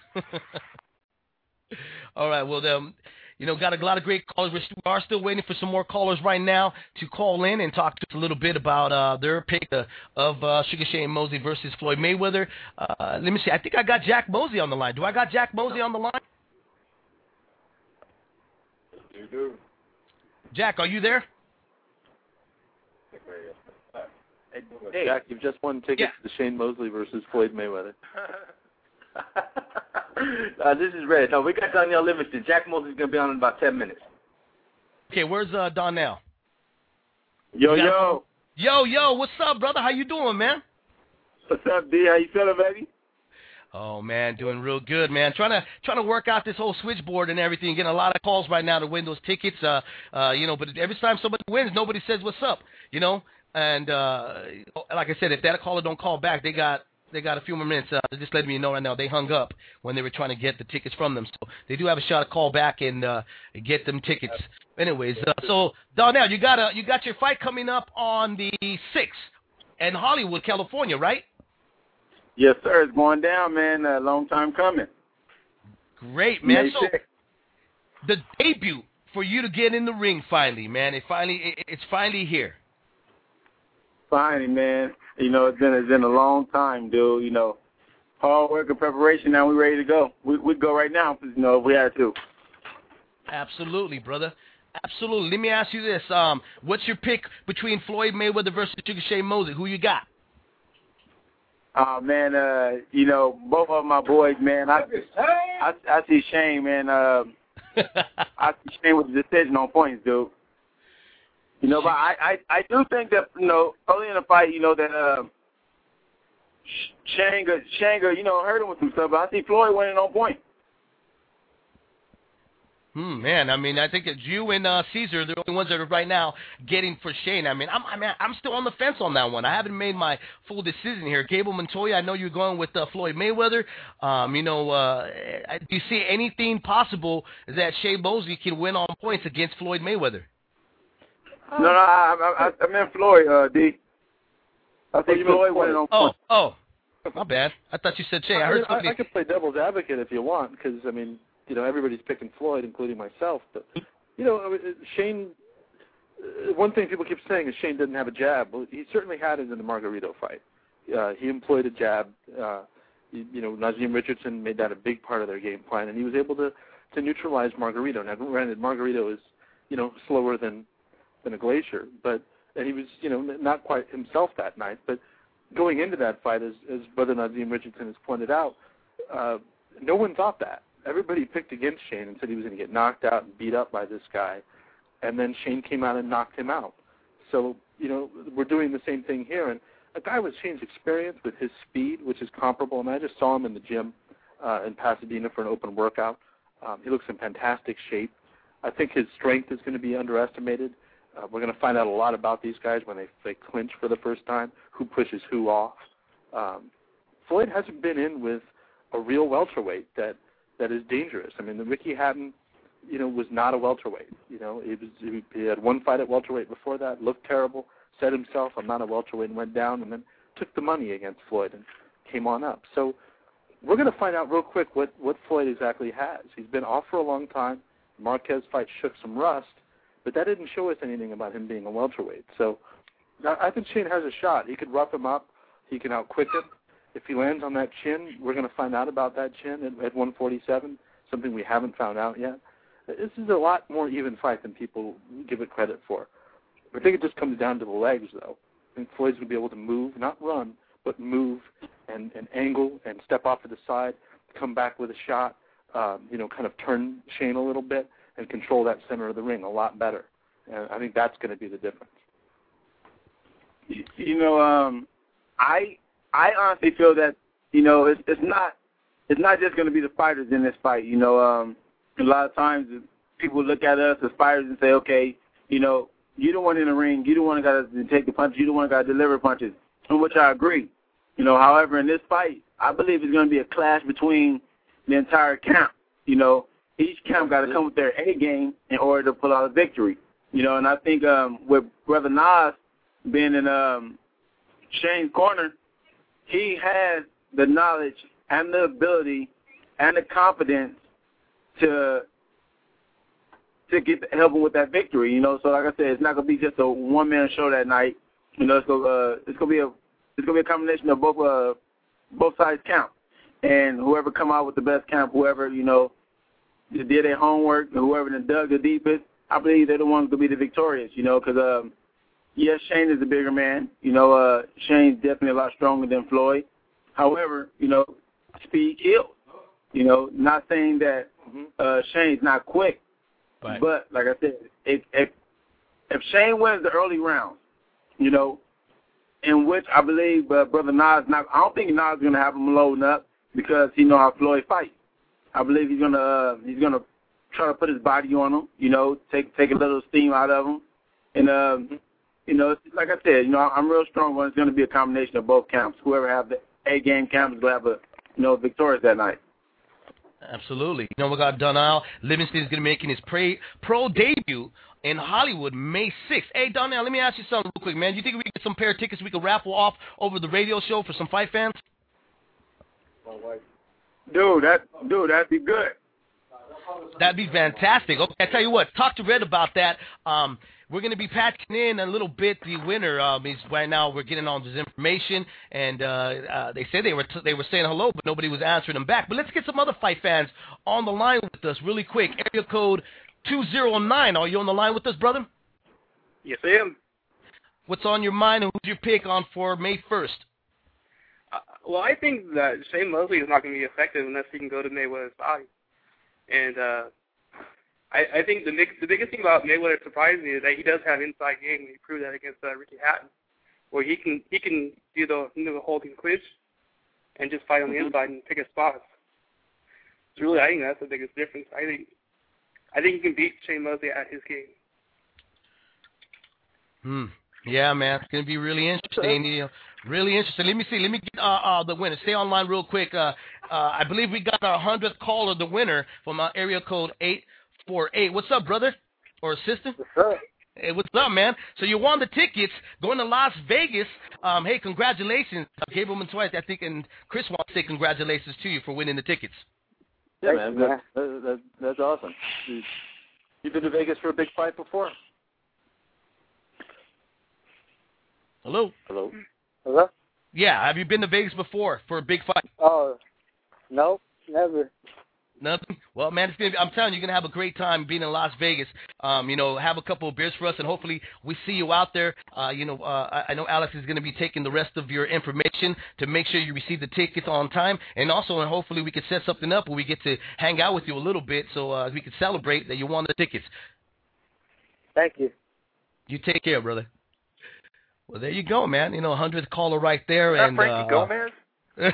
All right. Well, um, you know, got a lot of great callers. We are still waiting for some more callers right now to call in and talk to us a little bit about uh, their pick uh, of uh, Sugar Shane Mosley versus Floyd Mayweather. Uh, let me see. I think I got Jack Mosley on the line. Do I got Jack Mosley on the line? You do. Jack, are you there? Hey, Jack, you've just won tickets Yeah. to Shane Mosley versus Floyd Mayweather. uh, this is Red. No, we got Danielle Livingston. Jack Mosley's going to be on in about ten minutes. Okay, where's uh, Donnell? Yo, You got- yo. Yo, yo, what's up, brother? How you doing, man? What's up, D? How you feeling, baby? Oh man, doing real good, man. Trying to trying to work out this whole switchboard and everything. Getting a lot of calls right now to win those tickets. Uh, uh, you know, but every time somebody wins, nobody says what's up. You know, and uh, like I said, if that caller don't call back, they got they got a few more minutes. Uh, they're just letting me know right now they hung up when they were trying to get the tickets from them. So they do have a shot to call back and uh, get them tickets. Anyways, uh, so Donnell, you got a you got your fight coming up on the sixth in Hollywood, California, right? Yes, sir. It's going down, man. A long time coming. Great, man. May So sixth. the debut for you to get in the ring finally, man. It finally it, it's finally here. Finally, man. You know, it's been it's been a long time, dude. You know, hard work and preparation. Now we're ready to go. We we'd go right now, you know, if we had to. Absolutely, brother. Absolutely. Let me ask you this. Um, what's your pick between Floyd Mayweather versus Sugar Shane Mosley? Who you got? Uh, man, uh, you know, both of my boys, man. I, I, I see Shane, man. Uh, I see Shane with the decision on points, dude. You know, but I, I, I do think that, you know, early in the fight, you know, that uh, Shanga, Shanga, you know, hurt him with some stuff, but I see Floyd winning on point. Hmm, man, I mean, I think that you and uh, Caesar are the only ones that are right now getting for Shane. I mean, I'm, I mean, I'm still on the fence on that one. I haven't made my full decision here. Gable Montoya, I know you're going with uh, Floyd Mayweather. Um, you know, uh, do you see anything possible that Shane Mosley can win on points against Floyd Mayweather? No, no, I, I, I meant Floyd, uh, D. I think oh, Floyd winning on oh, points. Oh, oh, my bad. I thought you said Shane. I, I heard mean, somebody. I, I could play devil's advocate if you want, because I mean. You know, everybody's picking Floyd, including myself. But, you know, I mean, Shane, uh, one thing people keep saying is Shane didn't have a jab. Well, he certainly had it in the Margarito fight. Uh, he employed a jab. Uh, you, you know, Nazeem Richardson made that a big part of their game plan, and he was able to, to neutralize Margarito. Now, granted, Margarito is, you know, slower than, than a glacier, but and he was, you know, not quite himself that night. But going into that fight, as, as Brother Nazeem Richardson has pointed out, uh, no one thought that. Everybody picked against Shane and said he was going to get knocked out and beat up by this guy. And then Shane came out and knocked him out. So, you know, we're doing the same thing here. And a guy with Shane's experience, with his speed, which is comparable, and I just saw him in the gym uh, in Pasadena for an open workout. Um, he looks in fantastic shape. I think his strength is going to be underestimated. Uh, we're going to find out a lot about these guys when they, they clinch for the first time, who pushes who off. Um, Floyd hasn't been in with a real welterweight that that is dangerous. I mean, the Ricky Hatton, you know, was not a welterweight. You know, he was he, he had one fight at welterweight before that, looked terrible, said himself, I'm not a welterweight, and went down, and then took the money against Floyd and came on up. So we're going to find out real quick what, what Floyd exactly has. He's been off for a long time. Marquez fight shook some rust, but that didn't show us anything about him being a welterweight. So I think Shane has a shot. He could rough him up. He can outquick him. If he lands on that chin, we're going to find out about that chin at, at one forty-seven, something we haven't found out yet. This is a lot more even fight than people give it credit for. I think it just comes down to the legs, though. I think Floyd's going to be able to move, not run, but move and, and angle and step off to the side, come back with a shot, um, you know, kind of turn Shane a little bit and control that center of the ring a lot better. And I think that's going to be the difference. You know, um, I... I honestly feel that, you know, it's, it's not it's not just going to be the fighters in this fight. You know, um, a lot of times people look at us as fighters and say, okay, you know, you don't want in the ring, you don't want to got to take the punches, you don't want to got to deliver punches, in which I agree. You know, however, in this fight, I believe it's going to be a clash between the entire camp. You know, each camp got to come with their A game in order to pull out a victory. You know, and I think um, with Brother Nas being in um, Shane's corner, he has the knowledge and the ability and the confidence to to get help him with that victory. You know, so like I said, it's not gonna be just a one man show that night. You know, it's gonna uh, it's gonna be a it's gonna be a combination of both uh, both sides count, and whoever come out with the best count, whoever you know did their homework, and whoever dug the deepest, I believe they're the ones gonna be the victorious. You know, because um. Yes, Shane is a bigger man. You know, uh, Shane's definitely a lot stronger than Floyd. However, you know, speed kills. You know, not saying that uh, Shane's not quick, right. But like I said, if, if if Shane wins the early rounds, you know, in which I believe uh, Brother Nas, not, I don't think Nas is going to have him loading up because he know how Floyd fights. I believe he's gonna uh, he's gonna try to put his body on him. You know, take take a little steam out of him, and. Um, You know, like I said, you know, I'm real strong when it's going to be a combination of both camps. Whoever have the A-game camp is going to have a, you know, victorious that night. Absolutely. You know, we got Donnell Livingston is going to be making his pre- pro debut in Hollywood May sixth. Hey, Donnell, let me ask you something real quick, man. Do you think we could get some pair of tickets we could raffle off over the radio show for some fight fans? Dude, that, dude, that'd be good. That'd be fantastic. Okay, I tell you what, talk to Red about that. Um, we're going to be patching in a little bit the winner. Um, he's, right now we're getting all this information, and uh, uh, they said they were t- they were saying hello, but nobody was answering them back. But let's get some other fight fans on the line with us really quick. Area code two zero nine. Are you on the line with us, brother? Yes, I am. What's on your mind, and who's your pick on for May first? Uh, well, I think that Shane Mosley is not going to be effective unless he can go to Mayweather's body. And uh, I, I think the big, the biggest thing about Mayweather surprised me is that he does have inside game. He proved that against uh, Ricky Hatton, where he can he can do the you know, the holding clinch and just fight on the Mm-hmm. inside and pick his spots. So really, I think that's the biggest difference. I think I think he can beat Shane Mosley at his game. Hmm. Yeah, man, it's gonna be really interesting. You know, really interesting. Let me see. Let me get uh, uh the winner. Stay online real quick. Uh, uh, I believe we got our hundredth caller, the winner from uh, area code eight four eight. What's up, brother or sister? What's up? Hey, what's up, man? So you won the tickets going to Las Vegas. Um, hey, congratulations, uh, Gabriel Twice, I think, and Chris wants to say congratulations to you for winning the tickets. Yeah, man, that's, that, that, that's awesome. You- You've been to Vegas for a big fight before? Hello. Hello. Hello? Yeah, have you been to Vegas before for a big fight? Oh, nope, never. Nothing. Well, man, it's gonna be, I'm telling you, you're gonna have a great time being in Las Vegas. Um, you know, have a couple of beers for us, and hopefully we see you out there. Uh, you know, uh, I, I know Alex is gonna be taking the rest of your information to make sure you receive the tickets on time, and also, and hopefully we can set something up where we get to hang out with you a little bit, so uh, we can celebrate that you won the tickets. Thank you. You take care, brother. Well, there you go, man. You know, hundredth caller right there, Is that and Frankie uh, Gomez?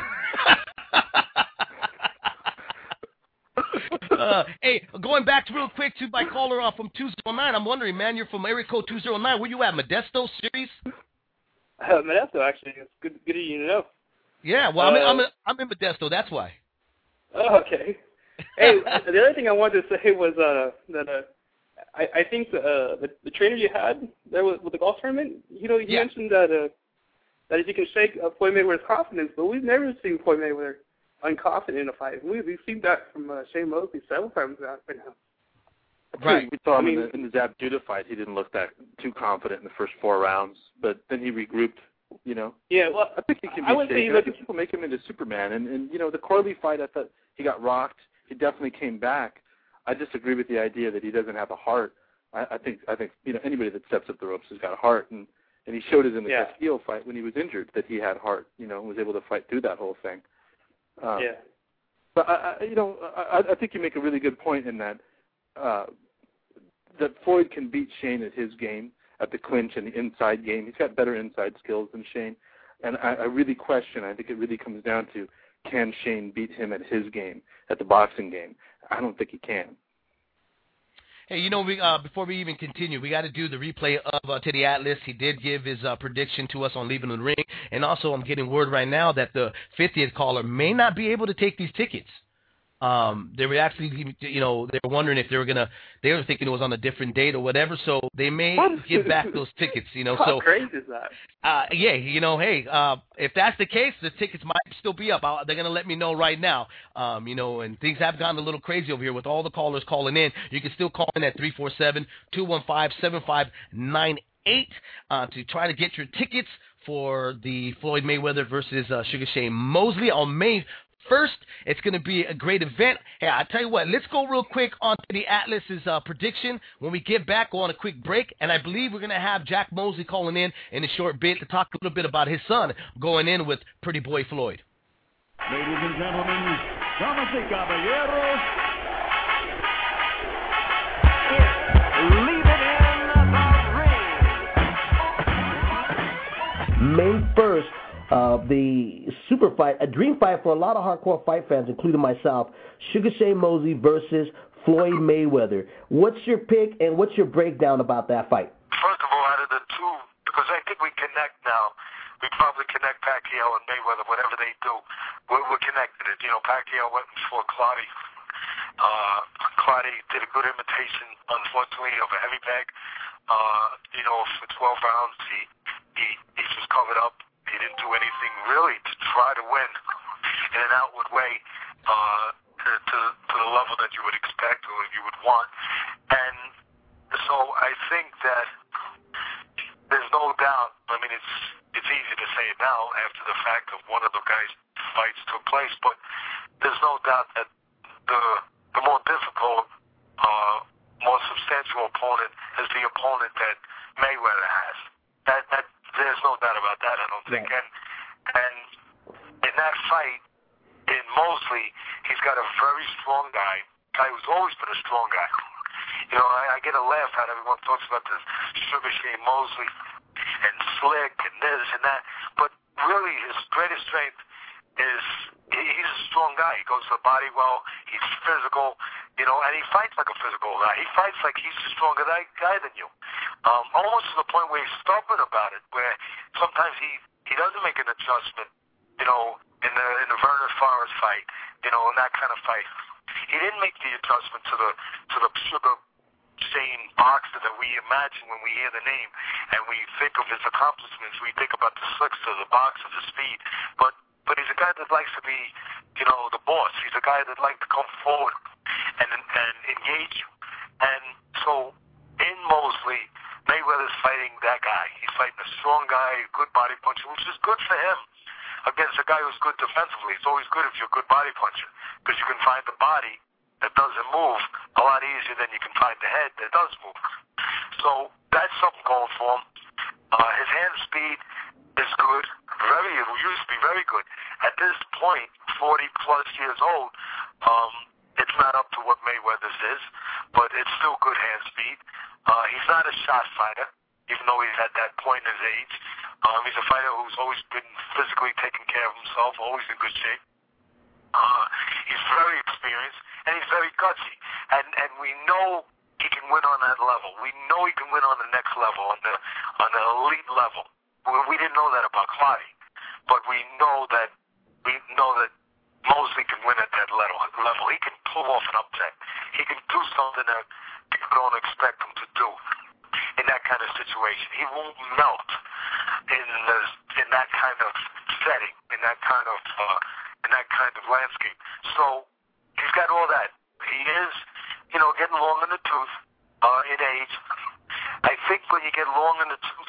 uh, hey, going back to real quick to my caller uh, from two oh nine, I'm wondering, man, you're from area code two oh nine. Where you at, Modesto series? Uh, Modesto, actually, it's good, good of you to know. Yeah, well, I'm, in, Uh, I'm, in, I'm in Modesto, that's why. Oh, okay. Hey, the other thing I wanted to say was uh, that uh, I, I think the, uh, the the trainer you had there with, with the golf tournament, you know, he Yeah. mentioned that uh, that if you can shake uh, Floyd Mayweather's confidence, but we've never seen Floyd Mayweather unconfident in a fight. We, we've seen that from uh, Shane Mosley several times now. right now. Right. We saw him I mean- in, the, in the Zab Judah fight. He didn't look that too confident in the first four rounds, but then he regrouped, you know. Yeah, well, I think he can I be wouldn't say he shaken. I looked- think people make him into Superman. And, and, you know, the Corley fight, I thought he got rocked. He definitely came back. I disagree with the idea that he doesn't have a heart. I, I think, I think you know, anybody that steps up the ropes has got a heart. And, and he showed it in the Yeah. Castillo fight when he was injured that he had heart, you know, and was able to fight through that whole thing. Um, yeah. But I, I, you know, I, I think you make a really good point in that uh, that Floyd can beat Shane at his game, at the clinch and the inside game. He's got better inside skills than Shane, and I, I really question. I think it really comes down to, can Shane beat him at his game, at the boxing game? I don't think he can. Hey, you know, we uh, before we even continue, we got to do the replay of uh, Teddy Atlas. He did give his uh, prediction to us on Leaving the Ring, and also I'm getting word right now that the fiftieth caller may not be able to take these tickets. Um, they were actually, you know, they were wondering if they were gonna. They were thinking it was on a different date or whatever, so they may give back those tickets. You know, How so crazy is that? uh, yeah, you know, hey, uh, if that's the case, the tickets might still be up. I'll, they're gonna let me know right now. Um, you know, and things have gotten a little crazy over here with all the callers calling in. You can still call in at three four seven, two one five, seven five nine eight uh, to try to get your tickets for the Floyd Mayweather versus uh, Sugar Shane Mosley on May first. It's going to be a great event. Hey, I tell you what, let's go real quick on to the Atlas's uh, prediction. When we get back, go on a quick break, and I believe we're going to have Jack Mosley calling in in a short bit to talk a little bit about his son going in with Pretty Boy Floyd. Ladies and gentlemen, damas y caballeros, leave it in the ring. May first, uh, the super fight, a dream fight for a lot of hardcore fight fans, including myself, Sugar Shane Mosley versus Floyd Mayweather. What's your pick and what's your breakdown about that fight? First of all, out of the two, because I think we connect now, we probably connect Pacquiao and Mayweather, whatever they do, we're, we're connected. You know, Pacquiao went before Clottey. Uh, Clottey did a good imitation, unfortunately, of a heavy bag. Uh, you know, for twelve rounds, he, he, he just covered up. He didn't do anything really to try to win in an outward way uh, to, to, to the level that you would expect or you would want. And so I think that there's no doubt, I mean, it's it's easy to say it now after the fact of one of the guys' fights took place, but there's no doubt that the the more difficult, uh, more substantial opponent is the opponent that Mayweather has. That that there's no doubt about that, I don't think. And and in that that fight in Mosley, he's got a very strong guy, guy who's always been a strong guy. You know, I, I get a laugh out of everyone talks about this Sugar Shane Mosley and Slick and this and that, but really his greatest strength is he, he's a strong guy. He goes to the body well, he's physical, you know, and he fights like a physical guy. He fights like he's a stronger guy than you. Um, almost to the point where he's stubborn about it, where sometimes he, he doesn't make an adjustment, you know, in the in the Vernon Forrest fight, you know, in that kind of fight. He didn't make the adjustment to the to the Sugar Shane boxer that we imagine when we hear the name and we think of his accomplishments. We think about the slickster, the boxer, the speed, but but he's a guy that likes to be, you know, the boss. He's a guy that likes to come forward and and engage you. And so in Mosley, Mayweather's fighting that guy. He's fighting a strong guy, a good body puncher, which is good for him against a guy who's good defensively. It's always good if you're a good body puncher because you can find the body that doesn't move a lot easier than you can find the head that does move. So that's something going for him. Uh, his hand speed is good. Very, it used to be very good. At this point, forty plus years old, um, it's not up to what Mayweather's is, but it's still good hand speed. Uh, he's not a shot fighter, even though he's at that point in his age. Um, he's a fighter who's always been physically taking care of himself, always in good shape. Uh, he's very experienced, and he's very gutsy. And and we know he can win on that level. We know he can win on the next level, on the on the elite level. We, we didn't know that about Clottey, but we know that we know that Mosley can win at that level. Level, he can pull off an upset. He can do something that people don't expect him to do in that kind of situation. He won't melt in the, in that kind of setting, in that kind of uh, in that kind of landscape. So he's got all that. He is, you know, getting long in the tooth uh, in age. I think when you get long in the tooth,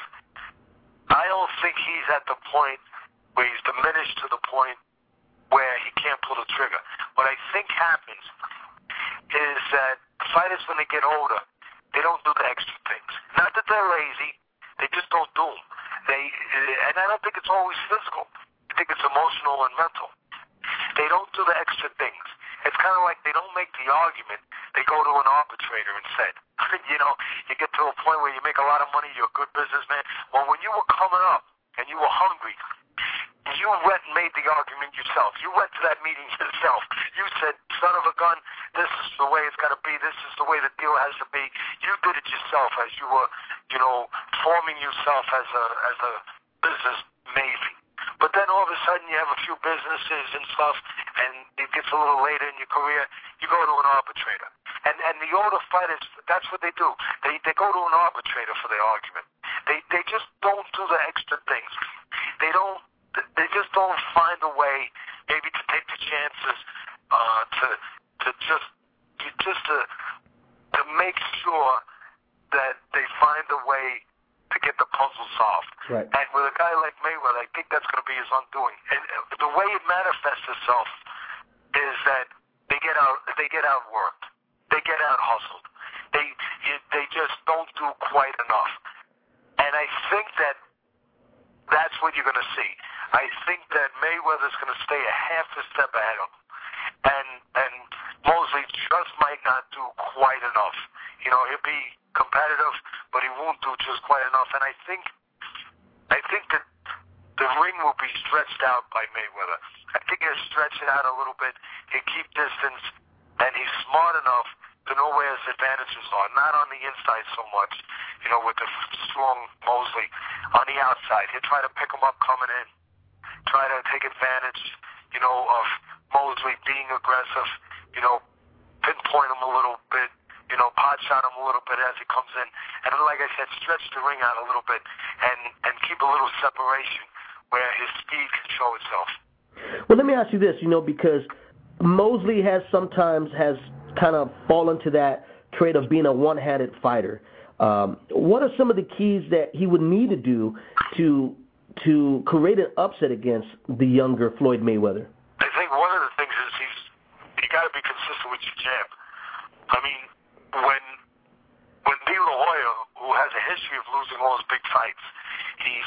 I don't think he's at the point where he's diminished to the point where he can't pull the trigger. What I think happens is that fighters, when they get older, they don't do the extra things. Not that they're lazy, they just don't do them. They, and I don't think it's always physical. I think it's emotional and mental. They don't do the extra things. It's kind of like they don't make the argument. They go to an arbitrator instead. You know, you get to a point where you make a lot of money, you're a good businessman. Well, when you were coming up and you were hungry, you went and made the argument yourself. You went to that meeting yourself. You said, son of a gun, this is the way it's got to be. This is the way the deal has to be. You did it yourself as you were, you know, forming yourself as a as a business maybe. But then all of a sudden you have a few businesses and stuff, and it gets a little later in your career, you go to an arbitrator. And and the older fighters, that's what they do. They they go to an arbitrator for their argument. They they just don't do the extra things. They don't. They just don't find a way, maybe to take the chances, uh, to to just just to to make sure that they find a way to get the puzzle solved. Right. And with a guy like Mayweather, I think that's going to be his undoing. And the way it manifests itself is that they get out they get outworked, they get out hustled, they they just don't do quite enough. And I think that that's what you're going to see. I think that Mayweather's going to stay a half a step ahead of him. And and Mosley just might not do quite enough. You know, he'll be competitive, but he won't do just quite enough. And I think I think that the ring will be stretched out by Mayweather. I think he'll stretch it out a little bit. He'll keep distance, and he's smart enough to know where his advantages are. Not on the inside so much, you know, with the strong Mosley. On the outside, he'll try to pick him up coming in. Try to take advantage, you know, of Mosley being aggressive, you know, pinpoint him a little bit, you know, pot shot him a little bit as he comes in. And then, like I said, stretch the ring out a little bit and, and keep a little separation where his speed can show itself. Well, let me ask you this, you know, because Mosley has sometimes has kind of fallen to that trait of being a one-handed fighter. Um, what are some of the keys that he would need to do to to create an upset against the younger Floyd Mayweather? I think one of the things is he's you got to be consistent with your jab. I mean, when when De La Hoya, who has a history of losing all his big fights, he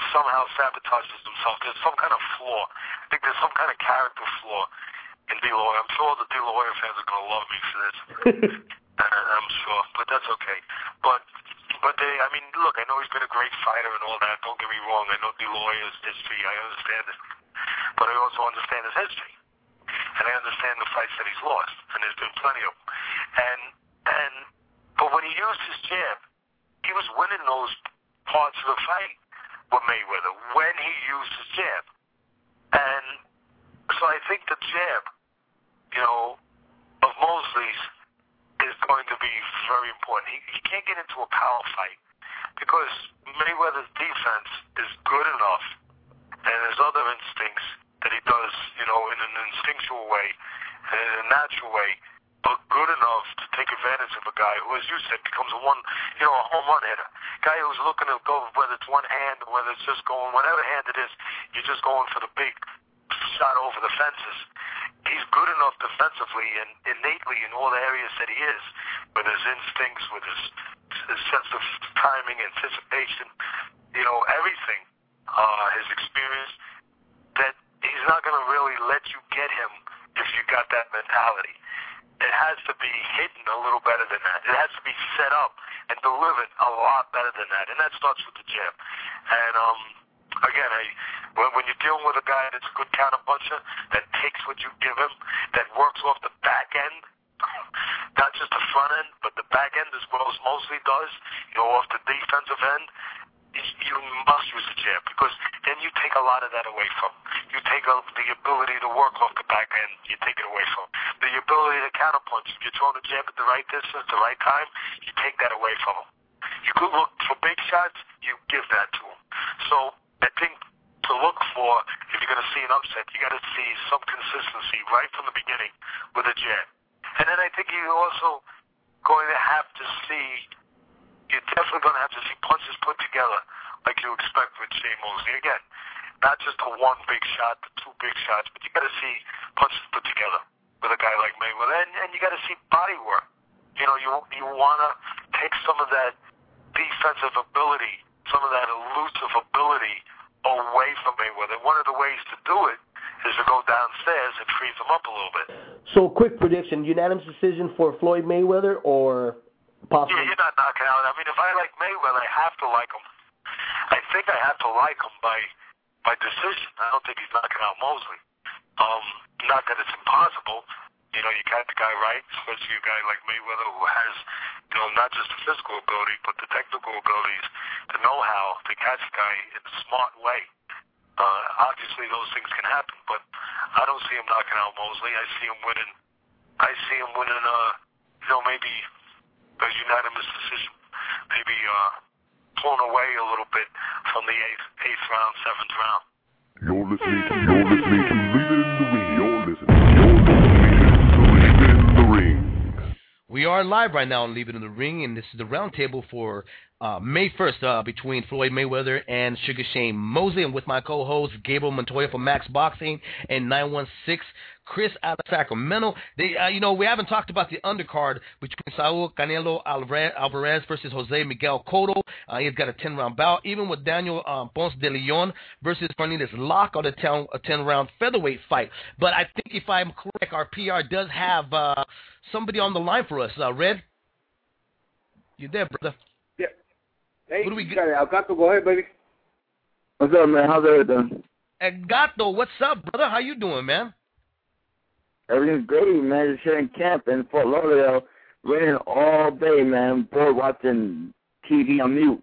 somehow sabotages himself. There's some kind of flaw. I think there's some kind of character flaw in De La Hoya. I'm sure all the De La Hoya fans are going to love me for this. uh, I'm sure, but that's okay. But but they, I mean, look, I know he's been a great fighter and all that. Don't get me wrong. I know De La Hoya's history. I understand it, but I also understand his history, and I understand the fights that he's lost, and there's been plenty of them. And and but when he used his jab, he was winning those parts of the fight with Mayweather when he used his jab. And so I think the jab, you know, of Mosley's is going to be very important. He, he can't get into a power fight because Mayweather's defense is good enough, and his other instincts that he does, you know, in an instinctual way and in a natural way, but good enough to take advantage of a guy who, as you said, becomes a one, you know, a home run hitter. Guy who's looking to go, whether it's one hand or whether it's just going, whatever hand it is, you're just going for the big shot over the fences. He's good enough defensively and innately in all the areas that he is, with his instincts, with his, his sense of timing, anticipation, you know, everything, uh, his experience, that he's not going to really let you get him if you got that mentality. It has to be hidden a little better than that. It has to be set up and delivered a lot better than that, and that starts with the jab. And um, again, I, when, when you're dealing with a guy that's a good counter puncher, that takes what you give him, that works off the back end, not just the front end, but the back end as well as Mosley does, you know, off the defensive end, you must use the jab because then you take a lot of that away from him. You take a, the ability to work off the back end, you take it away from him. The ability to counterpunch. If you're throwing a jab at the right distance, the right time, you take that away from him. You could look for big shots, you give that to him. So I think to look for, if you're going to see an upset, you got to see some consistency right from the beginning with a jab. And then I think you're also going to have to see, you're definitely going to have to see punches put together like you expect with Shane Mosley. Again, not just a one big shot, the two big shots, but you got to see punches put together with a guy like Mayweather, and, and you got to see body work. You know, you you want to take some of that defensive ability, some of that elusive ability away from Mayweather. One of the ways to do it is to go downstairs and freeze him up a little bit. So, quick prediction: unanimous decision for Floyd Mayweather, or possibly? Yeah, you're not knocking out. I mean, if I like Mayweather, I have to like him. I think I have to like him by by decision. I don't think he's knocking out Mosley. Um, not that it's impossible. You know, you got the guy right, especially a guy like Mayweather who has, you know, not just the physical ability, but the technical abilities, the know-how to catch the guy in a smart way. Uh, obviously, those things can happen, but I don't see him knocking out Mosley. I see him winning. I see him winning. Uh, you know, maybe a unanimous decision, maybe uh, pulling away a little bit from the eighth, eighth round, seventh round. You're listening to, you're listening to Leave It in the Ring. You're listening, you're listening to Leave It in the Ring. We are live right now on Leave It in the Ring, and this is the roundtable for uh, May first uh, between Floyd Mayweather and Sugar Shane Mosley. I'm with my co-host Gabriel Montoya from Max Boxing and nine one six Chris out of Sacramento. They, uh, you know, we haven't talked about the undercard between Saul Canelo Alvarez versus Jose Miguel Cotto. Uh, he's got a ten-round bout. Even with Daniel uh, Ponce de Leon versus Fernandez Locke on a ten-round featherweight fight. But I think if I'm correct, our P R does have uh, somebody on the line for us. Uh, Red, you there, brother? Yeah. Hey, what do we get? Elgato, go ahead, baby. What's up, man? How's everything? Elgato, what's up, brother? How you doing, man? Everything's great, man. Just here in camp in Fort Lauderdale, raining all day, man. Bored watching T V on mute.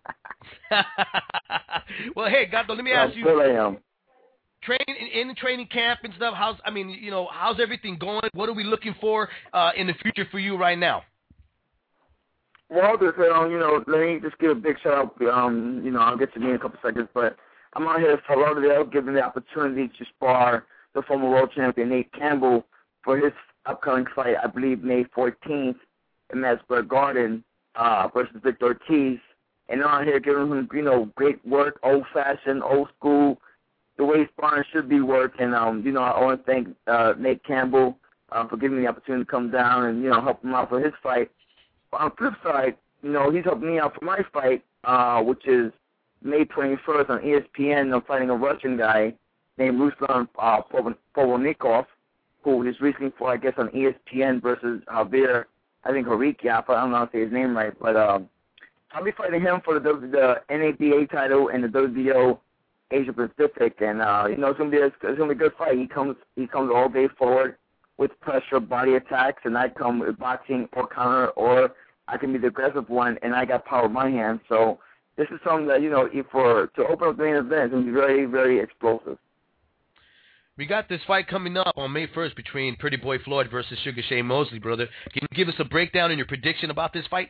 Well, hey, Gato, let me How ask you. full I am. Training in the training camp and stuff. How's I mean, you know, how's everything going? What are we looking for uh, in the future for you right now? Well, just, um, you know, let me just give a big shout out. Um, you know, I'll get to me in a couple seconds, but I'm out here in Fort Lauderdale, given the opportunity to spar the former world champion Nate Campbell for his upcoming fight, I believe May fourteenth in Madison Square Garden uh, versus Victor Ortiz. And I'm out here giving him, you know, great work, old-fashioned, old-school, the way sparring should be worked. And, um, you know, I want to thank uh, Nate Campbell uh, for giving me the opportunity to come down and, you know, help him out for his fight. But on the flip side, you know, he's helping me out for my fight, uh, which is May twenty-first on E S P N, I'm fighting a Russian guy named Ruslan uh, Povolnikov, who just recently fought, I guess, on E S P N versus Javier, I think, Harikiaf. I don't know how to say his name right, but um, I'll be fighting him for the, the N A B A title and the W B O Asia Pacific, and uh, you know, it's gonna be a, it's gonna be a good fight. He comes he comes all day forward with pressure, body attacks, and I come with boxing or counter, or I can be the aggressive one, and I got power in my hand. So this is something that, you know, for to open up the main event, it's going to be very, very explosive. We got this fight coming up on May first between Pretty Boy Floyd versus Sugar Shane Mosley, brother. Can you give us a breakdown and your prediction about this fight?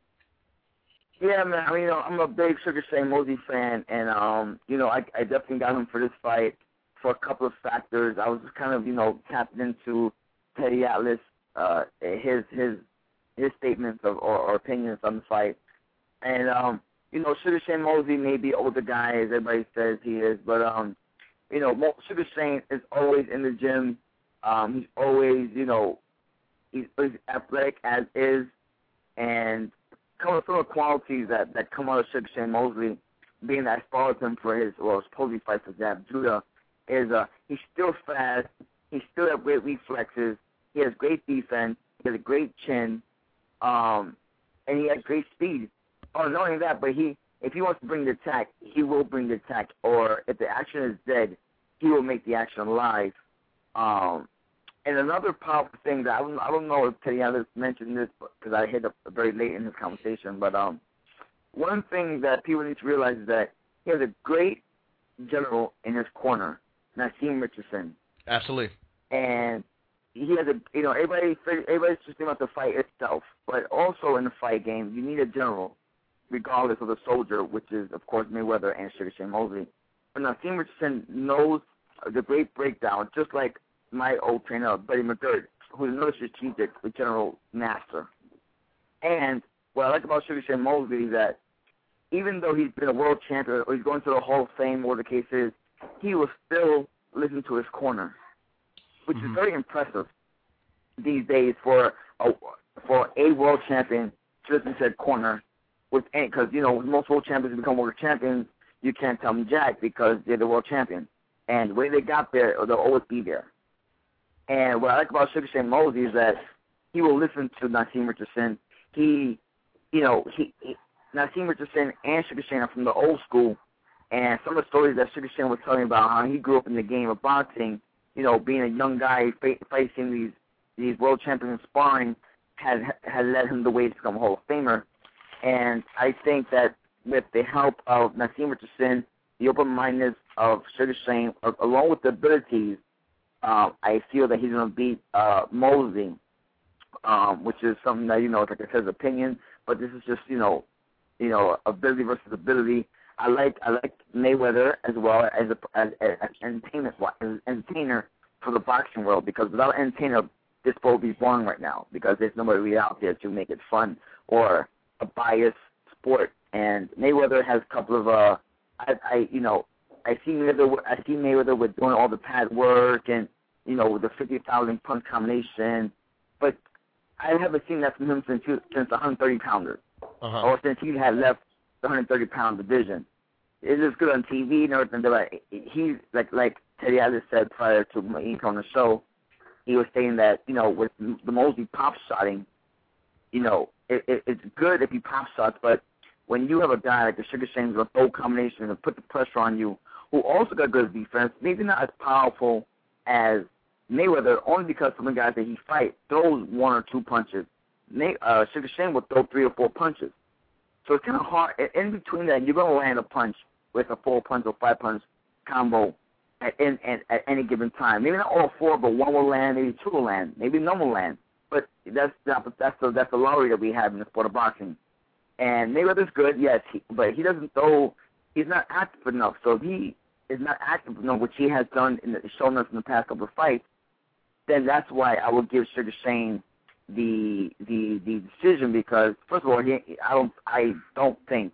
Yeah, man. I mean, you know, I'm a big Sugar Shane Mosley fan, and um, you know, I, I definitely got him for this fight for a couple of factors. I was just kind of, you know, tapped into Teddy Atlas, uh, his his his statements of, or, or opinions on the fight, and um, you know, Sugar Shane Mosley may be older guy as everybody says he is, but um, you know, Sugar Shane is always in the gym. Um, he's always, you know, he's, he's athletic as is, and some of the qualities that, that come out of Sugar Shane Mosley, being that I followed him for his, well, supposedly fight for Zab Judah, is uh, he's still fast, he's still has great reflexes, he has great defense, he has a great chin, um, and he has great speed. Oh, not only that, but he, if he wants to bring the attack, he will bring the attack, or if the action is dead, he will make the action alive. Um, and another powerful thing that I don't, I don't know if Teddy Atlas mentioned this because I hit up very late in this conversation, but um, one thing that people need to realize is that he has a great general in his corner, Naseem Richardson. Absolutely. And he has a, you know, everybody, everybody's just thinking about the fight itself, but also in the fight game, you need a general, regardless of the soldier, which is, of course, Mayweather and Sugar Shane Mosley. But Naseem Richardson knows the great breakdown, just like my old trainer, Buddy McGirt, who's another strategic general master. And what I like about Sugar Shane Mosley is that even though he's been a world champion or he's going to the Hall of Fame, whatever the case is, he will still listen to his corner, which mm-hmm. is very impressive these days for a, for a world champion to listen to that corner. Because, you know, when most world champions become world champions, you can't tell them jack because they're the world champion. And the way they got there, they'll always be there. And what I like about Sugar Shane Mosley is that he will listen to Naseem Richardson. He, you know, he, he Naseem Richardson and Sugar Shane are from the old school. And some of the stories that Sugar Shane was telling about how he grew up in the game of boxing, you know, being a young guy facing these these world champions sparring, had had led him the way to become a Hall of Famer. And I think that with the help of Naseem Richardson, the open-mindedness of Sugar Shane, along with the abilities, um, I feel that he's going to beat uh, Mosley, um, which is something that, you know, like I said, opinion, but this is just, you know, you know, ability versus ability. I like I like Mayweather as well as a, as, as entertainment as an entertainer for the boxing world, because without an entertainer, this sport would be boring right now because there's nobody really out there to make it fun or a biased sport. And Mayweather has a couple of uh, I, I you know, I see Mayweather I see Mayweather with doing all the pad work and, you know, with the fifty thousand punch combination, but I haven't seen that from him since he, since the one hundred thirty pounder, uh-huh. or since he had left the one hundred thirty pound division. It's just good on T V and everything. But like, he's like like Teddy Atlas said prior to me on the show, he was saying that, you know, with the Mosley pop shotting, you know, it, it, it's good if you pop shots, but when you have a guy like the Sugar Shane's with throw combination and put the pressure on you, who also got good defense, maybe not as powerful as Mayweather, only because some of the guys that he fight throws one or two punches. May, uh, Sugar Shane will throw three or four punches. So it's kind of hard. In between that, you're going to land a punch with a four punch or five punch combo at, in, at, at any given time. Maybe not all four, but one will land, maybe two will land, maybe none will land. But that's that's the that's the lottery that we have in the sport of boxing. And Mayweather's good, yes, he, but he doesn't throw. He's not active enough. So if he is not active enough, which he has done in the, shown us in the past couple of fights, then that's why I would give Sugar Shane the the the decision, because first of all, he, I don't I don't think,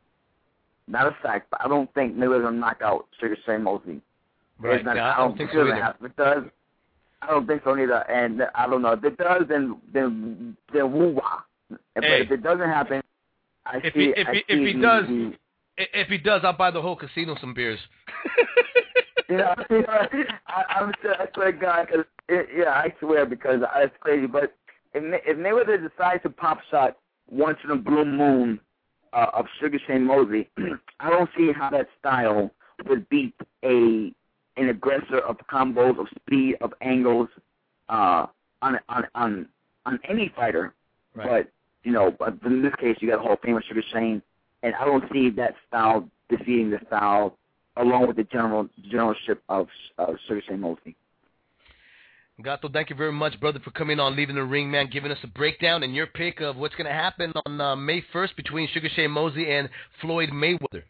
not a fact, but I don't think Mayweather's gonna knock out Sugar Shane Mosley. Right. Not, yeah, I, don't think so either. If it does, I don't think so either. And I don't know if it does, then then then woo wah. But hey. if it doesn't happen, I if see. He, if I he, see if he the, does, the, If he does, I'll buy the whole casino some beers. Yeah, you know, I, I'm sure, I swear to God, cause it, yeah, I swear because it's crazy. But if, if Mayweather decides to pop shot once in a blue moon uh, of Sugar Shane Mosley, I don't see how that style would beat a an aggressor of combos, of speed, of angles uh, on on on on any fighter. Right. But you know, but in this case, you got Hall of Famer Sugar Shane, and I don't see that style defeating the style, along with the general generalship of uh, Sugar Shane Mosley. Gato, thank you very much, brother, for coming on, leaving the ring, man, giving us a breakdown and your pick of what's going to happen on uh, May first between Sugar Shane Mosley and Floyd Mayweather.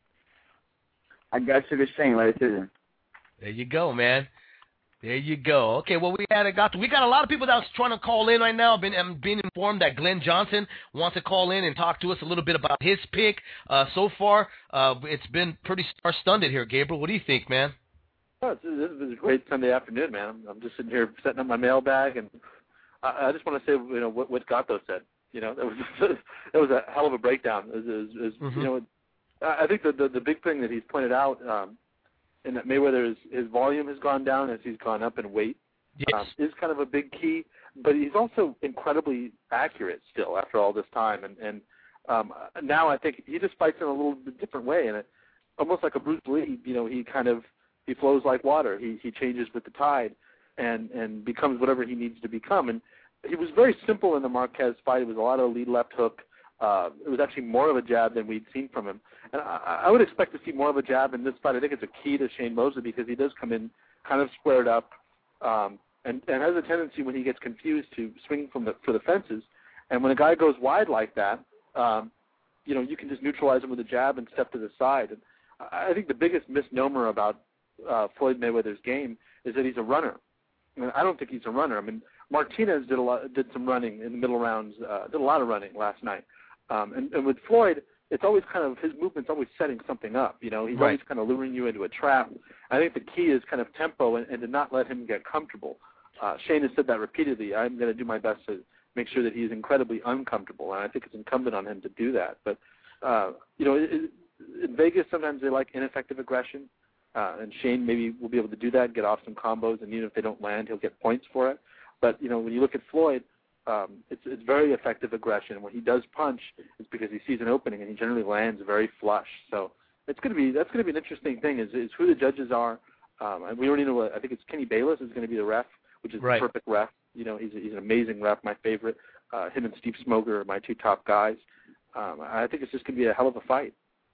I got Sugar Shane right decision. There you go, man. There you go. Okay, well, we had a, got we got a lot of people that's trying to call in right now. I've been, I'm being informed that Glenn Johnson wants to call in and talk to us a little bit about his pick. Uh, so far, uh, it's been pretty star-studded here, Gabriel. What do you think, man? Oh, it's, this is a great Sunday afternoon, man. I'm, I'm just sitting here setting up my mailbag, and I, I just want to say, you know, what, what Gato said. You know, that was that was a hell of a breakdown. It was, it was, Mm-hmm. You know, I think the, the the big thing that he's pointed out, um, in that Mayweather's his volume has gone down as he's gone up in weight, yes. um, is kind of a big key. But he's also incredibly accurate still after all this time, and and um, now I think he just fights in a little bit different way, and it almost like a Bruce Lee. You know, he kind of he flows like water. He he changes with the tide, and and becomes whatever he needs to become. And he was very simple in the Marquez fight. It was a lot of lead left hook. Uh, it was actually more of a jab than we'd seen from him. And I, I would expect to see more of a jab in this fight. I think it's a key to Shane Mosley because he does come in kind of squared up um, and, and has a tendency when he gets confused to swing from the, for the fences. And when a guy goes wide like that, um, you know, you can just neutralize him with a jab and step to the side. And I think the biggest misnomer about uh, Floyd Mayweather's game is that he's a runner. I mean, I don't think he's a runner. I mean, Martinez did a lot, did some running in the middle rounds, uh, did a lot of running last night. Um, and, and with Floyd, it's always kind of, his movement's always setting something up. You know, he's Right. always kind of luring you into a trap. I think the key is kind of tempo and, and to not let him get comfortable. Uh, Shane has said that repeatedly. I'm going to do my best to make sure that he's incredibly uncomfortable, and I think it's incumbent on him to do that. But, uh, you know, it, it, in Vegas, sometimes they like ineffective aggression, uh, and Shane maybe will be able to do that, get off some combos, and even if they don't land, he'll get points for it. But, you know, when you look at Floyd, Um, it's, it's very effective aggression. When he does punch, it's because he sees an opening, and he generally lands very flush. So it's going to be that's going to be an interesting thing is, is who the judges are. Um, and we already know. What, I think it's Kenny Bayless is going to be the ref, which is Right. the perfect ref. You know, he's a, he's an amazing ref, my favorite. Uh, him and Steve Smoger are my two top guys. Um, I think it's just going to be a hell of a fight.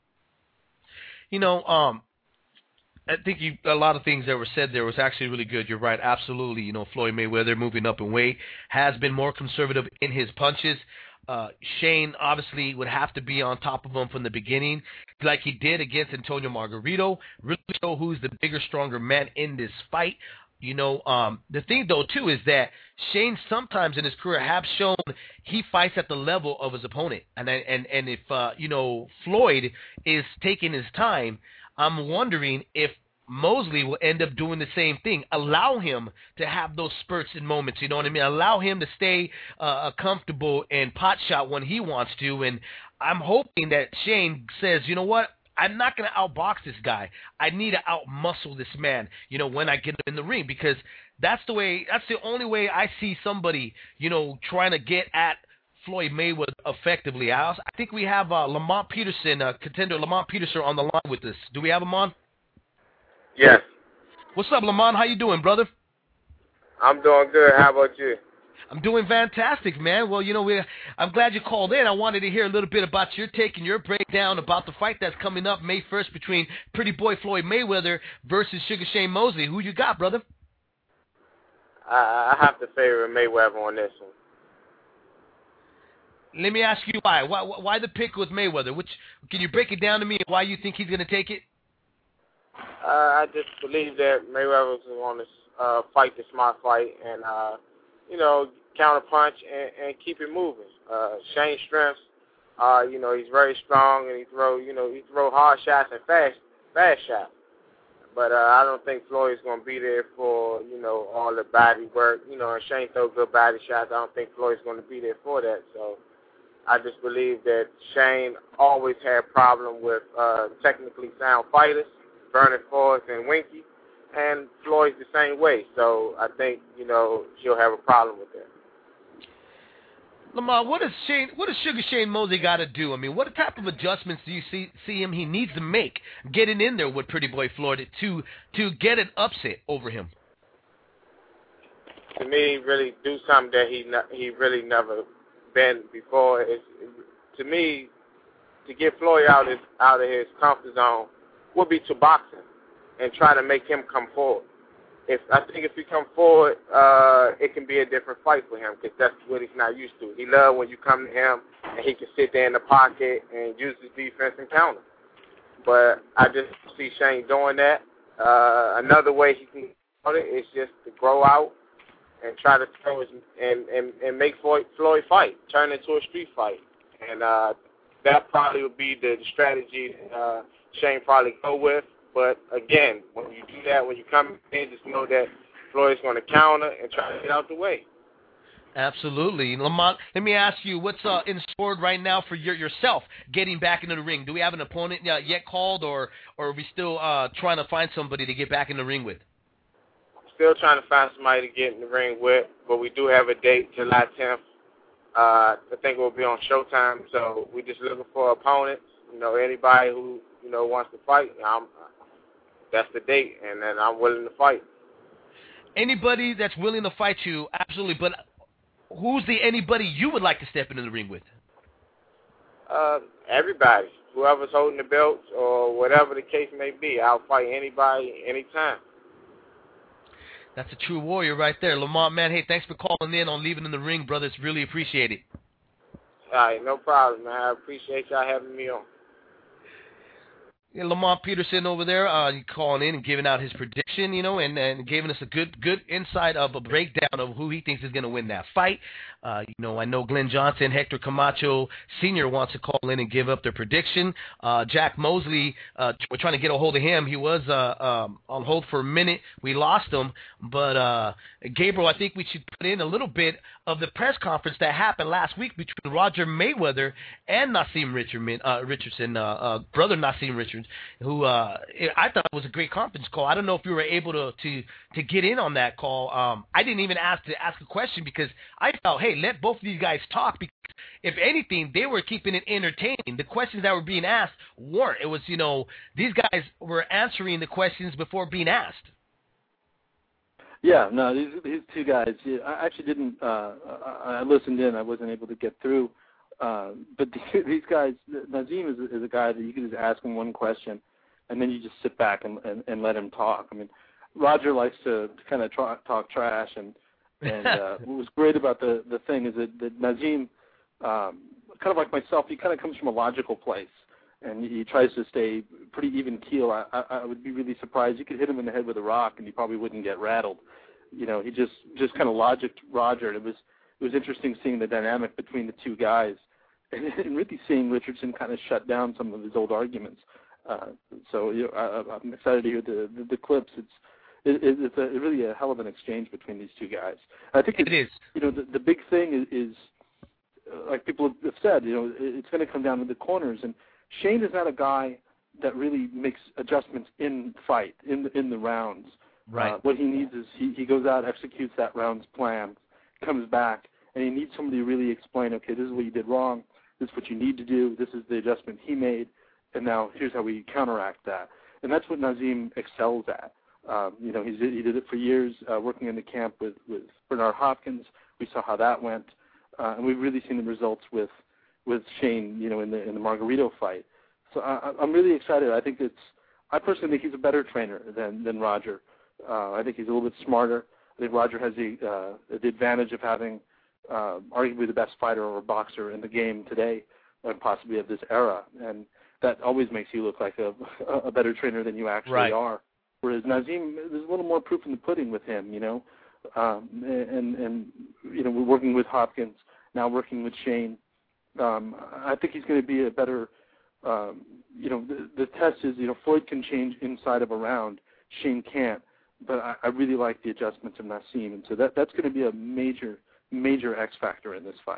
You know, um, I think you, a lot of things that were said there was actually really good. You're right, absolutely. You know, Floyd Mayweather moving up in weight has been more conservative in his punches. Uh, Shane obviously would have to be on top of him from the beginning, like he did against Antonio Margarito. Really show who's the bigger, stronger man in this fight. You know, um, the thing though too is that Shane sometimes in his career have shown he fights at the level of his opponent, and and and if uh, you know Floyd is taking his time, I'm wondering if Mosley will end up doing the same thing. Allow him to have those spurts and moments, you know what I mean? Allow him to stay uh, comfortable and pot shot when he wants to. And I'm hoping that Shane says, you know what? I'm not going to outbox this guy. I need to outmuscle this man, you know, when I get him in the ring, because that's the way, that's the only way I see somebody, you know, trying to get at Floyd Mayweather effectively. I, also, I think we have uh, Lamont Peterson, uh, contender Lamont Peterson on the line with us. Do we have him on? Yes. What's up, Lamont? How you doing, brother? I'm doing good. How about you? I'm doing fantastic, man. Well, you know, we, I'm glad you called in. I wanted to hear a little bit about your take and your breakdown about the fight that's coming up May first between Pretty Boy Floyd Mayweather versus Sugar Shane Mosley. Who you got, brother? I, I have to favor Mayweather on this one. Let me ask you why. Why, why the pick with Mayweather? Which can you break it down to me? Why you think he's going to take it? Uh, I just believe that Mayweather is going to uh, fight the smart fight and, uh, you know, counter punch and, and keep it moving. Uh, Shane's strengths, uh, you know, he's very strong and he throw, you know, he throw hard shots and fast, fast shots. But uh, I don't think Floyd's going to be there for, you know, all the body work. You know, and Shane throws good body shots. I don't think Floyd's going to be there for that. So I just believe that Shane always had a problem with uh, technically sound fighters, Vernon Forrest and Winky, and Floyd's the same way. So I think, you know, he'll have a problem with that. Lamar, what does Shane, what does Sugar Shane Mosley got to do? I mean, what type of adjustments do you see see him he needs to make getting in there with Pretty Boy Floyd to to get an upset over him? To me, really do something that he ne- he really never been before. It's, to me, to get Floyd out of out of his comfort zone would be to box him and try to make him come forward. If I think if he come forward, uh, it can be a different fight for him because that's what he's not used to. He loves when you come to him and he can sit there in the pocket and use his defense and counter. But I just see Shane doing that. Uh, another way he can do it is just to grow out and try to throw his and, and, and make Floyd, Floyd fight, turn it into a street fight. And uh, that probably would be the, the strategy that uh, Shane probably go with. But, again, when you do that, when you come in, just know that Floyd's going to counter and try to get out the way. Absolutely. Lamont, let me ask you, what's uh, in store right now for your, yourself getting back into the ring? Do we have an opponent uh, yet called, or, or are we still uh, trying to find somebody to get back in the ring with? Still trying to find somebody to get in the ring with, but we do have a date, July tenth. Uh, I think it will be on Showtime, so we're just looking for opponents. You know, anybody who, you know, wants to fight, I'm, that's the date, and then I'm willing to fight. Anybody that's willing to fight you, absolutely, but who's the anybody you would like to step into the ring with? Uh, everybody. Whoever's holding the belts or whatever the case may be, I'll fight anybody, anytime. That's a true warrior right there. Lamont, man, hey, thanks for calling in on Leaving in the Ring, brothers. Really appreciate it. All right, no problem, man. I appreciate y'all having me on. Yeah, Lamont Peterson over there, uh, calling in and giving out his prediction, you know, and, and giving us a good good insight of a breakdown of who he thinks is going to win that fight. Uh, you know, I know Glenn Johnson, Hector Camacho Senior wants to call in and give up their prediction. Uh, Jack Mosley, uh, we're trying to get a hold of him. He was uh, um, on hold for a minute. We lost him. But, uh, Gabriel, I think we should put in a little bit of the press conference that happened last week between Roger Mayweather and Naseem Richardson, uh, Richardson uh, uh, brother Naseem Richards, who uh, I thought was a great conference call. I don't know if you were able to, to, to get in on that call. Um, I didn't even ask to ask a question because I felt, hey, let both of these guys talk, because if anything, they were keeping it entertaining. The questions that were being asked weren't. It was, you know, these guys were answering the questions before being asked. Yeah, no, these these two guys. Yeah, I actually didn't. Uh, I, I listened in. I wasn't able to get through. Uh, but the, these guys, Naseem is, is a guy that you can just ask him one question, and then you just sit back and, and, and let him talk. I mean, Roger likes to, to kind of tra- talk trash, and and uh, what was great about the the thing is that, that Naseem, um, kind of like myself, he kind of comes from a logical place, and he tries to stay pretty even keel. I, I, I would be really surprised. You could hit him in the head with a rock, and he probably wouldn't get rattled. You know, he just just kind of logicked Roger. And it was it was interesting seeing the dynamic between the two guys, and, and really seeing Richardson kind of shut down some of his old arguments. Uh, so you know, I, I'm excited to hear the the, the clips. It's it, it's a, really a hell of an exchange between these two guys. I think it is. You know, the, the big thing is, is uh, like people have said. You know, it's going to come down to the corners. And Shane is not a guy that really makes adjustments in fight in the, in the rounds. Right. Uh, what he needs is he, he goes out, executes that round's plan, comes back, and he needs somebody to really explain, okay, this is what you did wrong, this is what you need to do, this is the adjustment he made, and now here's how we counteract that. And that's what Naseem excels at. Um, you know, he's, he did it for years, uh, working in the camp with, with Bernard Hopkins. We saw how that went, uh, and we've really seen the results with with Shane, you know, in the in the Margarito fight. So I, I'm really excited. I think it's. I personally think he's a better trainer than than Roger. Uh, I think he's a little bit smarter. I think Roger has the uh, the advantage of having uh, arguably the best fighter or boxer in the game today, and possibly of this era, and that always makes you look like a, a better trainer than you actually right. are. Whereas Naseem, there's a little more proof in the pudding with him, you know, um, and and you know we're working with Hopkins now, working with Shane. Um, I think he's going to be a better. Um, you know, the, the test is, you know, Floyd can change inside of a round, Shane can't. But I, I really like the adjustments of Naseem, and so that that's going to be a major, major X factor in this fight.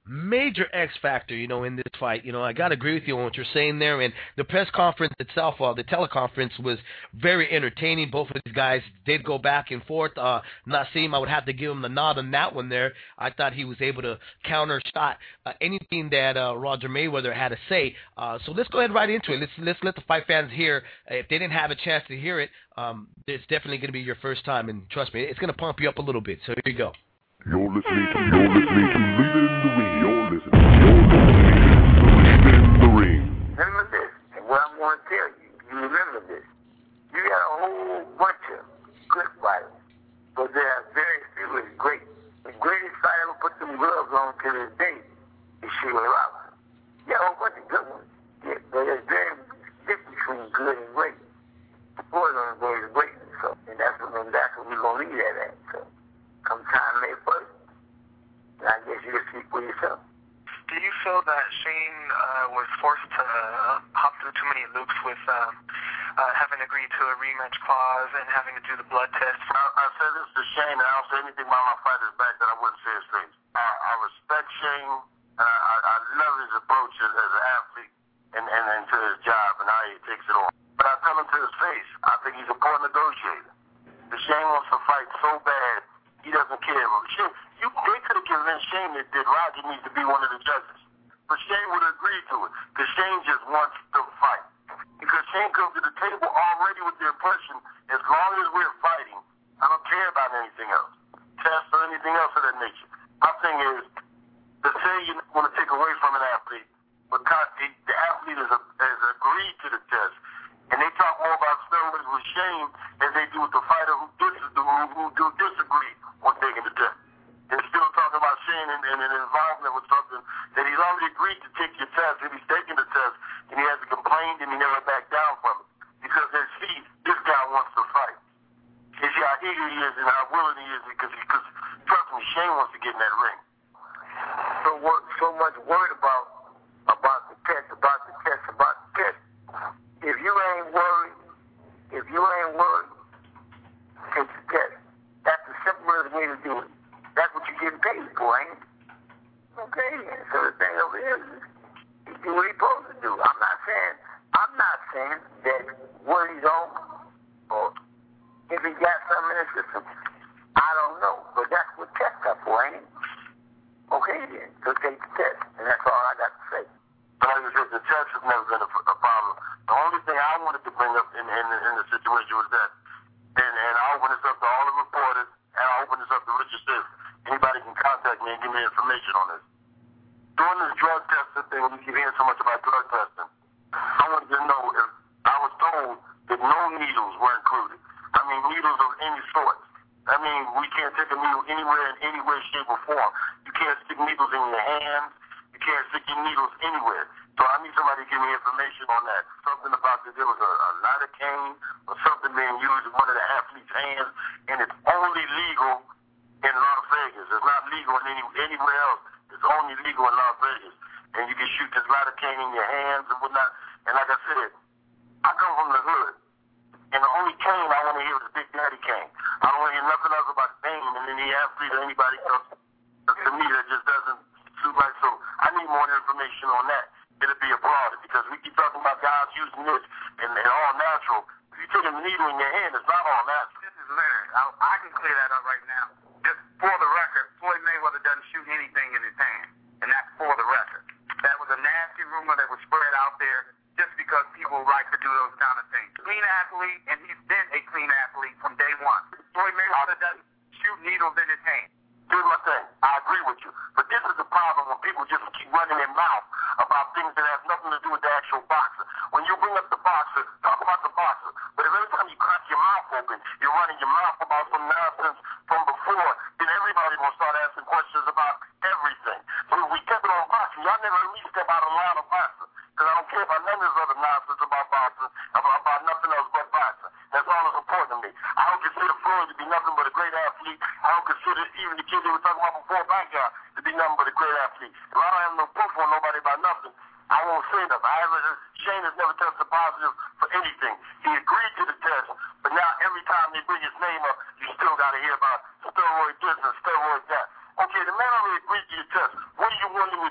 major X factor, you know, in this fight. You know, I got to agree with you on what you're saying there. And the press conference itself, uh, the teleconference, was very entertaining. Both of these guys did go back and forth. Uh, Naseem, I would have to give him the nod on that one there. I thought he was able to counter shot uh, anything that uh, Roger Mayweather had to say. Uh, so let's go ahead right into it. Let's let's let the fight fans hear. If they didn't have a chance to hear it, um, it's definitely going to be your first time. And trust me, it's going to pump you up a little bit. So here you go. You're listening to, you're listening to Leave It in the Ring. You're listening, you're listening to Leave It in the Ring. Remember this, and what I'm going to tell you, you remember this. You got a whole bunch of good fighters, but there are very few that's great. The greatest fighter ever put some gloves on to this day is Sugar Robinson. You got a whole bunch of good ones. Yeah, but there's very difference between good and great. The boys on the way to greatness, so, and that's what, and that's what we're going to leave that at, so. Come time May first. I guess you can speak for yourself. Do you feel that Shane uh, was forced to uh, hop through too many loops with um, uh, having agreed to a rematch clause and having to do the blood test? I, I said this to Shane, and I don't say anything about my fighter's back that I wouldn't say his face. I, I respect Shane, and I, I love his approach as, as an athlete and, and, and to his job and how he takes it on. But I tell him to his face, I think he's a poor negotiator. The Shane wants to fight so bad, he doesn't care. Shane, you, they could have convinced Shane that, that Roger needs to be one of the judges. But Shane would agree to it. Because Shane just wants to fight. Because Shane comes to the table already with the impression, as long as we're fighting, I don't care about anything else. Test or anything else of that nature. My thing is, to say you want to take away from an athlete, but the, the athlete has, has agreed to the test. And they talk more about steroids with Shane as they do with the fighter who, dis- who, who do disagree on taking the test. They're still talking about Shane and, and an involvement with something that he's already agreed to take your test. If he's taking the test and he hasn't complained and he never backed down from it. Because they see this guy wants to fight. They see how eager he is and how willing he is because, because trust me, Shane wants to get in that ring. So, so much worried about, about the test, about the test, about the test. If you ain't worried, if you ain't worried, take the test. That's the simplest way to do it. That's what you're getting paid for, ain't it? Okay, so the thing over here is, he do what he's supposed to do. I'm not saying, I'm not saying that what he's on, or if he got something in his system, I don't know. But that's what tests are for, ain't it? Okay then, so take the test, and that's all I got to say. But like I said, the test has never been a, a problem. The only thing I wanted to bring up in, in, in the situation was that, and, and I open this up to all the reporters, and I open this up to Richard Stiff. Anybody can contact me and give me information on this. During this drug testing thing, we keep hearing so much about drug testing. I wanted to know if I was told that no needles were included. I mean, needles of any sort. I mean, we can't take a needle anywhere in any way, shape, or form. You can't stick needles in your hands. You can't stick your needles anywhere. So I need somebody to give me information on that. Something about that there was a, a lidocaine or something being used in one of the athletes' hands, and it's only legal in Las Vegas. It's not legal in any, anywhere else. It's only legal in Las Vegas. And you can shoot this lidocaine in your hands and whatnot. And like I said, I come from the hood. And the only cane I want to hear is Big Daddy cane. I don't want to hear nothing else about Bane and any athlete or anybody else. To me, that just doesn't suit right. So I need more information on that. It'll be applauded because we keep talking about guys using this and they're all natural. If you take a needle in your hand, it's not all natural. This is Leonard. I, I can clear that up right now. Just for the record, Floyd Mayweather doesn't shoot anything in his hand, and that's for the record. That was a nasty rumor that was spread out there just because people like to do those kind of things. Clean athlete, and he's been a clean athlete from day one. Floyd Mayweather doesn't shoot needles in his hand. Here's my thing. I agree with you. But this is the problem when people just keep running their mouth about things that have nothing to do with the actual boxer. When you bring up the boxer, talk about the boxer. But if every time you crack your mouth open, you're running your mouth about some nonsense from before, then everybody will start asking questions about everything. So if we kept it on boxing, y'all never at least step out of line of boxing. Because I don't care about none of this other nonsense about boxing, about, about nothing else but boxing. That's all that's important to me. I don't consider Floyd to be nothing but a great athlete. I don't consider even the kid they were talking about before Backyard to be nothing but a great athlete. If I don't have no proof on nobody about nothing, I won't say nothing. I haven't, Shane has never tested positive for anything. He agreed to the test, but now every time they bring his name up, you still got to hear about steroid this and steroid that. Okay, the man already agreed to your test. What do you want him to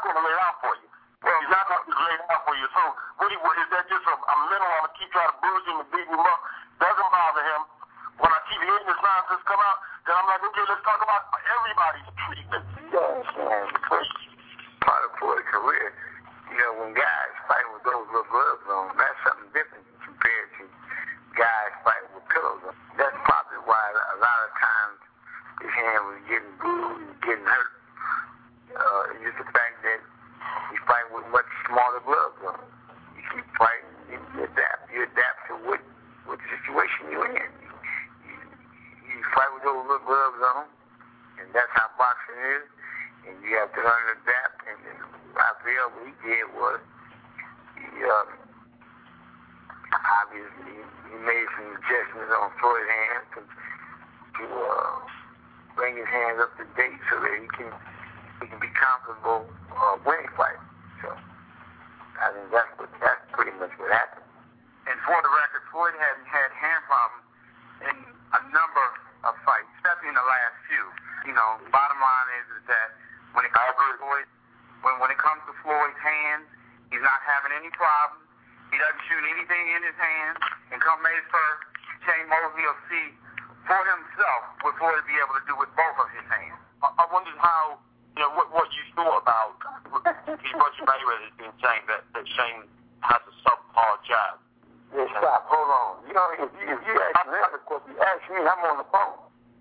going to lay out for you. Well, he's not going to lay out for you. So, what, he, what is that just a, a mental? I'm going to keep trying to bruise him and beat him up. Doesn't bother him. When I keep hearing this nonsense come out, then I'm like, okay, let's talk about everybody's treatment. Yes, man. Because part of Floyd's career, you know, when guys fight with those little gloves on, that's something different compared to guys fighting with pillows on. That's probably why a lot of times his hand was getting bruised, getting hurt. Uh, it's just the fact that he's fighting with much smaller gloves on. You keep fighting, you adapt. You adapt to what, what situation you're in. You, you fight with those little gloves on, and that's how boxing is. And you have to learn to adapt. And then Rafael, what he did was, he um, obviously he made some adjustments on Floyd's hands to, to uh, bring his hands up to date so that he can he can be comfortable uh, winning fights. So I think that's what that's pretty much what happened. And for the record, Floyd hadn't had hand problems in a number of fights, especially in the last few. You know, bottom line is, is that when it comes to Floyd, when when it comes to Floyd's hands, he's not having any problems. He doesn't shoot anything in his hands. And come May first, Shane Mosley will see for himself what Floyd will be able to do with both of his hands. I, I wondered how, you know, what, what you thought about Roger Mayweather has been saying that, that Shane has a subpar jab. Yeah, stop. Hold on. You know, if you, if you ask me, of course, you ask me, I'm on the phone.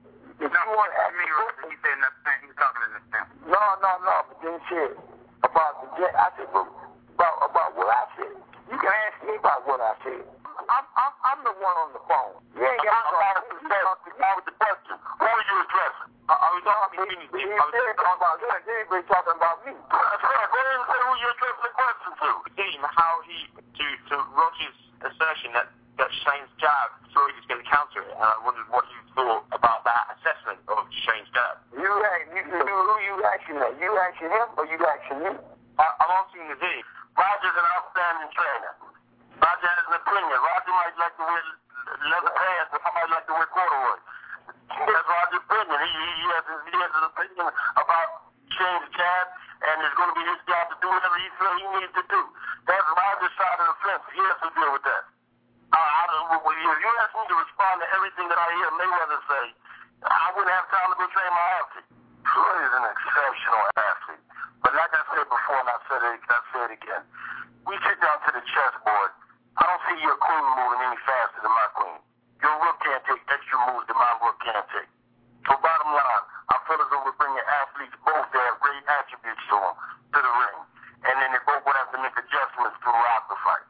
If you want to ask me, he said nothing. He's talking in the stem. No, no, no. But then he said about the jab. I said, but about, about what I said. You can ask me about what I said. I'm, I'm, I'm the one on the phone. You ain't got to ask me about the question. Who are you addressing? I, I was talking about He ain't talking about that. He ain't talking about me. That's right. Go ahead and say who you're addressing the question to. Seeing how he, to, to Roger's assertion that, that Shane's jab, Floyd is going to counter it. And I wondered what you thought about that assessment of Shane's jab. You, you, you, who you asking that? You asking him or you asking me? I, I'm asking the Z. Roger's an outstanding trainer. Roger has an opinion. Roger might like to wear leather pants, but I might like to wear corduroy. That's Roger's opinion. He, he, has, he has an opinion about Shane's jab, and it's going to be his job to do whatever he feels he needs to do. That's Roger's side of the fence. He has to deal with that. Uh, I don't, if you ask me to respond to everything that I hear Mayweather say, I wouldn't have time to go train my athlete. Floyd is an exceptional athlete. But like I said before, and I said it, I say it again, we sit down to the chessboard. I don't see your queen moving any faster than my queen. Your rook can't take extra moves that my rook can't take. So bottom line, I feel as though we're bringing athletes both that have great attributes to them to the ring. And then they both would have to make adjustments throughout the fight.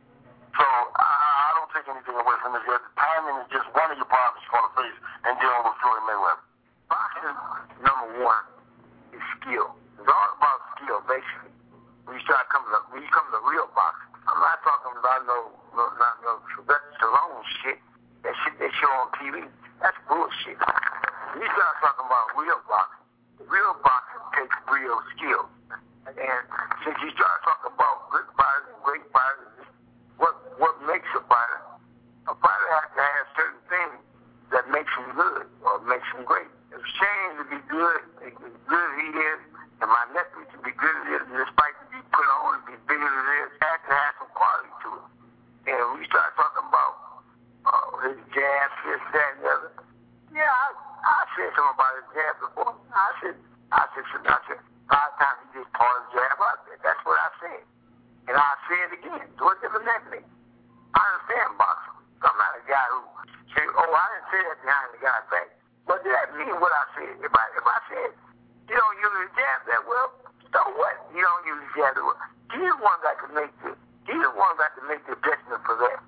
So I, I don't take anything away from this. The timing is just one of your problems you're going to face in dealing with Floyd Mayweather. Boxing, number one, is skill. It's all about skill, basically. When you start coming to, when you come to real boxing, I'm not talking about no, no, not no Sylvester Stallone shit. That shit they show on T V, that's bullshit. When you start talking about real boxing, real boxing takes real skill. And since you start talking about good fighters and great fighters, what what makes a fighter? A fighter has to have certain things that makes him good or makes him great. If Shane to be good, as good as he is, and my nephew to be good as he is, and this fight to be put on and be bigger than it is, has to have some quality to it. And when we start talking about uh, his jab, this, that, and the other, yeah, I, I said something about his jab before. I said, I said, I said, five times he did part of his jab. I said, that's what I said. And I'll say it again. Do it different than me. I understand boxing. I'm not a guy who say, oh, I didn't say that behind the guy's back. But did that mean what I said? If I if I said you don't use the jab that well, so what? You don't use the jab that well. He's the one that can make the he's the one that can make the adjustment for that.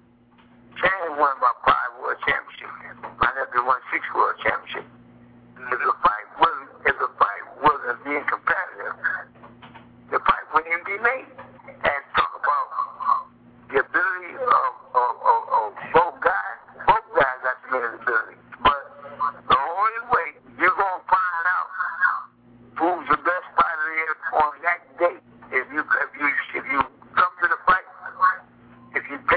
Shane won about five world championships. My nephew won six world championships. If the fight wasn't if the fight wasn't being competitive, the fight wouldn't even be made. And talk about the ability of, of, of, of both guys. Both guys got the ability. But the only way you're going to find out who's the best fighter is on that day, if you if you if you come to the fight, if you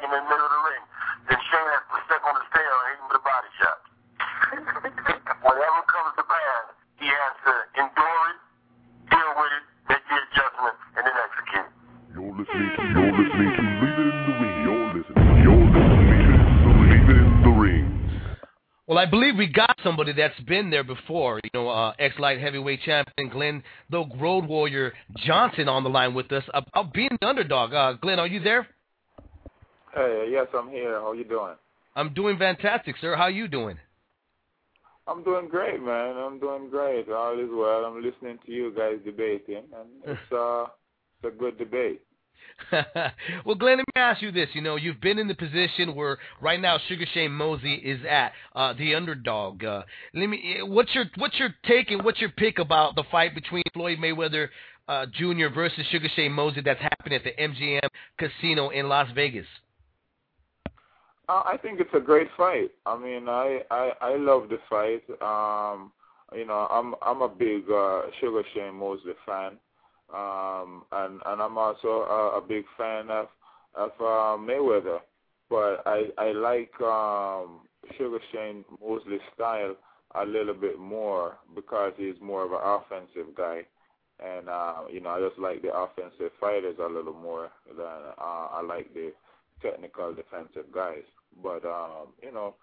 him in the middle of the ring. Then Shane has to step on his tail and hit him with a body shot. Whatever comes to pass, he has to endure it, deal with it, make the adjustment, and then execute. You're listening to, you're listening to Leave It in the Ring. You're listening, you're listening to Leave It in the Ring. Well, I believe we got somebody that's been there before. You know, uh, ex-light heavyweight champion Glenn, the Road Warrior Johnson, on the line with us. Uh, uh, being the underdog, uh, Glenn, are you there? Hey, yes, I'm here. How you doing? I'm doing fantastic, sir. How you doing? I'm doing great, man. I'm doing great. All is well. I'm listening to you guys debating, and it's uh, it's a good debate. Well, Glenn, let me ask you this. You know, you've been in the position where right now Sugar Shane Mosley is at, uh, the underdog. Uh, let me. What's your what's your take and what's your pick about the fight between Floyd Mayweather uh, Junior versus Sugar Shane Mosley that's happening at the M G M Casino in Las Vegas? Uh, I think it's a great fight. I mean, I I, I love the fight. Um, you know, I'm I'm a big uh, Sugar Shane Mosley fan. Um, and, and I'm also a, a big fan of of uh, Mayweather, but I I like um, Sugar Shane Mosley's style a little bit more because he's more of an offensive guy, and uh, you know, I just like the offensive fighters a little more than uh, I like the technical defensive guys. But um, you know,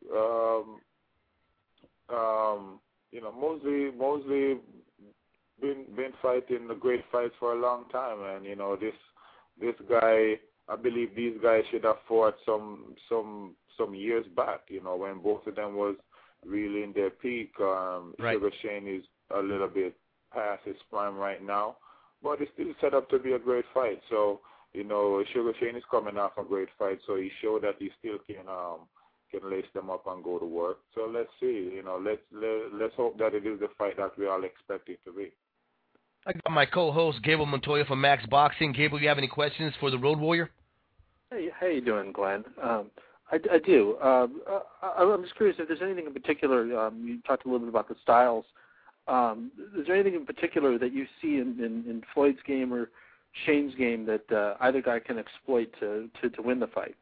um, um, you know, Mosley Mosley. Been been fighting the great fights for a long time, and you know this this guy. I believe these guys should have fought some some some years back. You know, when both of them was really in their peak. Um, right. Sugar Shane is a little bit past his prime right now, but it's still set up to be a great fight. So you know, Sugar Shane is coming off a great fight, so he showed that he still can um can lace them up and go to work. So let's see. You know, let's let, let's hope that it is the fight that we all expect it to be. I got my co-host, Gable Montoya from Max Boxing. Gable, you have any questions for the Road Warrior? Hey, how you doing, Glenn? Um, I, I do. Um, I, I'm just curious if there's anything in particular. Um, you talked a little bit about the styles. Um, is there anything in particular that you see in, in, in Floyd's game or Shane's game that uh, either guy can exploit to, to, to win the fight?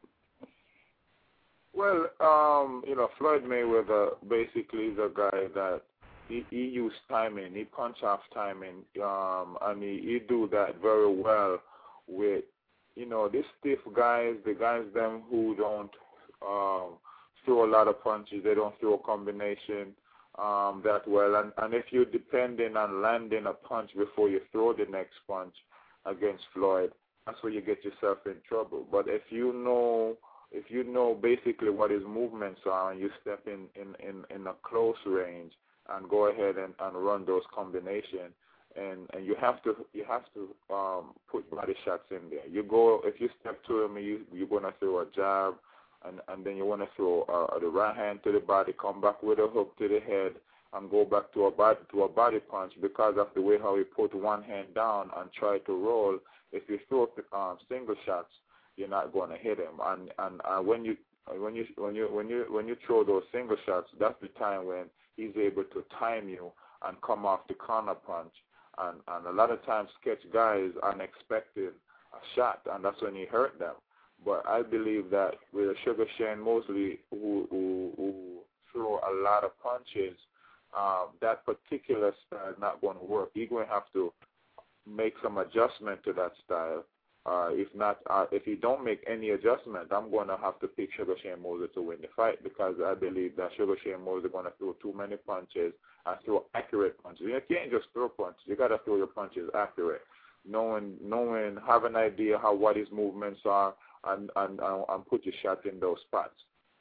Well, um, you know, Floyd Mayweather basically is a guy that He, he used timing, he punch off timing, um, and he, he do that very well with, you know, these stiff guys, the guys them who don't um, throw a lot of punches, they don't throw a combination um, that well, and, and if you're depending on landing a punch before you throw the next punch against Floyd, that's where you get yourself in trouble. But if you know, if you know basically what his movements are, and you step in, in, in, in a close range, and go ahead and, and run those combinations, and, and you have to you have to um, put body shots in there. You go if you step to him, you you're gonna throw a jab, and, and then you want to throw uh, the right hand to the body, come back with a hook to the head, and go back to a body to a body punch because of the way how he put one hand down and try to roll. If you throw um, single shots, you're not going to hit him. And and uh, when you when you when you when you when you throw those single shots, that's the time when he's able to time you and come off the corner punch. And, and a lot of times catch guys unexpected a shot, and that's when he hurt them. But I believe that with a Sugar Shane Mosley who, who, who throw a lot of punches, um, that particular style is not going to work. He's going to have to make some adjustment to that style. Uh, if not, uh, if he don't make any adjustment, I'm going to have to pick Sugar Shane Mosley to win the fight because I believe that Sugar Shane Mosley is going to throw too many punches and throw accurate punches. You can't just throw punches. You got to throw your punches accurate, knowing, knowing, have an idea how what his movements are, and and and put your shot in those spots.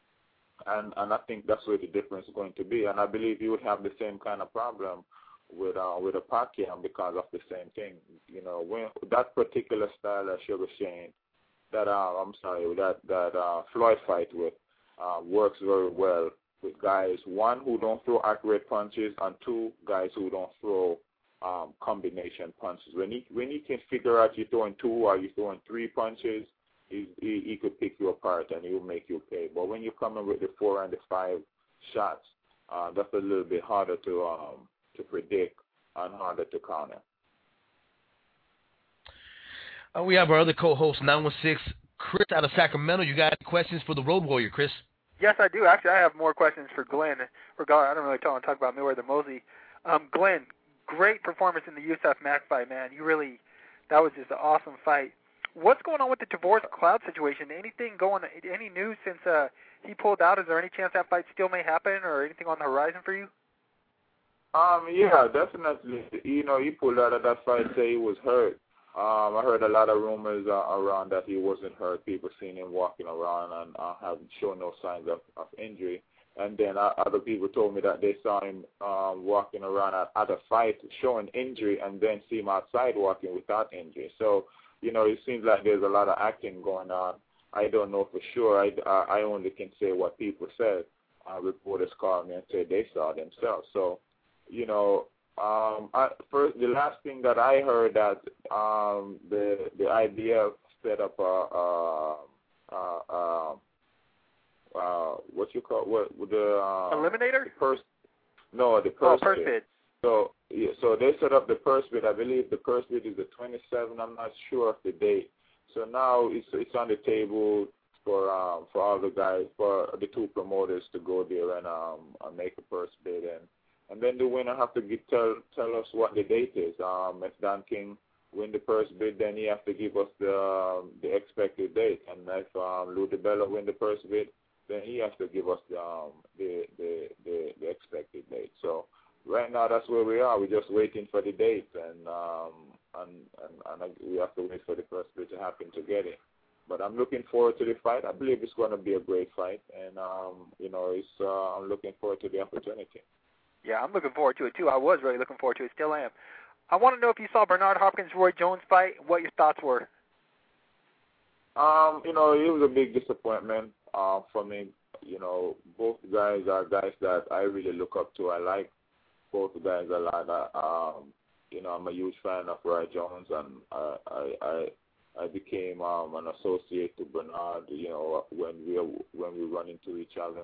And and I think that's where the difference is going to be. And I believe you would have the same kind of problem with uh, with a Pacquiao because of the same thing. You know, when that particular style of Sugar Shane, that uh, I'm sorry, that that uh, Floyd fight with uh, works very well with guys, one who don't throw accurate punches, and two guys who don't throw um, combination punches. When he when he can figure out you're throwing two or you're throwing three punches, he, he he could pick you apart and he will make you pay. But when you come in with the four and the five shots, uh, that's a little bit harder to um, to predict and harder to counter. Uh, we have our other co-host, nine one six Chris out of Sacramento. You got any questions for the Road Warrior, Chris? Yes, I do. Actually, I have more questions for Glenn. Regarding, I don't really want to talk about Mayweather Mosley. Um, Glenn, great performance in the U S F Mac fight, man. You really, that was just an awesome fight. What's going on with the Tavoris Cloud situation? Anything going? Any news since uh, he pulled out? Is there any chance that fight still may happen, or anything on the horizon for you? Um, yeah, definitely. You know, he pulled out of that fight, say he was hurt. Um, I heard a lot of rumors uh, around that he wasn't hurt. People seen him walking around and uh, have shown no signs of, of injury. And then uh, other people told me that they saw him um, walking around at, at a fight showing injury, and then see him outside walking without injury. So, you know, it seems like there's a lot of acting going on. I don't know for sure. I, uh, I only can say what people said. Uh, reporters called me and said they saw themselves. So, you know, um, I, first the last thing that I heard that um, the the I B F set up a, a, a, a, a what you call what the um, eliminator the purse no the purse, oh, purse bid. bid. So yeah, so they set up the purse bid. I believe the purse bid is the twenty-seventh. I'm not sure of the date. So now it's it's on the table for um for all the guys, for the two promoters to go there and um and make a purse bid, and and then the winner have to get, tell tell us what the date is. Um, if Don King win the purse bid, then he have to give us the um, the expected date, and if um, Lou DiBella win the purse bid, then he has to give us the um the the the, the expected date. So right now that's where we are. We're just waiting for the date, and um and and, and we have to wait for the purse bid to happen to get it. But I'm looking forward to the fight. I believe it's going to be a great fight, and um you know it's uh, I'm looking forward to the opportunity. Yeah, I'm looking forward to it too. I was really looking forward to it. Still am. I want to know if you saw Bernard Hopkins Roy Jones fight. What your thoughts were? Um, you know, it was a big disappointment uh, for me. You know, both guys are guys that I really look up to. I like both guys a lot. I, um, you know, I'm a huge fan of Roy Jones, and I I I, I became um, an associate to Bernard. You know, when we when we run into each other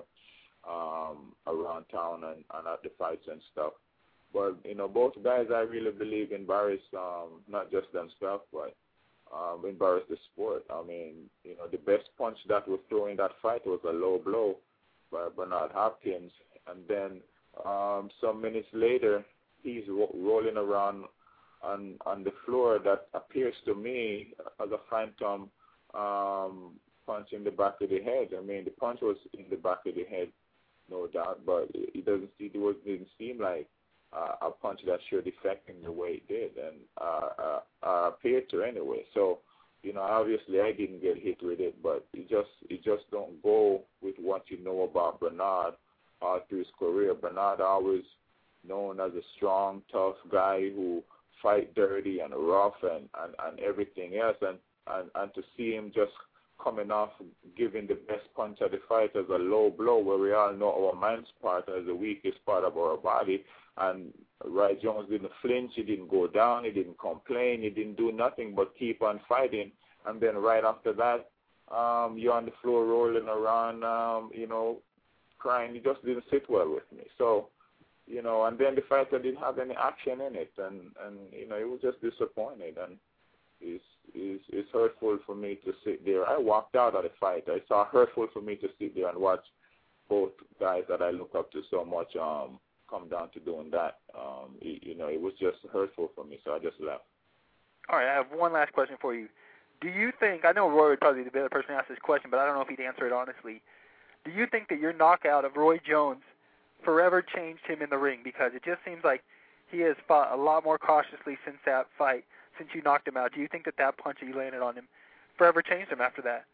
um, around town and, and at the fights and stuff. But, you know, both guys I really believe embarrass um, not just themselves, but um, embarrass the sport. I mean, you know, the best punch that was thrown in that fight was a low blow by Bernard Hopkins. And then um, some minutes later, he's ro- rolling around on on the floor that appears to me as a phantom um, punch in the back of the head. I mean, the punch was in the back of the head, no doubt, but it doesn't it was didn't seem like uh, a punch that should affect him the way it did, and uh, uh, uh, appeared to anyway. So, you know, obviously I didn't get hit with it, but it just it just don't go with what you know about Bernard all through his career. Bernard always known as a strong, tough guy who fight dirty and rough and, and, and everything else, and, and, and to see him just coming off giving the best punch of the fight as a low blow, where we all know our man's part as the weakest part of our body. And Roy Jones didn't flinch, he didn't go down, he didn't complain, he didn't do nothing but keep on fighting. And then right after that, um, you're on the floor rolling around, um, you know, crying. He just didn't sit well with me. So, you know, and then the fighter didn't have any action in it, and, and you know, it was just disappointed. And it's, it's, it's hurtful for me to sit there. I walked out of the fight. It's uh, hurtful for me to sit there and watch both guys that I look up to so much um, come down to doing that. Um, it, you know, it was just hurtful for me, so I just left. All right, I have one last question for you. Do you think, I know Roy would probably be the better person to ask this question, but I don't know if he'd answer it honestly. Do you think that your knockout of Roy Jones forever changed him in the ring? Because it just seems like he has fought a lot more cautiously since that fight, since you knocked him out. Do you think that that punch that you landed on him forever changed him after that?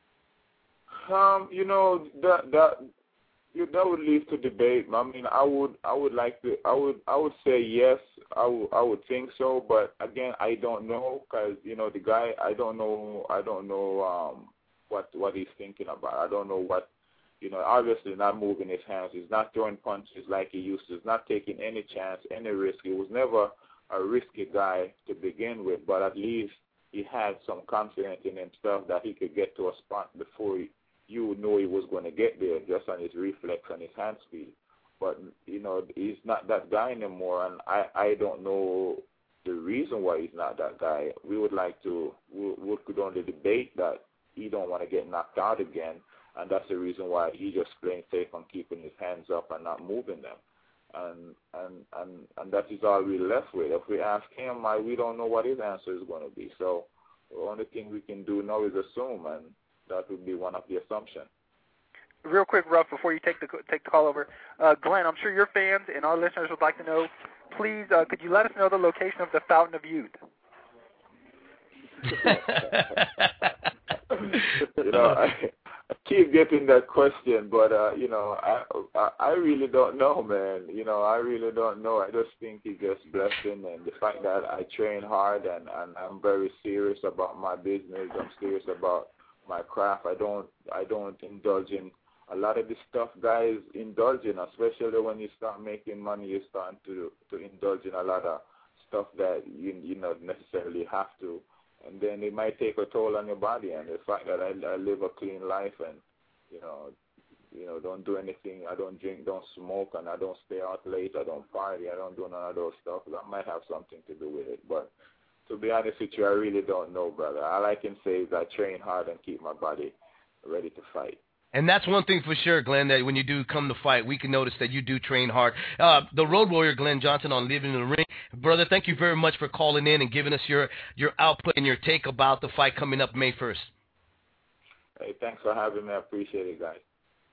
Um, you know, that that you, that would lead to debate. I mean, I would I would like to I would I would say yes. I would I would think so, but again, I don't know, because you know the guy. I don't know. I don't know um, what what he's thinking about. I don't know what. You know, obviously not moving his hands. He's not throwing punches like he used to. He's not taking any chance, any risk. He was never a risky guy to begin with, but at least he had some confidence in himself that he could get to a spot before he, you would know he was going to get there, just on his reflex and his hand speed. But, you know, he's not that guy anymore, and I, I don't know the reason why he's not that guy. We would like to, we, we could only debate that, he don't want to get knocked out again, and that's the reason why he just playing safe and keeping his hands up and not moving them. And and and and that is all we're left with. If we ask him, I, we don't know what his answer is going to be. So the only thing we can do now is assume, and that would be one of the assumptions. Real quick, Ruff, before you take the take the call over, uh, Glenn, I'm sure your fans and our listeners would like to know. Please, uh, could you let us know the location of the Fountain of Youth? you know, I, I keep getting that question, but uh, you know, I, I I really don't know, man. You know, I really don't know. I just think he just blessing, and the fact that I train hard and and I'm very serious about my business. I'm serious about my craft. I don't I don't indulge in a lot of the stuff guys indulge in, especially when you start making money. You're starting to to indulge in a lot of stuff that you you not necessarily have to. And then it might take a toll on your body. And the fact that I, I live a clean life and, you know, you know, don't do anything. I don't drink, don't smoke, and I don't stay out late. I don't party. I don't do none of those stuff. That might have something to do with it. But to be honest with you, I really don't know, brother. All I can say is I train hard and keep my body ready to fight. And that's one thing for sure, Glenn, that when you do come to fight, we can notice that you do train hard. Uh, the Road Warrior, Glenn Johnson, on Living in the Ring. Brother, thank you very much for calling in and giving us your, your output and your take about the fight coming up May first. Hey, thanks for having me. I appreciate it, guys.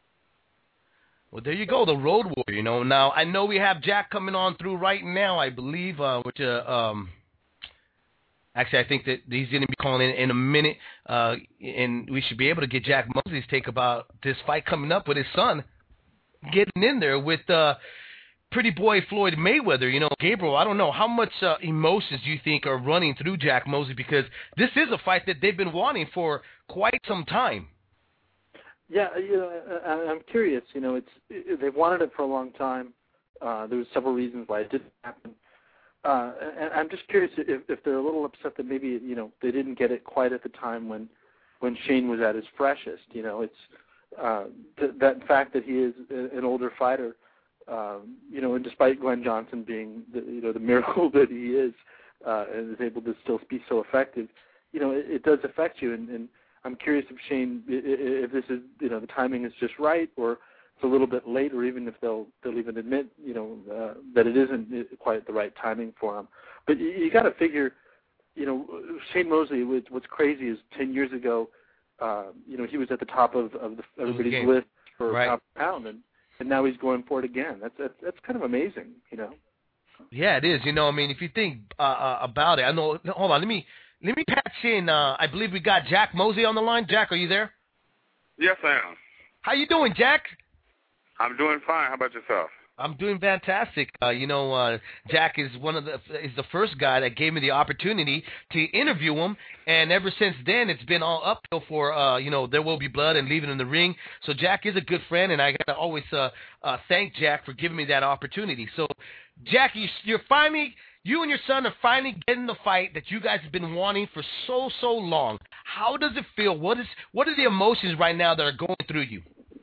Well, there you go, the Road Warrior. You know, now I know we have Jack coming on through right now, I believe, uh, which, uh, um, Actually, I think that he's going to be calling in in a minute, uh, and we should be able to get Jack Mosley's take about this fight coming up with his son getting in there with uh, pretty boy Floyd Mayweather. You know, Gabriel, I don't know, how much uh, emotions do you think are running through Jack Mosley, because this is a fight that they've been wanting for quite some time. Yeah, you know, I, I'm curious. You know, it's it, they've wanted it for a long time. Uh, there was several reasons why it didn't happen. Uh, and I'm just curious if, if they're a little upset that maybe, you know, they didn't get it quite at the time when, when Shane was at his freshest. You know, it's uh, th- that fact that he is an older fighter, um, you know, and despite Glenn Johnson being, the, you know, the miracle that he is uh, and is able to still be so effective, you know, it, it does affect you. And, and I'm curious if Shane, if this is, you know, the timing is just right, or it's a little bit late, or even if they'll they'll even admit, you know, uh, that it isn't quite the right timing for him. But you, you got to figure, you know, Shane Mosley. What's crazy is ten years ago, uh, you know, he was at the top of, of the, everybody's okay. list for right. pound for pound, and, and now he's going for it again. That's, that's that's kind of amazing, you know. Yeah, it is. You know, I mean, if you think uh, uh, about it, I know. Hold on, let me let me patch in. Uh, I believe we got Jack Mosley on the line. Jack, are you there? Yes, I am. How you doing, Jack? I'm doing fine. How about yourself? I'm doing fantastic. Uh, you know, uh, Jack is one of the is the first guy that gave me the opportunity to interview him, and ever since then, it's been all uphill for uh, you know, There Will Be Blood and Leaving in the Ring. So Jack is a good friend, and I gotta always uh, uh, thank Jack for giving me that opportunity. So, Jack, you, you're finally, you and your son are finally getting the fight that you guys have been wanting for so so long. How does it feel? What is what are the emotions right now that are going through you?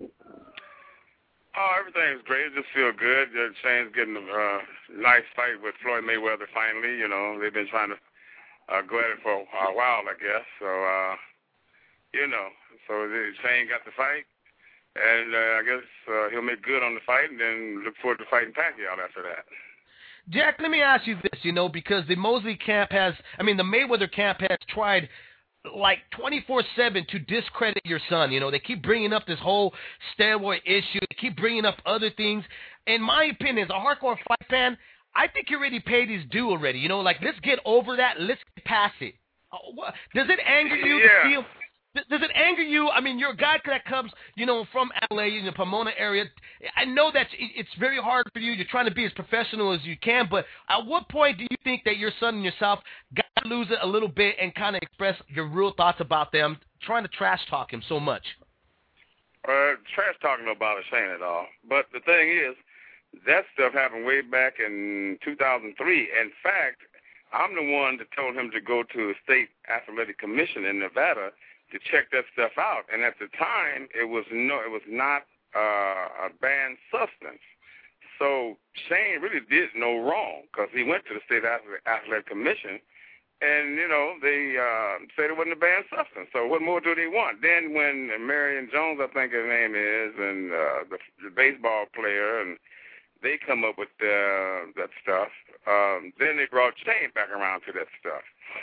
Oh, everything's great. It just feel good. Uh, Shane's getting a uh, nice fight with Floyd Mayweather finally. You know, they've been trying to uh, go at it for a while, I guess. So, uh, you know, so Shane got the fight, and uh, I guess uh, he'll make good on the fight, and then look forward to fighting Pacquiao after that. Jack, let me ask you this, you know, because the Mosley camp has, I mean, the Mayweather camp has tried like twenty-four seven to discredit your son. You know, they keep bringing up this whole steroid issue. They keep bringing up other things. In my opinion, as a hardcore fight fan, I think he already paid his due already. You know, like, let's get over that. Let's get past it. Uh, what, does it anger you yeah. to feel... Does it anger you? I mean, you're a guy that comes, you know, from L A, in the Pomona area. I know that it's very hard for you. You're trying to be as professional as you can, but at what point do you think that your son and yourself got to lose it a little bit and kind of express your real thoughts about them, trying to trash talk him so much? Uh, trash talking no bother Shane at all. But the thing is, that stuff happened way back in two thousand three. In fact, I'm the one that told him to go to the State Athletic Commission in Nevada to check that stuff out, and at the time, it was no, it was not uh, a banned substance. So Shane really did no wrong, because he went to the State Athletic Commission, And, you know, they uh, said it wasn't a banned substance. So what more do they want? Then when Marion Jones, I think his name is, and uh, the, the baseball player, and they come up with uh, that stuff, um, then they brought Shane back around to that stuff.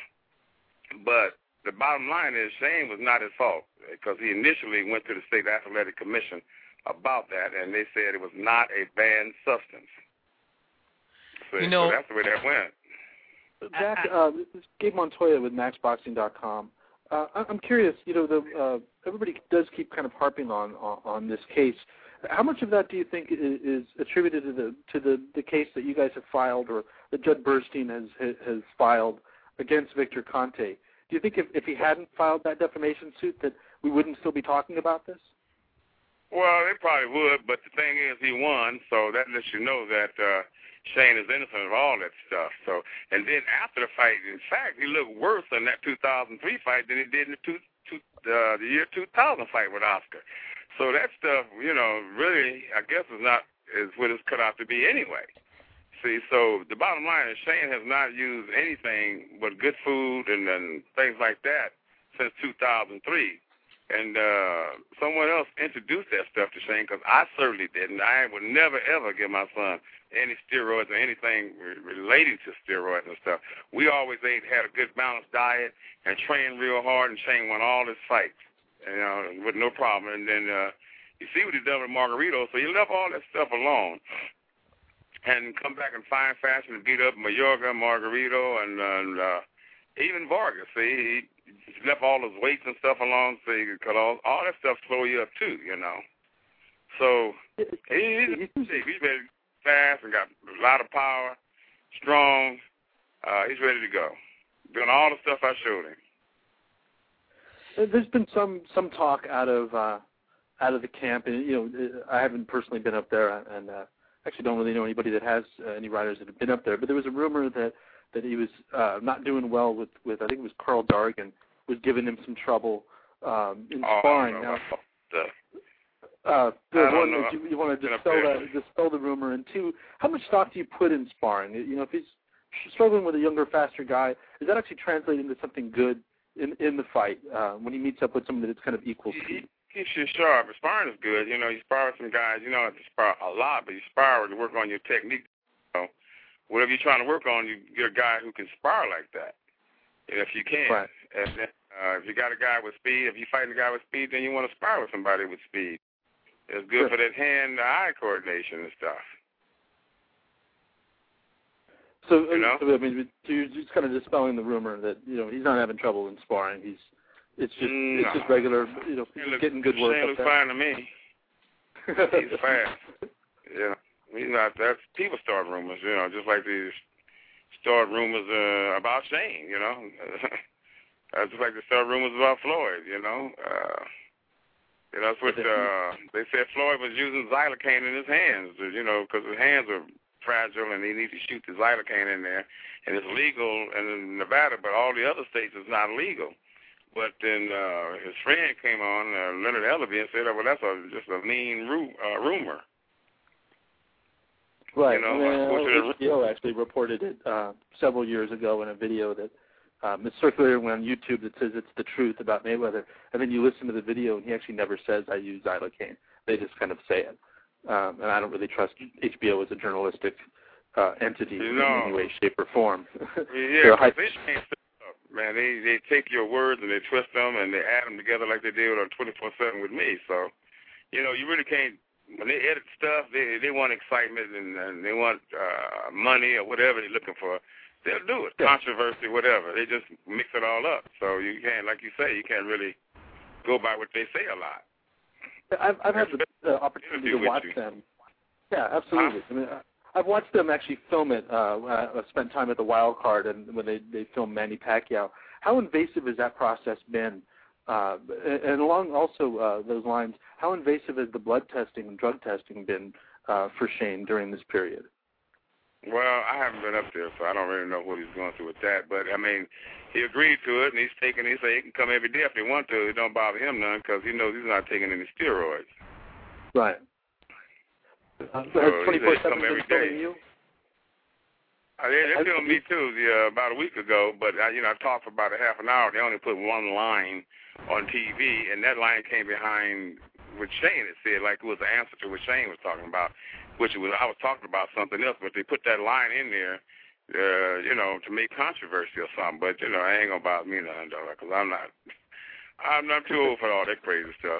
But the bottom line is Shane was not his fault because he initially went to the State Athletic Commission about that, and they said it was not a banned substance. So, you know, so that's the way that went. Jack, uh, this is Gabe Montoya with Max Boxing dot com. Uh, I'm curious, you know, the, uh, everybody does keep kind of harping on, on on this case. How much of that do you think is, is attributed to the to the, the case that you guys have filed, or that Judd Burstein has has filed against Victor Conte? Do you think if, if he hadn't filed that defamation suit that we wouldn't still be talking about this? Well, they probably would, but the thing is he won, so that lets you know that uh, Shane is innocent of all that stuff. So, and then after the fight, in fact, he looked worse in that two thousand three fight than he did in the, two, two, uh, the year two thousand fight with Oscar. So that stuff, you know, really, I guess is not is what it's cut out to be anyway. See, so the bottom line is Shane has not used anything but good food and, and things like that since two thousand three. And uh, someone else introduced that stuff to Shane because I certainly didn't. I would never, ever give my son any steroids or anything re- relating to steroids and stuff. We always ate, had a good balanced diet and trained real hard, and Shane won all his fights, you know, with no problem. And then uh, you see what he done with Margarito, so he left all that stuff alone and come back in fine fashion and beat up Mayorga, Margarito, and, and uh, even Vargas. See, he left all his weights and stuff alone, so you could cut all, all that stuff slow you up too, you know. So he, he's, he's ready fast and got a lot of power, strong. Uh, he's ready to go. Doing all the stuff I showed him. There's been some some talk out of uh, out of the camp, and you know, I haven't personally been up there, and uh, actually don't really know anybody that has uh, any riders that have been up there. But there was a rumor that that he was uh, not doing well with, with I think it was Carl Dargan, was giving him some trouble um, in oh, sparring. No, now, the, uh, the I one, know. you, you want to dispel that, dispel the rumor, and two, how much stock do you put in sparring? You know, if he's struggling with a younger, faster guy, does that actually translate into something good in in the fight uh, when he meets up with somebody that's kind of equal speed? Keeps you sharp. Sparring is good. You know, you spar with some guys. You don't have to spar a lot, but you spar to work on your technique. You know, whatever you're trying to work on, you get a guy who can spar like that, if you can. Right. And then, uh, if you got a guy with speed, if you're fighting a guy with speed, then you want to spar with somebody with speed. It's good sure. for that hand-eye coordination and stuff. So, you know? so I mean, you're just kind of dispelling the rumor that you know he's not having trouble in sparring. He's it's just no. it's just regular. You know, he's look, getting good work. Shane looks fine to me. He's fast. Yeah, he's not. That's people start rumors. You know, just like these start rumors uh, about Shane. You know, uh, just like they start rumors about Floyd. You know. Uh, You know, that's what uh, they said Floyd was using xylocaine in his hands, you know, because his hands are fragile and he needs to shoot the xylocaine in there. And it's legal in Nevada, but all the other states it's not legal. But then uh, his friend came on, uh, Leonard Ellerby, and said, oh, well, that's a, just a mean ru- uh, rumor. Right. You know, and, uh, H B O actually reported it uh, several years ago in a video that Um, it's circulating on YouTube that says it's the truth about Mayweather, and then you listen to the video, and he actually never says, I use xylocaine. They just kind of say it. Um, and I don't really trust H B O as a journalistic uh, entity you in know, any way, shape, or form. Yeah, so, they change stuff, man. They, they take your words and they twist them and they add them together like they did on twenty-four seven with me. So, you know, you really can't, when they edit stuff, they, they want excitement and, and they want uh, money or whatever they're looking for. They'll do it. Controversy, whatever. They just mix it all up. So you can't, like you say, you can't really go by what they say a lot. I've, I've had the uh, opportunity to watch them. Yeah, absolutely. Huh? I mean, I've watched them actually film it. Uh, I've spent time at the Wild Card and when they, they filmed Manny Pacquiao. How invasive has that process been? Uh, and along also uh, those lines, how invasive has the blood testing and drug testing been uh, for Shane during this period? Well, I haven't been up there, so I don't really know what he's going through with that. But, I mean, he agreed to it, and he's taking it. He said he can come every day if he wants to. It don't bother him none because he knows he's not taking any steroids. Right. Uh, so has twenty-four seven come every been day. filming you? Uh, they they filmed me too the, uh, about a week ago, but uh, you know I talked for about a half an hour. They only put one line on T V, and that line came behind what Shane had said, like it was the answer to what Shane was talking about, which was I was talking about something else, but they put that line in there, uh, you know, to make controversy or something. But you know, I ain't gonna bother me nothing though, because I'm not, I'm not too old for all that crazy stuff.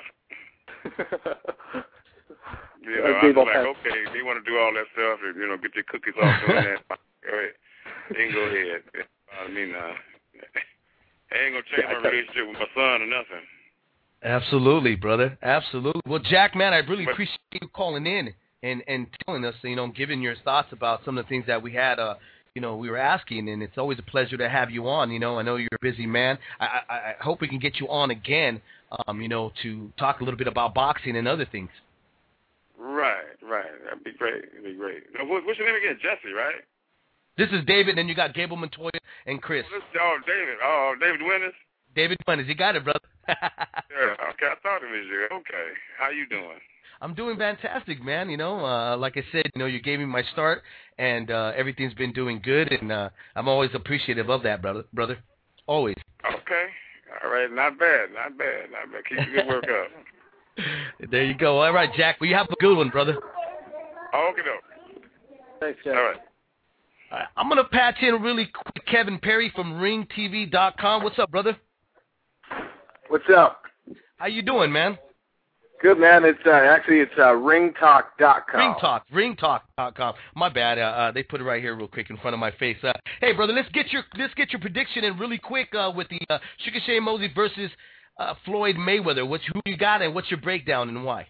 You know, I'm like, okay, if you want to do all that stuff, you know, get your cookies off doing that, go ahead. Then go ahead. I mean, uh, I ain't gonna change my relationship with my son or nothing. Absolutely, brother. Absolutely. Well, Jack, man, I really appreciate you calling in and, and telling us, you know, giving your thoughts about some of the things that we had, uh, you know, we were asking, and it's always a pleasure to have you on. You know, I know you're a busy man. I, I, I hope we can get you on again, um, you know, to talk a little bit about boxing and other things. Right, right. That'd be great. That'd be great. Now, what, what's your name again? Jesse, right? This is David, and then you got Gable Montoya and Chris. Oh, David. Oh, David Winters? David Winters. You got it, brother. Yeah, okay, I thought it was you. Okay. How you doing? I'm doing fantastic, man. You know, uh, like I said, you know, you gave me my start, and uh, everything's been doing good, and uh, I'm always appreciative of that, brother. Brother, always. Okay. All right. Not bad. Not bad. Not bad. Keep the good work up. There you go. All right, Jack. Well, you have a good one, brother. Okay, doke. Thanks, Jack. All right. All right. I'm going to patch in really quick Kevin Perry from ring T V dot com. What's up, brother? What's up? How you doing, man? Good, man. It's uh, actually it's uh, ring talk dot com. Ring Talk, ring talk dot com. My bad. Uh, uh, they put it right here real quick in front of my face. Uh, hey, brother, let's get your let's get your prediction in really quick uh, with the uh, Sugar Shane Mosley versus uh, Floyd Mayweather. What's who you got and what's your breakdown and why?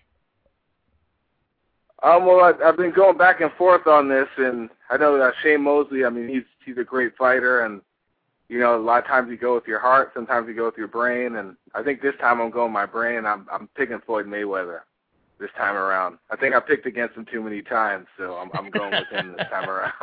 Um, well, I, I've been going back and forth on this, and I know that Shane Mosley. I mean, he's he's a great fighter, and you know, a lot of times you go with your heart, sometimes you go with your brain, and I think this time I'm going with my brain. I'm I'm picking Floyd Mayweather this time around. I think I picked against him too many times, so I'm I'm going with him this time around.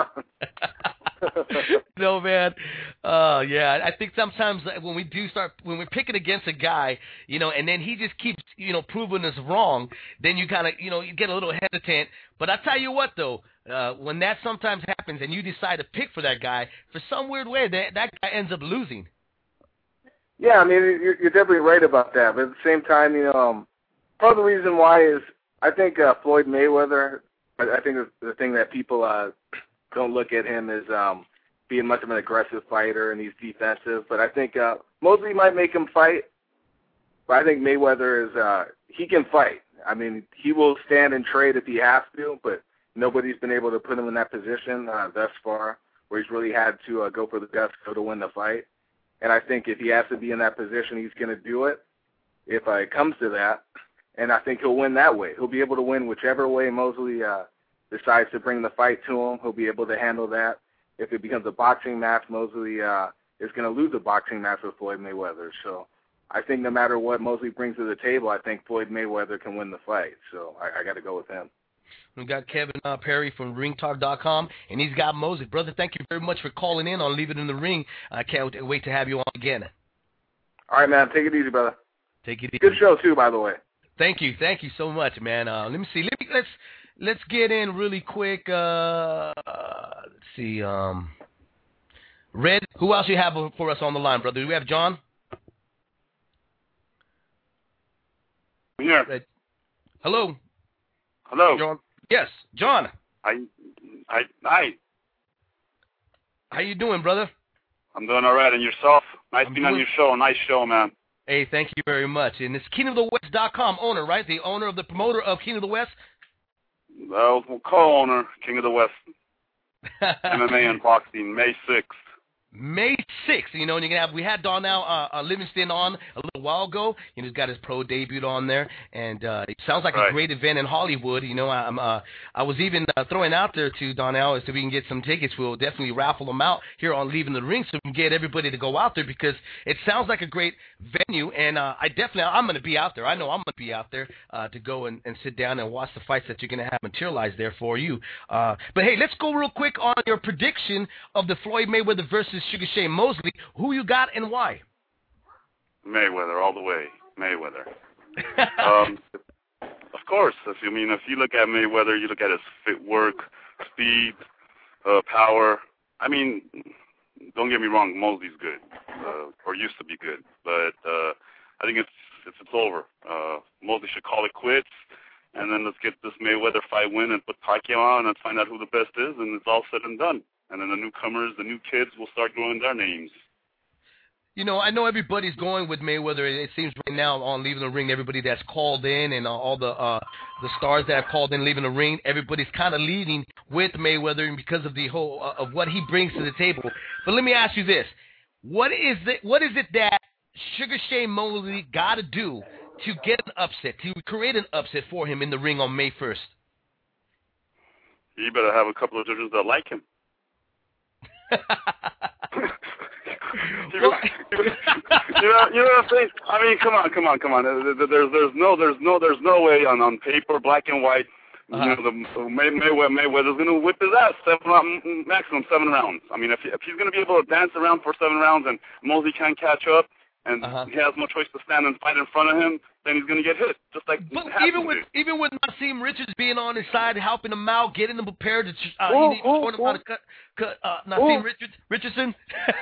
No, man. Uh, yeah, I think sometimes when we do start, when we're picking against a guy, you know, and then he just keeps, you know, proving us wrong, then you kind of, you know, you get a little hesitant. But I tell you what, though, uh, when that sometimes happens and you decide to pick for that guy, for some weird way, that, that guy ends up losing. Yeah, I mean, you're, you're definitely right about that. But at the same time, you know, um, part of the reason why is I think uh, Floyd Mayweather, I, I think the, the thing that people uh, don't look at him as um, being much of an aggressive fighter, and he's defensive. But I think uh, Mosley might make him fight. But I think Mayweather is uh, he can fight. I mean, he will stand and trade if he has to, but nobody's been able to put him in that position uh, thus far where he's really had to uh, go for the gusto to win the fight. And I think if he has to be in that position, he's going to do it if uh, it comes to that. And I think he'll win that way. He'll be able to win whichever way Mosley uh, decides to bring the fight to him. He'll be able to handle that. If it becomes a boxing match, Mosley uh, is going to lose a boxing match with Floyd Mayweather. So I think no matter what Mosley brings to the table, I think Floyd Mayweather can win the fight. So I, I got to go with him. We got Kevin uh, Perry from ring talk dot com, and he's got Mosley. Brother, thank you very much for calling in on Leave It in the Ring. I can't wait to have you on again. All right, man. Take it easy, brother. Take it easy. Good show, too, by the way. Thank you. Thank you so much, man. Uh, let me see. Let me, let's let's get in really quick. Uh, let's see. Um, Red, who else you have for us on the line, brother? Do we have John? Yeah. Red. Hello. Hello. John. Yes, John. I, I, hi. How you doing, brother? I'm doing all right. And yourself? Nice I'm being doing... on your show. Nice show, man. Hey, thank you very much. And it's king of the west dot com owner, right? The owner of the promoter of King of the West? Well, co-owner, King of the West, M M A and boxing, May sixth. May sixth, you know, and you can have, we had Darnell uh, uh, Livingston on a little while ago. You know, he's got his pro debut on there, and uh, it sounds like right. a great event in Hollywood. You know, I'm, uh, I was even uh, throwing out there to Darnell as to we can get some tickets. We'll definitely raffle them out here on Leaving the Ring so we can get everybody to go out there because it sounds like a great venue, and uh, I definitely, I'm going to be out there. I know I'm going to be out there uh, to go and, and sit down and watch the fights that you're going to have materialized there for you. Uh, but, hey, let's go real quick on your prediction of the Floyd Mayweather versus Sugar Shane Mosley. Who you got and why? Mayweather, all the way. Mayweather. um, of course. If you I mean, if you look at Mayweather, you look at his footwork, speed, uh, power. I mean, don't get me wrong, Mosley's good, uh, or used to be good, but uh, I think it's it's, it's over. Uh, Mosley should call it quits, and then let's get this Mayweather fight win and put Pacquiao on, and let's find out who the best is, and it's all said and done. And then the newcomers, the new kids, will start growing their names. You know, I know everybody's going with Mayweather. It seems right now on Leaving the Ring, everybody that's called in and uh, all the uh, the stars that have called in Leaving the Ring, everybody's kind of leading with Mayweather because of the whole uh, of what he brings to the table. But let me ask you this: what is it? What is it that Sugar Shane Mosley got to do to get an upset, to create an upset for him in the ring on May first? You better have a couple of judges that like him. you, know, you know what I'm saying? I mean, come on, come on, come on. There's, there's no, there's no, there's no way on, on paper, black and white. Uh-huh. You know, the May, Mayweather, Mayweather's going to whip his ass seven, maximum seven rounds. I mean, if, if he's going to be able to dance around for seven rounds and Mosley can't catch up, and uh-huh. he has no choice to stand and fight in front of him, then he's going to get hit, just like. But even with to. even with Naseem Richards being on his side, helping him out, getting him prepared to, uh, ooh, he showing him how to cut, cut uh, Naseem Richards, Richardson.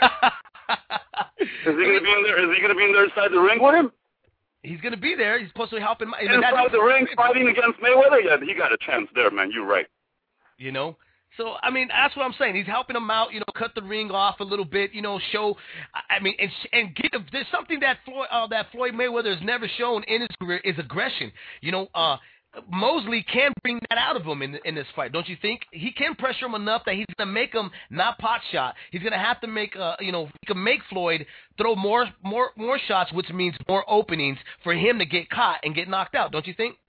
Is he going to be in there? Is he going to be in there inside the ring with him? He's going to be there. He's supposed to help him. Inside the ring, fighting against Mayweather. Yeah, he got a chance there, man. You're right. You know. So, I mean, that's what I'm saying. He's helping him out, you know, cut the ring off a little bit, you know, show, I mean, and, and get, there's something that Floyd, uh, that Floyd Mayweather has never shown in his career is aggression. You know, uh, Mosley can bring that out of him in, in this fight, don't you think? He can pressure him enough that he's going to make him not pot shot. He's going to have to make, uh, you know, he can make Floyd throw more, more, more shots, which means more openings for him to get caught and get knocked out, don't you think?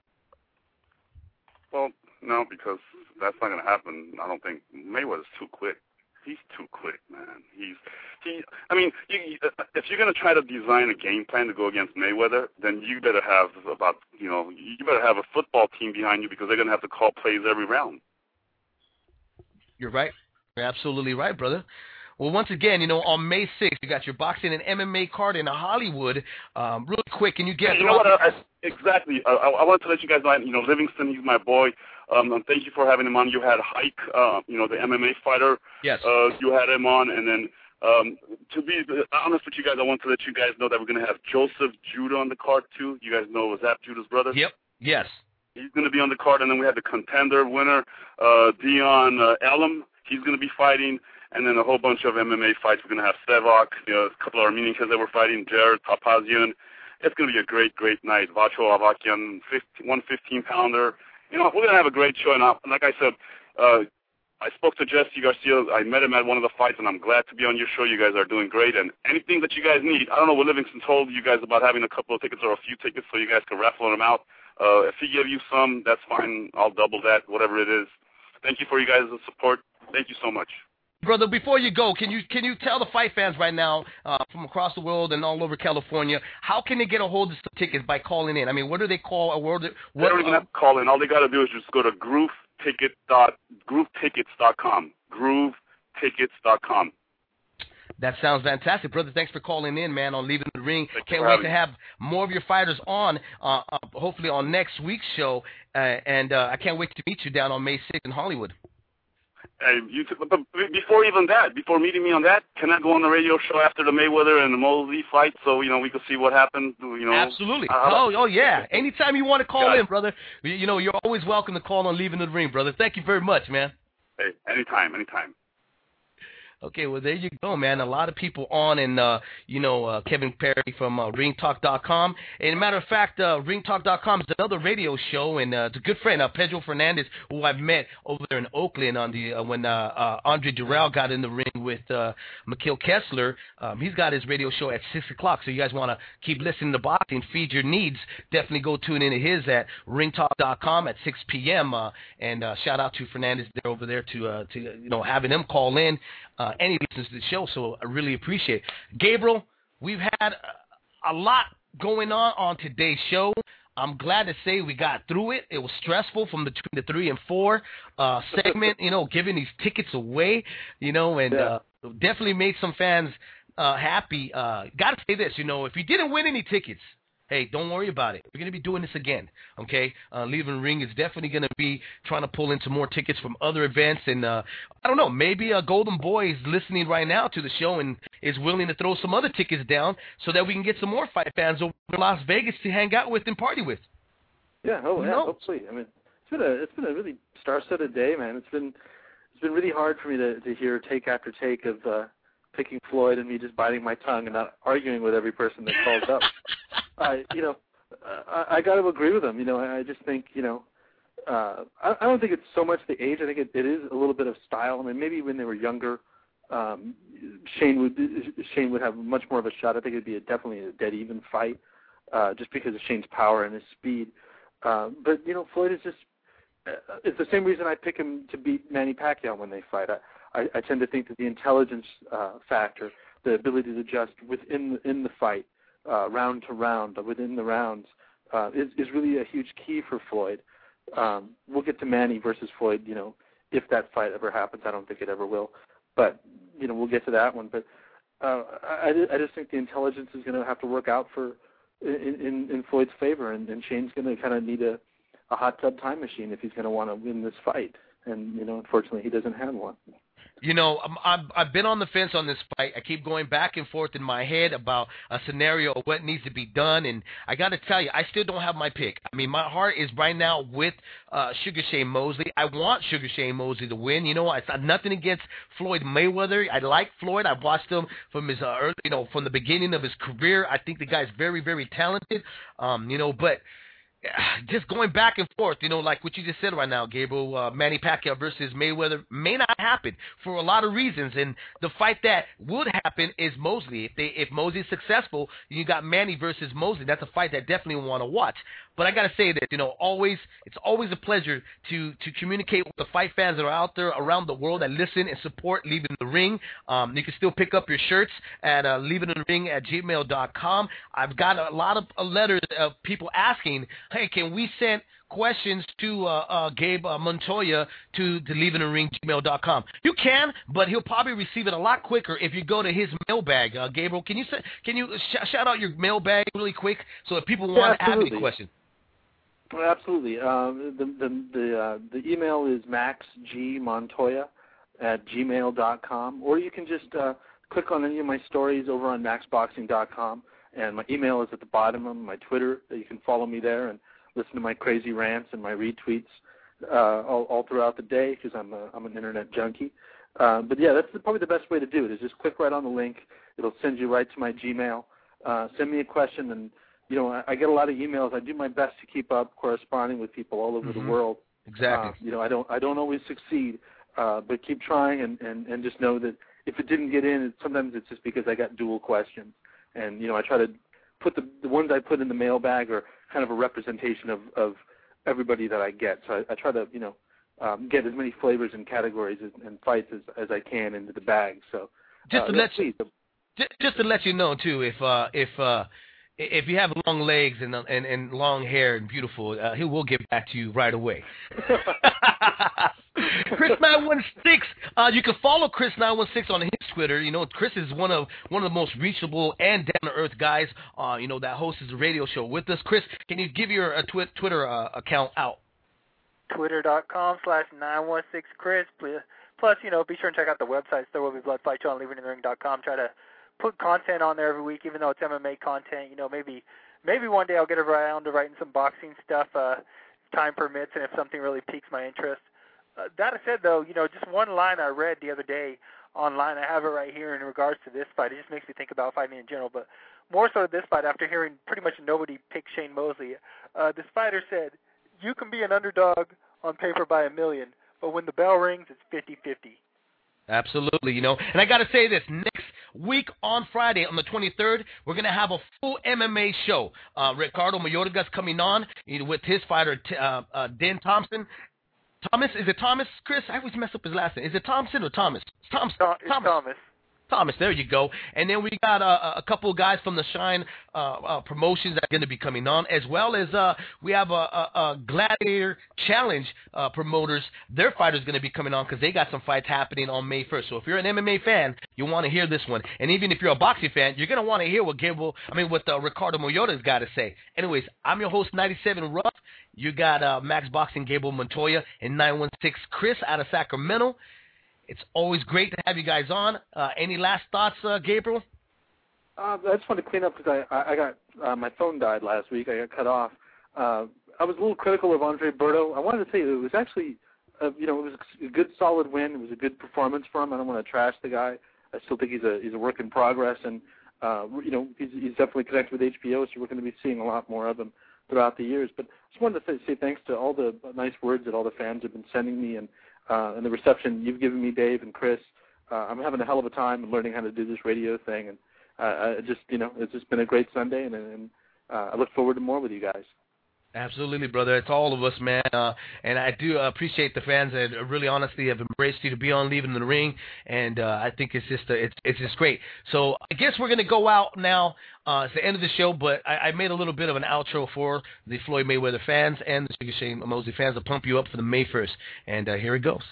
Well, no, because that's not going to happen. I don't think Mayweather's too quick. He's too quick, man. He's he. I mean, you, if you're going to try to design a game plan to go against Mayweather, then you better have about you know you better have a football team behind you because they're going to have to call plays every round. You're right. You're absolutely right, brother. Well, once again, you know, on May sixth, you got your boxing and M M A card in Hollywood. Um, real quick, can you get? You know what? I, exactly. I, I wanted to let you guys know. You know, Livingston, he's my boy. Um, and thank you for having him on. You had Hike, uh, you know, the M M A fighter. Yes. Uh, you had him on, and then um, to be honest with you guys, I want to let you guys know that we're going to have Joseph Judah on the card too. You guys know Zap Judah's brother. Yep. Yes. He's going to be on the card, and then we have the contender winner, uh, Dion uh, Elam. He's going to be fighting. And then a whole bunch of M M A fights. We're going to have Sevak, you know, a couple of Armenian kids that were fighting, Jared Papazian. It's going to be a great, great night. Vacho Avakian, one fifteen-pounder. You know, we're going to have a great show. And like I said, uh, I spoke to Jesse Garcia. I met him at one of the fights, and I'm glad to be on your show. You guys are doing great. And anything that you guys need, I don't know what Livingston told you guys about having a couple of tickets or a few tickets so you guys can raffle them out. Uh, if he give you some, that's fine. I'll double that, whatever it is. Thank you for you guys' support. Thank you so much. Brother, before you go, can you can you tell the fight fans right now uh, from across the world and all over California, how can they get a hold of some tickets by calling in? I mean, what do they call? Or what, what, they don't even have to call in. All they got to do is just go to groove ticket dot groove tickets dot com. groove tickets dot com. That sounds fantastic, brother. Thanks for calling in, man, on Leaving the Ring. Thank Can't wait to have more of your fighters on, uh, uh, hopefully on next week's show. Uh, and uh, I can't wait to meet you down on May sixth in Hollywood. Hey, you t- but before even that, before meeting me on that, can I go on the radio show after the Mayweather and the Mosley fight so, you know, we can see what happened? You know, Absolutely. Uh, oh, oh, yeah. Anytime you want to call Got in, it. brother, you know, you're always welcome to call on Leaving the Ring, brother. Thank you very much, man. Hey, anytime, anytime. Okay, well, there you go, man. A lot of people on, and, uh, you know, uh, Kevin Perry from uh, ring talk dot com. And a matter of fact, uh, ring talk dot com is another radio show, and uh, it's a good friend, uh, Pedro Fernandez, who I've met over there in Oakland on the uh, when uh, uh, Andre Durrell got in the ring with uh, Mikhail Kessler. Um, he's got his radio show at six o'clock, so you guys want to keep listening to boxing, feed your needs, definitely go tune into his at ring talk dot com at six p.m. Uh, and uh, shout out to Fernandez there over there to, uh, to you know, having him call in. Uh, and he listens to the show, so I really appreciate it. Gabriel, we've had a lot going on on today's show. I'm glad to say we got through it. It was stressful from between the three and four uh, segment, you know, giving these tickets away, you know, and Yeah. uh, definitely made some fans uh, happy. Uh, got to say this, you know, if you didn't win any tickets, hey, don't worry about it. We're going to be doing this again, okay? Uh, Leaving the Ring is definitely going to be trying to pull in some more tickets from other events. And uh, I don't know, maybe a Golden Boy is listening right now to the show and is willing to throw some other tickets down so that we can get some more fight fans over to Las Vegas to hang out with and party with. Yeah, oh, yeah, No. hopefully. I mean, it's been a it's been a really star-studded day, man. It's been it's been really hard for me to to hear take after take of uh, picking Floyd and me just biting my tongue and not arguing with every person that calls up. I, you know, I, I got to agree with them. You know, I, I just think, you know, uh, I, I don't think it's so much the age. I think it, it is a little bit of style. I mean, maybe when they were younger, um, Shane would Shane would have much more of a shot. I think it'd be a, definitely a dead even fight, uh, just because of Shane's power and his speed. Uh, but you know, Floyd is just. Uh, it's the same reason I pick him to beat Manny Pacquiao when they fight. I, I, I tend to think that the intelligence uh, factor, the ability to adjust within the, in the fight, uh, round to round, within the rounds, uh, is, is really a huge key for Floyd. Um, we'll get to Manny versus Floyd, you know, if that fight ever happens. I don't think it ever will. But, you know, we'll get to that one. But uh, I, I just think the intelligence is going to have to work out for in, in, in Floyd's favor, and, and Shane's going to kind of need a a hot tub time machine if he's going to want to win this fight. And, you know, unfortunately, he doesn't have one. You know, I'm, I've, I've been on the fence on this fight. I keep going back and forth in my head about a scenario of what needs to be done, and I got to tell you, I still don't have my pick. I mean, my heart is right now with uh, Sugar Shane Mosley. I want Sugar Shane Mosley to win. You know, it's nothing against Floyd Mayweather. I like Floyd. I've watched him from his uh, early, you know, from the beginning of his career. I think the guy's very, very talented. Um, you know, but just going back and forth, you know, like what you just said right now, Gabriel, uh, Manny Pacquiao versus Mayweather may not happen for a lot of reasons. And the fight that would happen is Mosley. If they, if Mosley's successful, you got Manny versus Mosley. That's a fight that definitely want to watch. But I got to say that, you know, always it's always a pleasure to to communicate with the fight fans that are out there around the world that listen and support Leaving the Ring. Um, you can still pick up your shirts at uh, leaving the ring at gmail dot com. I've got a lot of uh, letters of people asking, hey, can we send questions to uh, uh, Gabe uh, Montoya to, to leaving the ring gmail dot com? You can, but he'll probably receive it a lot quicker if you go to his mailbag. Uh, Gabriel, can you say, can you sh- shout out your mailbag really quick so if people want yeah, to have any questions? Well, absolutely. Um, the the the, uh, the email is maxgmontoya at gmail dot com, or you can just uh, click on any of my stories over on max boxing dot com, and my email is at the bottom of my Twitter. You can follow me there and listen to my crazy rants and my retweets uh, all, all throughout the day because I'm a, I'm an internet junkie. Uh, but yeah, that's probably the best way to do it is just click right on the link. It'll send you right to my Gmail. Uh, send me a question, and you know I, I get a lot of emails. I do my best to keep up corresponding with people all over mm-hmm. the world. Exactly. Uh, you know I don't I don't always succeed, uh, but keep trying and, and, and just know that if it didn't get in, it, sometimes it's just because I got dual questions, and you know I try to put the the ones I put in the mailbag are kind of a representation of, of everybody that I get. So I, I try to, you know, um, get as many flavors and categories and, and fights as, as I can into the bag. So just uh, to let you, see. just, just to let you know too, if uh, if uh, if you have long legs and and, and long hair and beautiful, uh, he will get back to you right away. Chris nine one six, uh, you can follow Chris nine one six on his Twitter. You know, Chris is one of one of the most reachable and down to earth guys. Uh, you know, that hosts a radio show with us. Chris, can you give your uh, twi- Twitter uh, account out? Twitter dot com slash nine one six Chris. Plus, you know, be sure and check out the website. There will be blood fight show on leaving the ring dot com. Try to put content on there every week, even though it's M M A content. You know, maybe maybe one day I'll get around to writing some boxing stuff. Uh, if time permits, and if something really piques my interest. Uh, that said, though, you know, just one line I read the other day online, I have it right here in regards to this fight. It just makes me think about fighting in general, but more so this fight after hearing pretty much nobody pick Shane Mosley. Uh, this fighter said, you can be an underdog on paper by a million, but when the bell rings, it's fifty-fifty. Absolutely, you know. And I got to say this, next week on Friday, on the twenty-third, we're going to have a full M M A show. Uh, Ricardo Mayorga's coming on you know, with his fighter, uh, uh, Dan Thompson. Thomas, is it Thomas, Chris? I always mess up his last name. Is it Thompson or Thomas? It's Thompson. It's Thomas. Thomas. Thomas, there you go. And then we got uh, a couple of guys from the Shine uh, uh, promotions that are going to be coming on, as well as uh, we have a, a, a Gladiator Challenge uh, promoters. Their fighters going to be coming on because they got some fights happening on May first. So if you're an M M A fan, you want to hear this one. And even if you're a boxing fan, you're going to want to hear what Gabriel, I mean, what uh, Ricardo Moyota's got to say. Anyways, I'm your host, ninety-seven Ruff. You got uh, Max Boxing, Gabriel Montoya, and nine one six Chris out of Sacramento. It's always great to have you guys on. Uh, any last thoughts, uh, Gabriel? Uh, I just wanted to clean up because I, I, I got uh, my phone died last week. I got cut off. Uh, I was a little critical of Andre Berto. I wanted to say it was actually, uh, you know, it was a good, solid win. It was a good performance for him. I don't want to trash the guy. I still think he's a he's a work in progress, and uh, you know, he's, he's definitely connected with H B O. So we're going to be seeing a lot more of him throughout the years. But I just wanted to say thanks to all the nice words that all the fans have been sending me, and uh, and the reception you've given me, Dave and Chris. Uh, I'm having a hell of a time learning how to do this radio thing, and uh, I just, you know, it's just been a great Sunday, and, and uh, I look forward to more with you guys. Absolutely, brother. It's all of us, man. Uh, and I do appreciate the fans that really, honestly, have embraced you to be on Leaving the Ring. And uh, I think it's just a, it's it's just great. So I guess we're gonna go out now. Uh, it's the end of the show, but I, I made a little bit of an outro for the Floyd Mayweather fans and the Sugar Shane Mosley fans to pump you up for the May first. And uh, here it goes.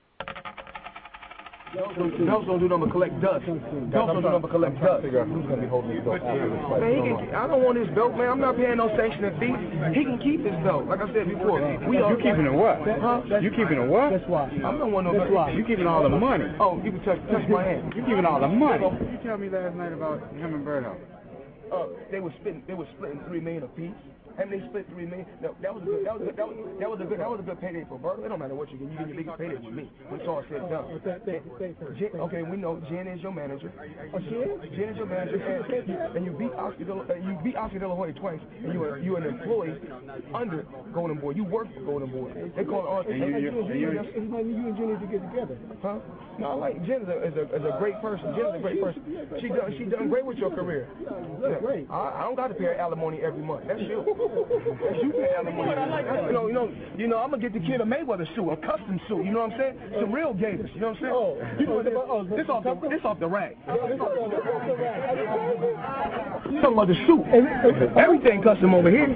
Belts don't do nothing but collect dust. Belts don't do nothing but collect dust. Who's gonna be holding this belt after this fight? Man, he can, I don't want this belt, man. I'm not paying no sanctioning fee. He can keep this belt. Like I said before, we you keeping it what? Huh? You keeping it what? That's why. I'm not one of those. You keeping all the money. Oh, you can touch touch my hand. You keeping all the money. You tell me last night about him and Berto. Uh, they were splitting. They were splitting three million apiece. And they split three million. No, that was a good. That was a good. That was, that was a good. That was a good payday for Berto. It don't matter what you get. You get your biggest payday with me. When it's all said and done. Jen, okay, we know Jen is your manager. Oh, Jen? Jen is your manager, and, and you beat Oscar. De, uh, you beat Oscar De La Hoya twice, and you are you an employee under Golden Boy. You work for Golden Boy. They call it all. And you, you, you, you, you and Jen need to get together, huh? No, I like Jen is a, is a is a great person. Jen is a great person. She done she done great with your career. Yeah. Great. I, I don't got to pay her alimony every month. That's you. You pay alimony. You know, you know, you know. I'm gonna get the kid a Mayweather suit, a custom suit. You know what I'm saying? Some real gators. You know what I'm saying? Oh, you know this, this off the this off the rack. Talking about the suit. Everything custom over here.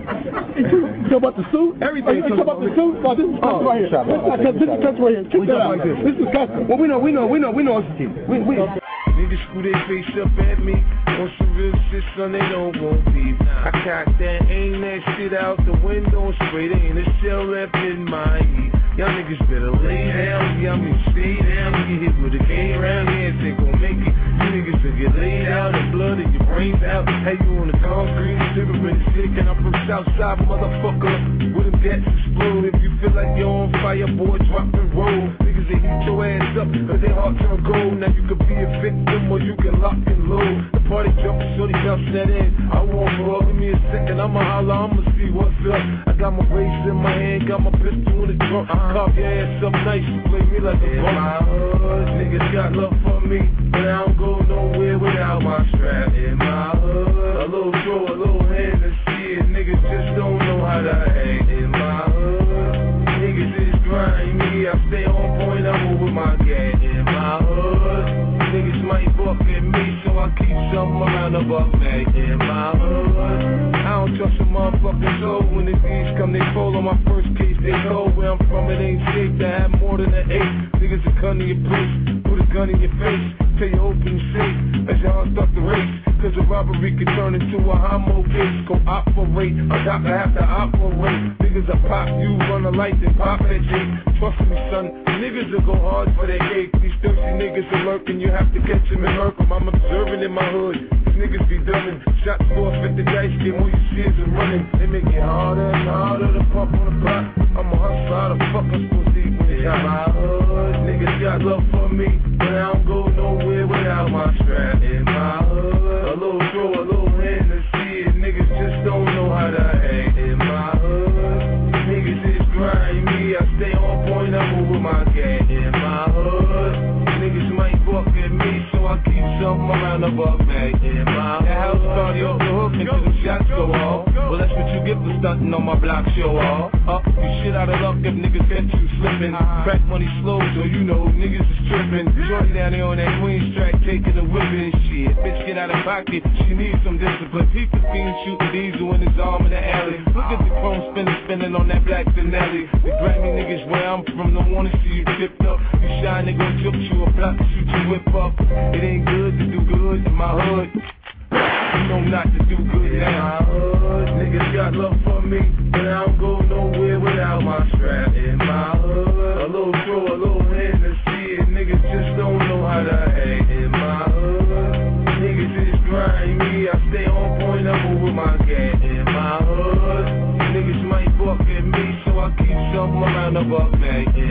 You talking about the suit? Everything. You talking about the suit? Oh, this is custom right here. This is custom right here. Check that out. This is custom. Well, we know, we know, we know, we know it's a kid. We, we. Niggas screw their face up at me. On some real shit, son, they don't want beef. I cock that, aim that shit out the window, straight ain't a shell left in my heat. Y'all niggas better lay down, y'all mean stay down. Get hit with a cane round here, ain't gon' make it. You niggas will get laid out, and blood in your brains out. Have you on the concrete, cigarette sick, and I'm from Southside, motherfucker. With them gats explode. If you feel like you're on fire, boy, drop and roll. Niggas, they heat your ass up, cause they heart turn gold. Now you could be a victim, or you can lock and load. The party jump, shorty bounce that in. I won't roll, give me a second, I'ma holler, I'ma see what's up. I got my waist in my hand, got my pistol in the trunk. Cock your ass up nice, you play me like a punk. My hood, niggas got love for me, but I don't go nowhere without my strap. In my hood, a little throw, a little hand and see it. Niggas just don't know how to act. In my hood, niggas is grimy, I stay on point, I'm over my gang. In my hood, niggas might fuck at me, so I keep something around the buck bag. In my hood, I don't trust a motherfucking soul. When the D's come, they fall on my first case. They know where I'm from, it ain't safe to have more than an eight. Niggas will come to your place, put a gun in your face, tell you open safe, as y'all start the race. Cause a robbery can turn into a homo case. Go operate, a doctor have to operate. Niggas will pop you, run a light, then pop that Jake. Trust me, son, niggas will go hard for their cake. These thirsty niggas are lurking, you have to catch them and murk them. I'm observing in my hood, these niggas be dumbing. Shots forth at the dice game, all you see is them running. They make it harder and harder to pump on the block. I'm a hustler, how the fuck I'm supposed to eat when it's out my hood. Niggas got love for me, but I don't go nowhere without my strap. In my hood, a little throw, a little hand to see it. Niggas just don't know how to act. In my hood, niggas is grimy, I stay on point, I'm over my gang. In my hood, niggas might fuck at me, so I keep something around the buck bag. In my hood, that house party off the hook until the shots go off. Well, that's what you get for stunting on my block, show off. Up, you shit out of luck if niggas can't catch you slipping. Crack money slow, so you know niggas is tripping. Shorty down there on that Queens track, taking the whipping shit. Bitch get out of pocket, she needs some discipline. Peep the fiend shooting diesel in his arm in the alley. Look at the chrome spinning, spinning on that black Denelli. The Grammy niggas where I'm from don't wanna see you tipped up. You shy nigga jump you a block to shoot you whip up. It ain't good to do good in my hood. You know not to do good now. My hood, niggas got love for me, but I don't go nowhere without my strap. In my hood, a little throw, a little hand to see it. Niggas just don't know how to act. In my hood, niggas just grind me. I stay on point, I'm over my gang. In my hood, niggas might fuck at me, so I keep something around the buck bag.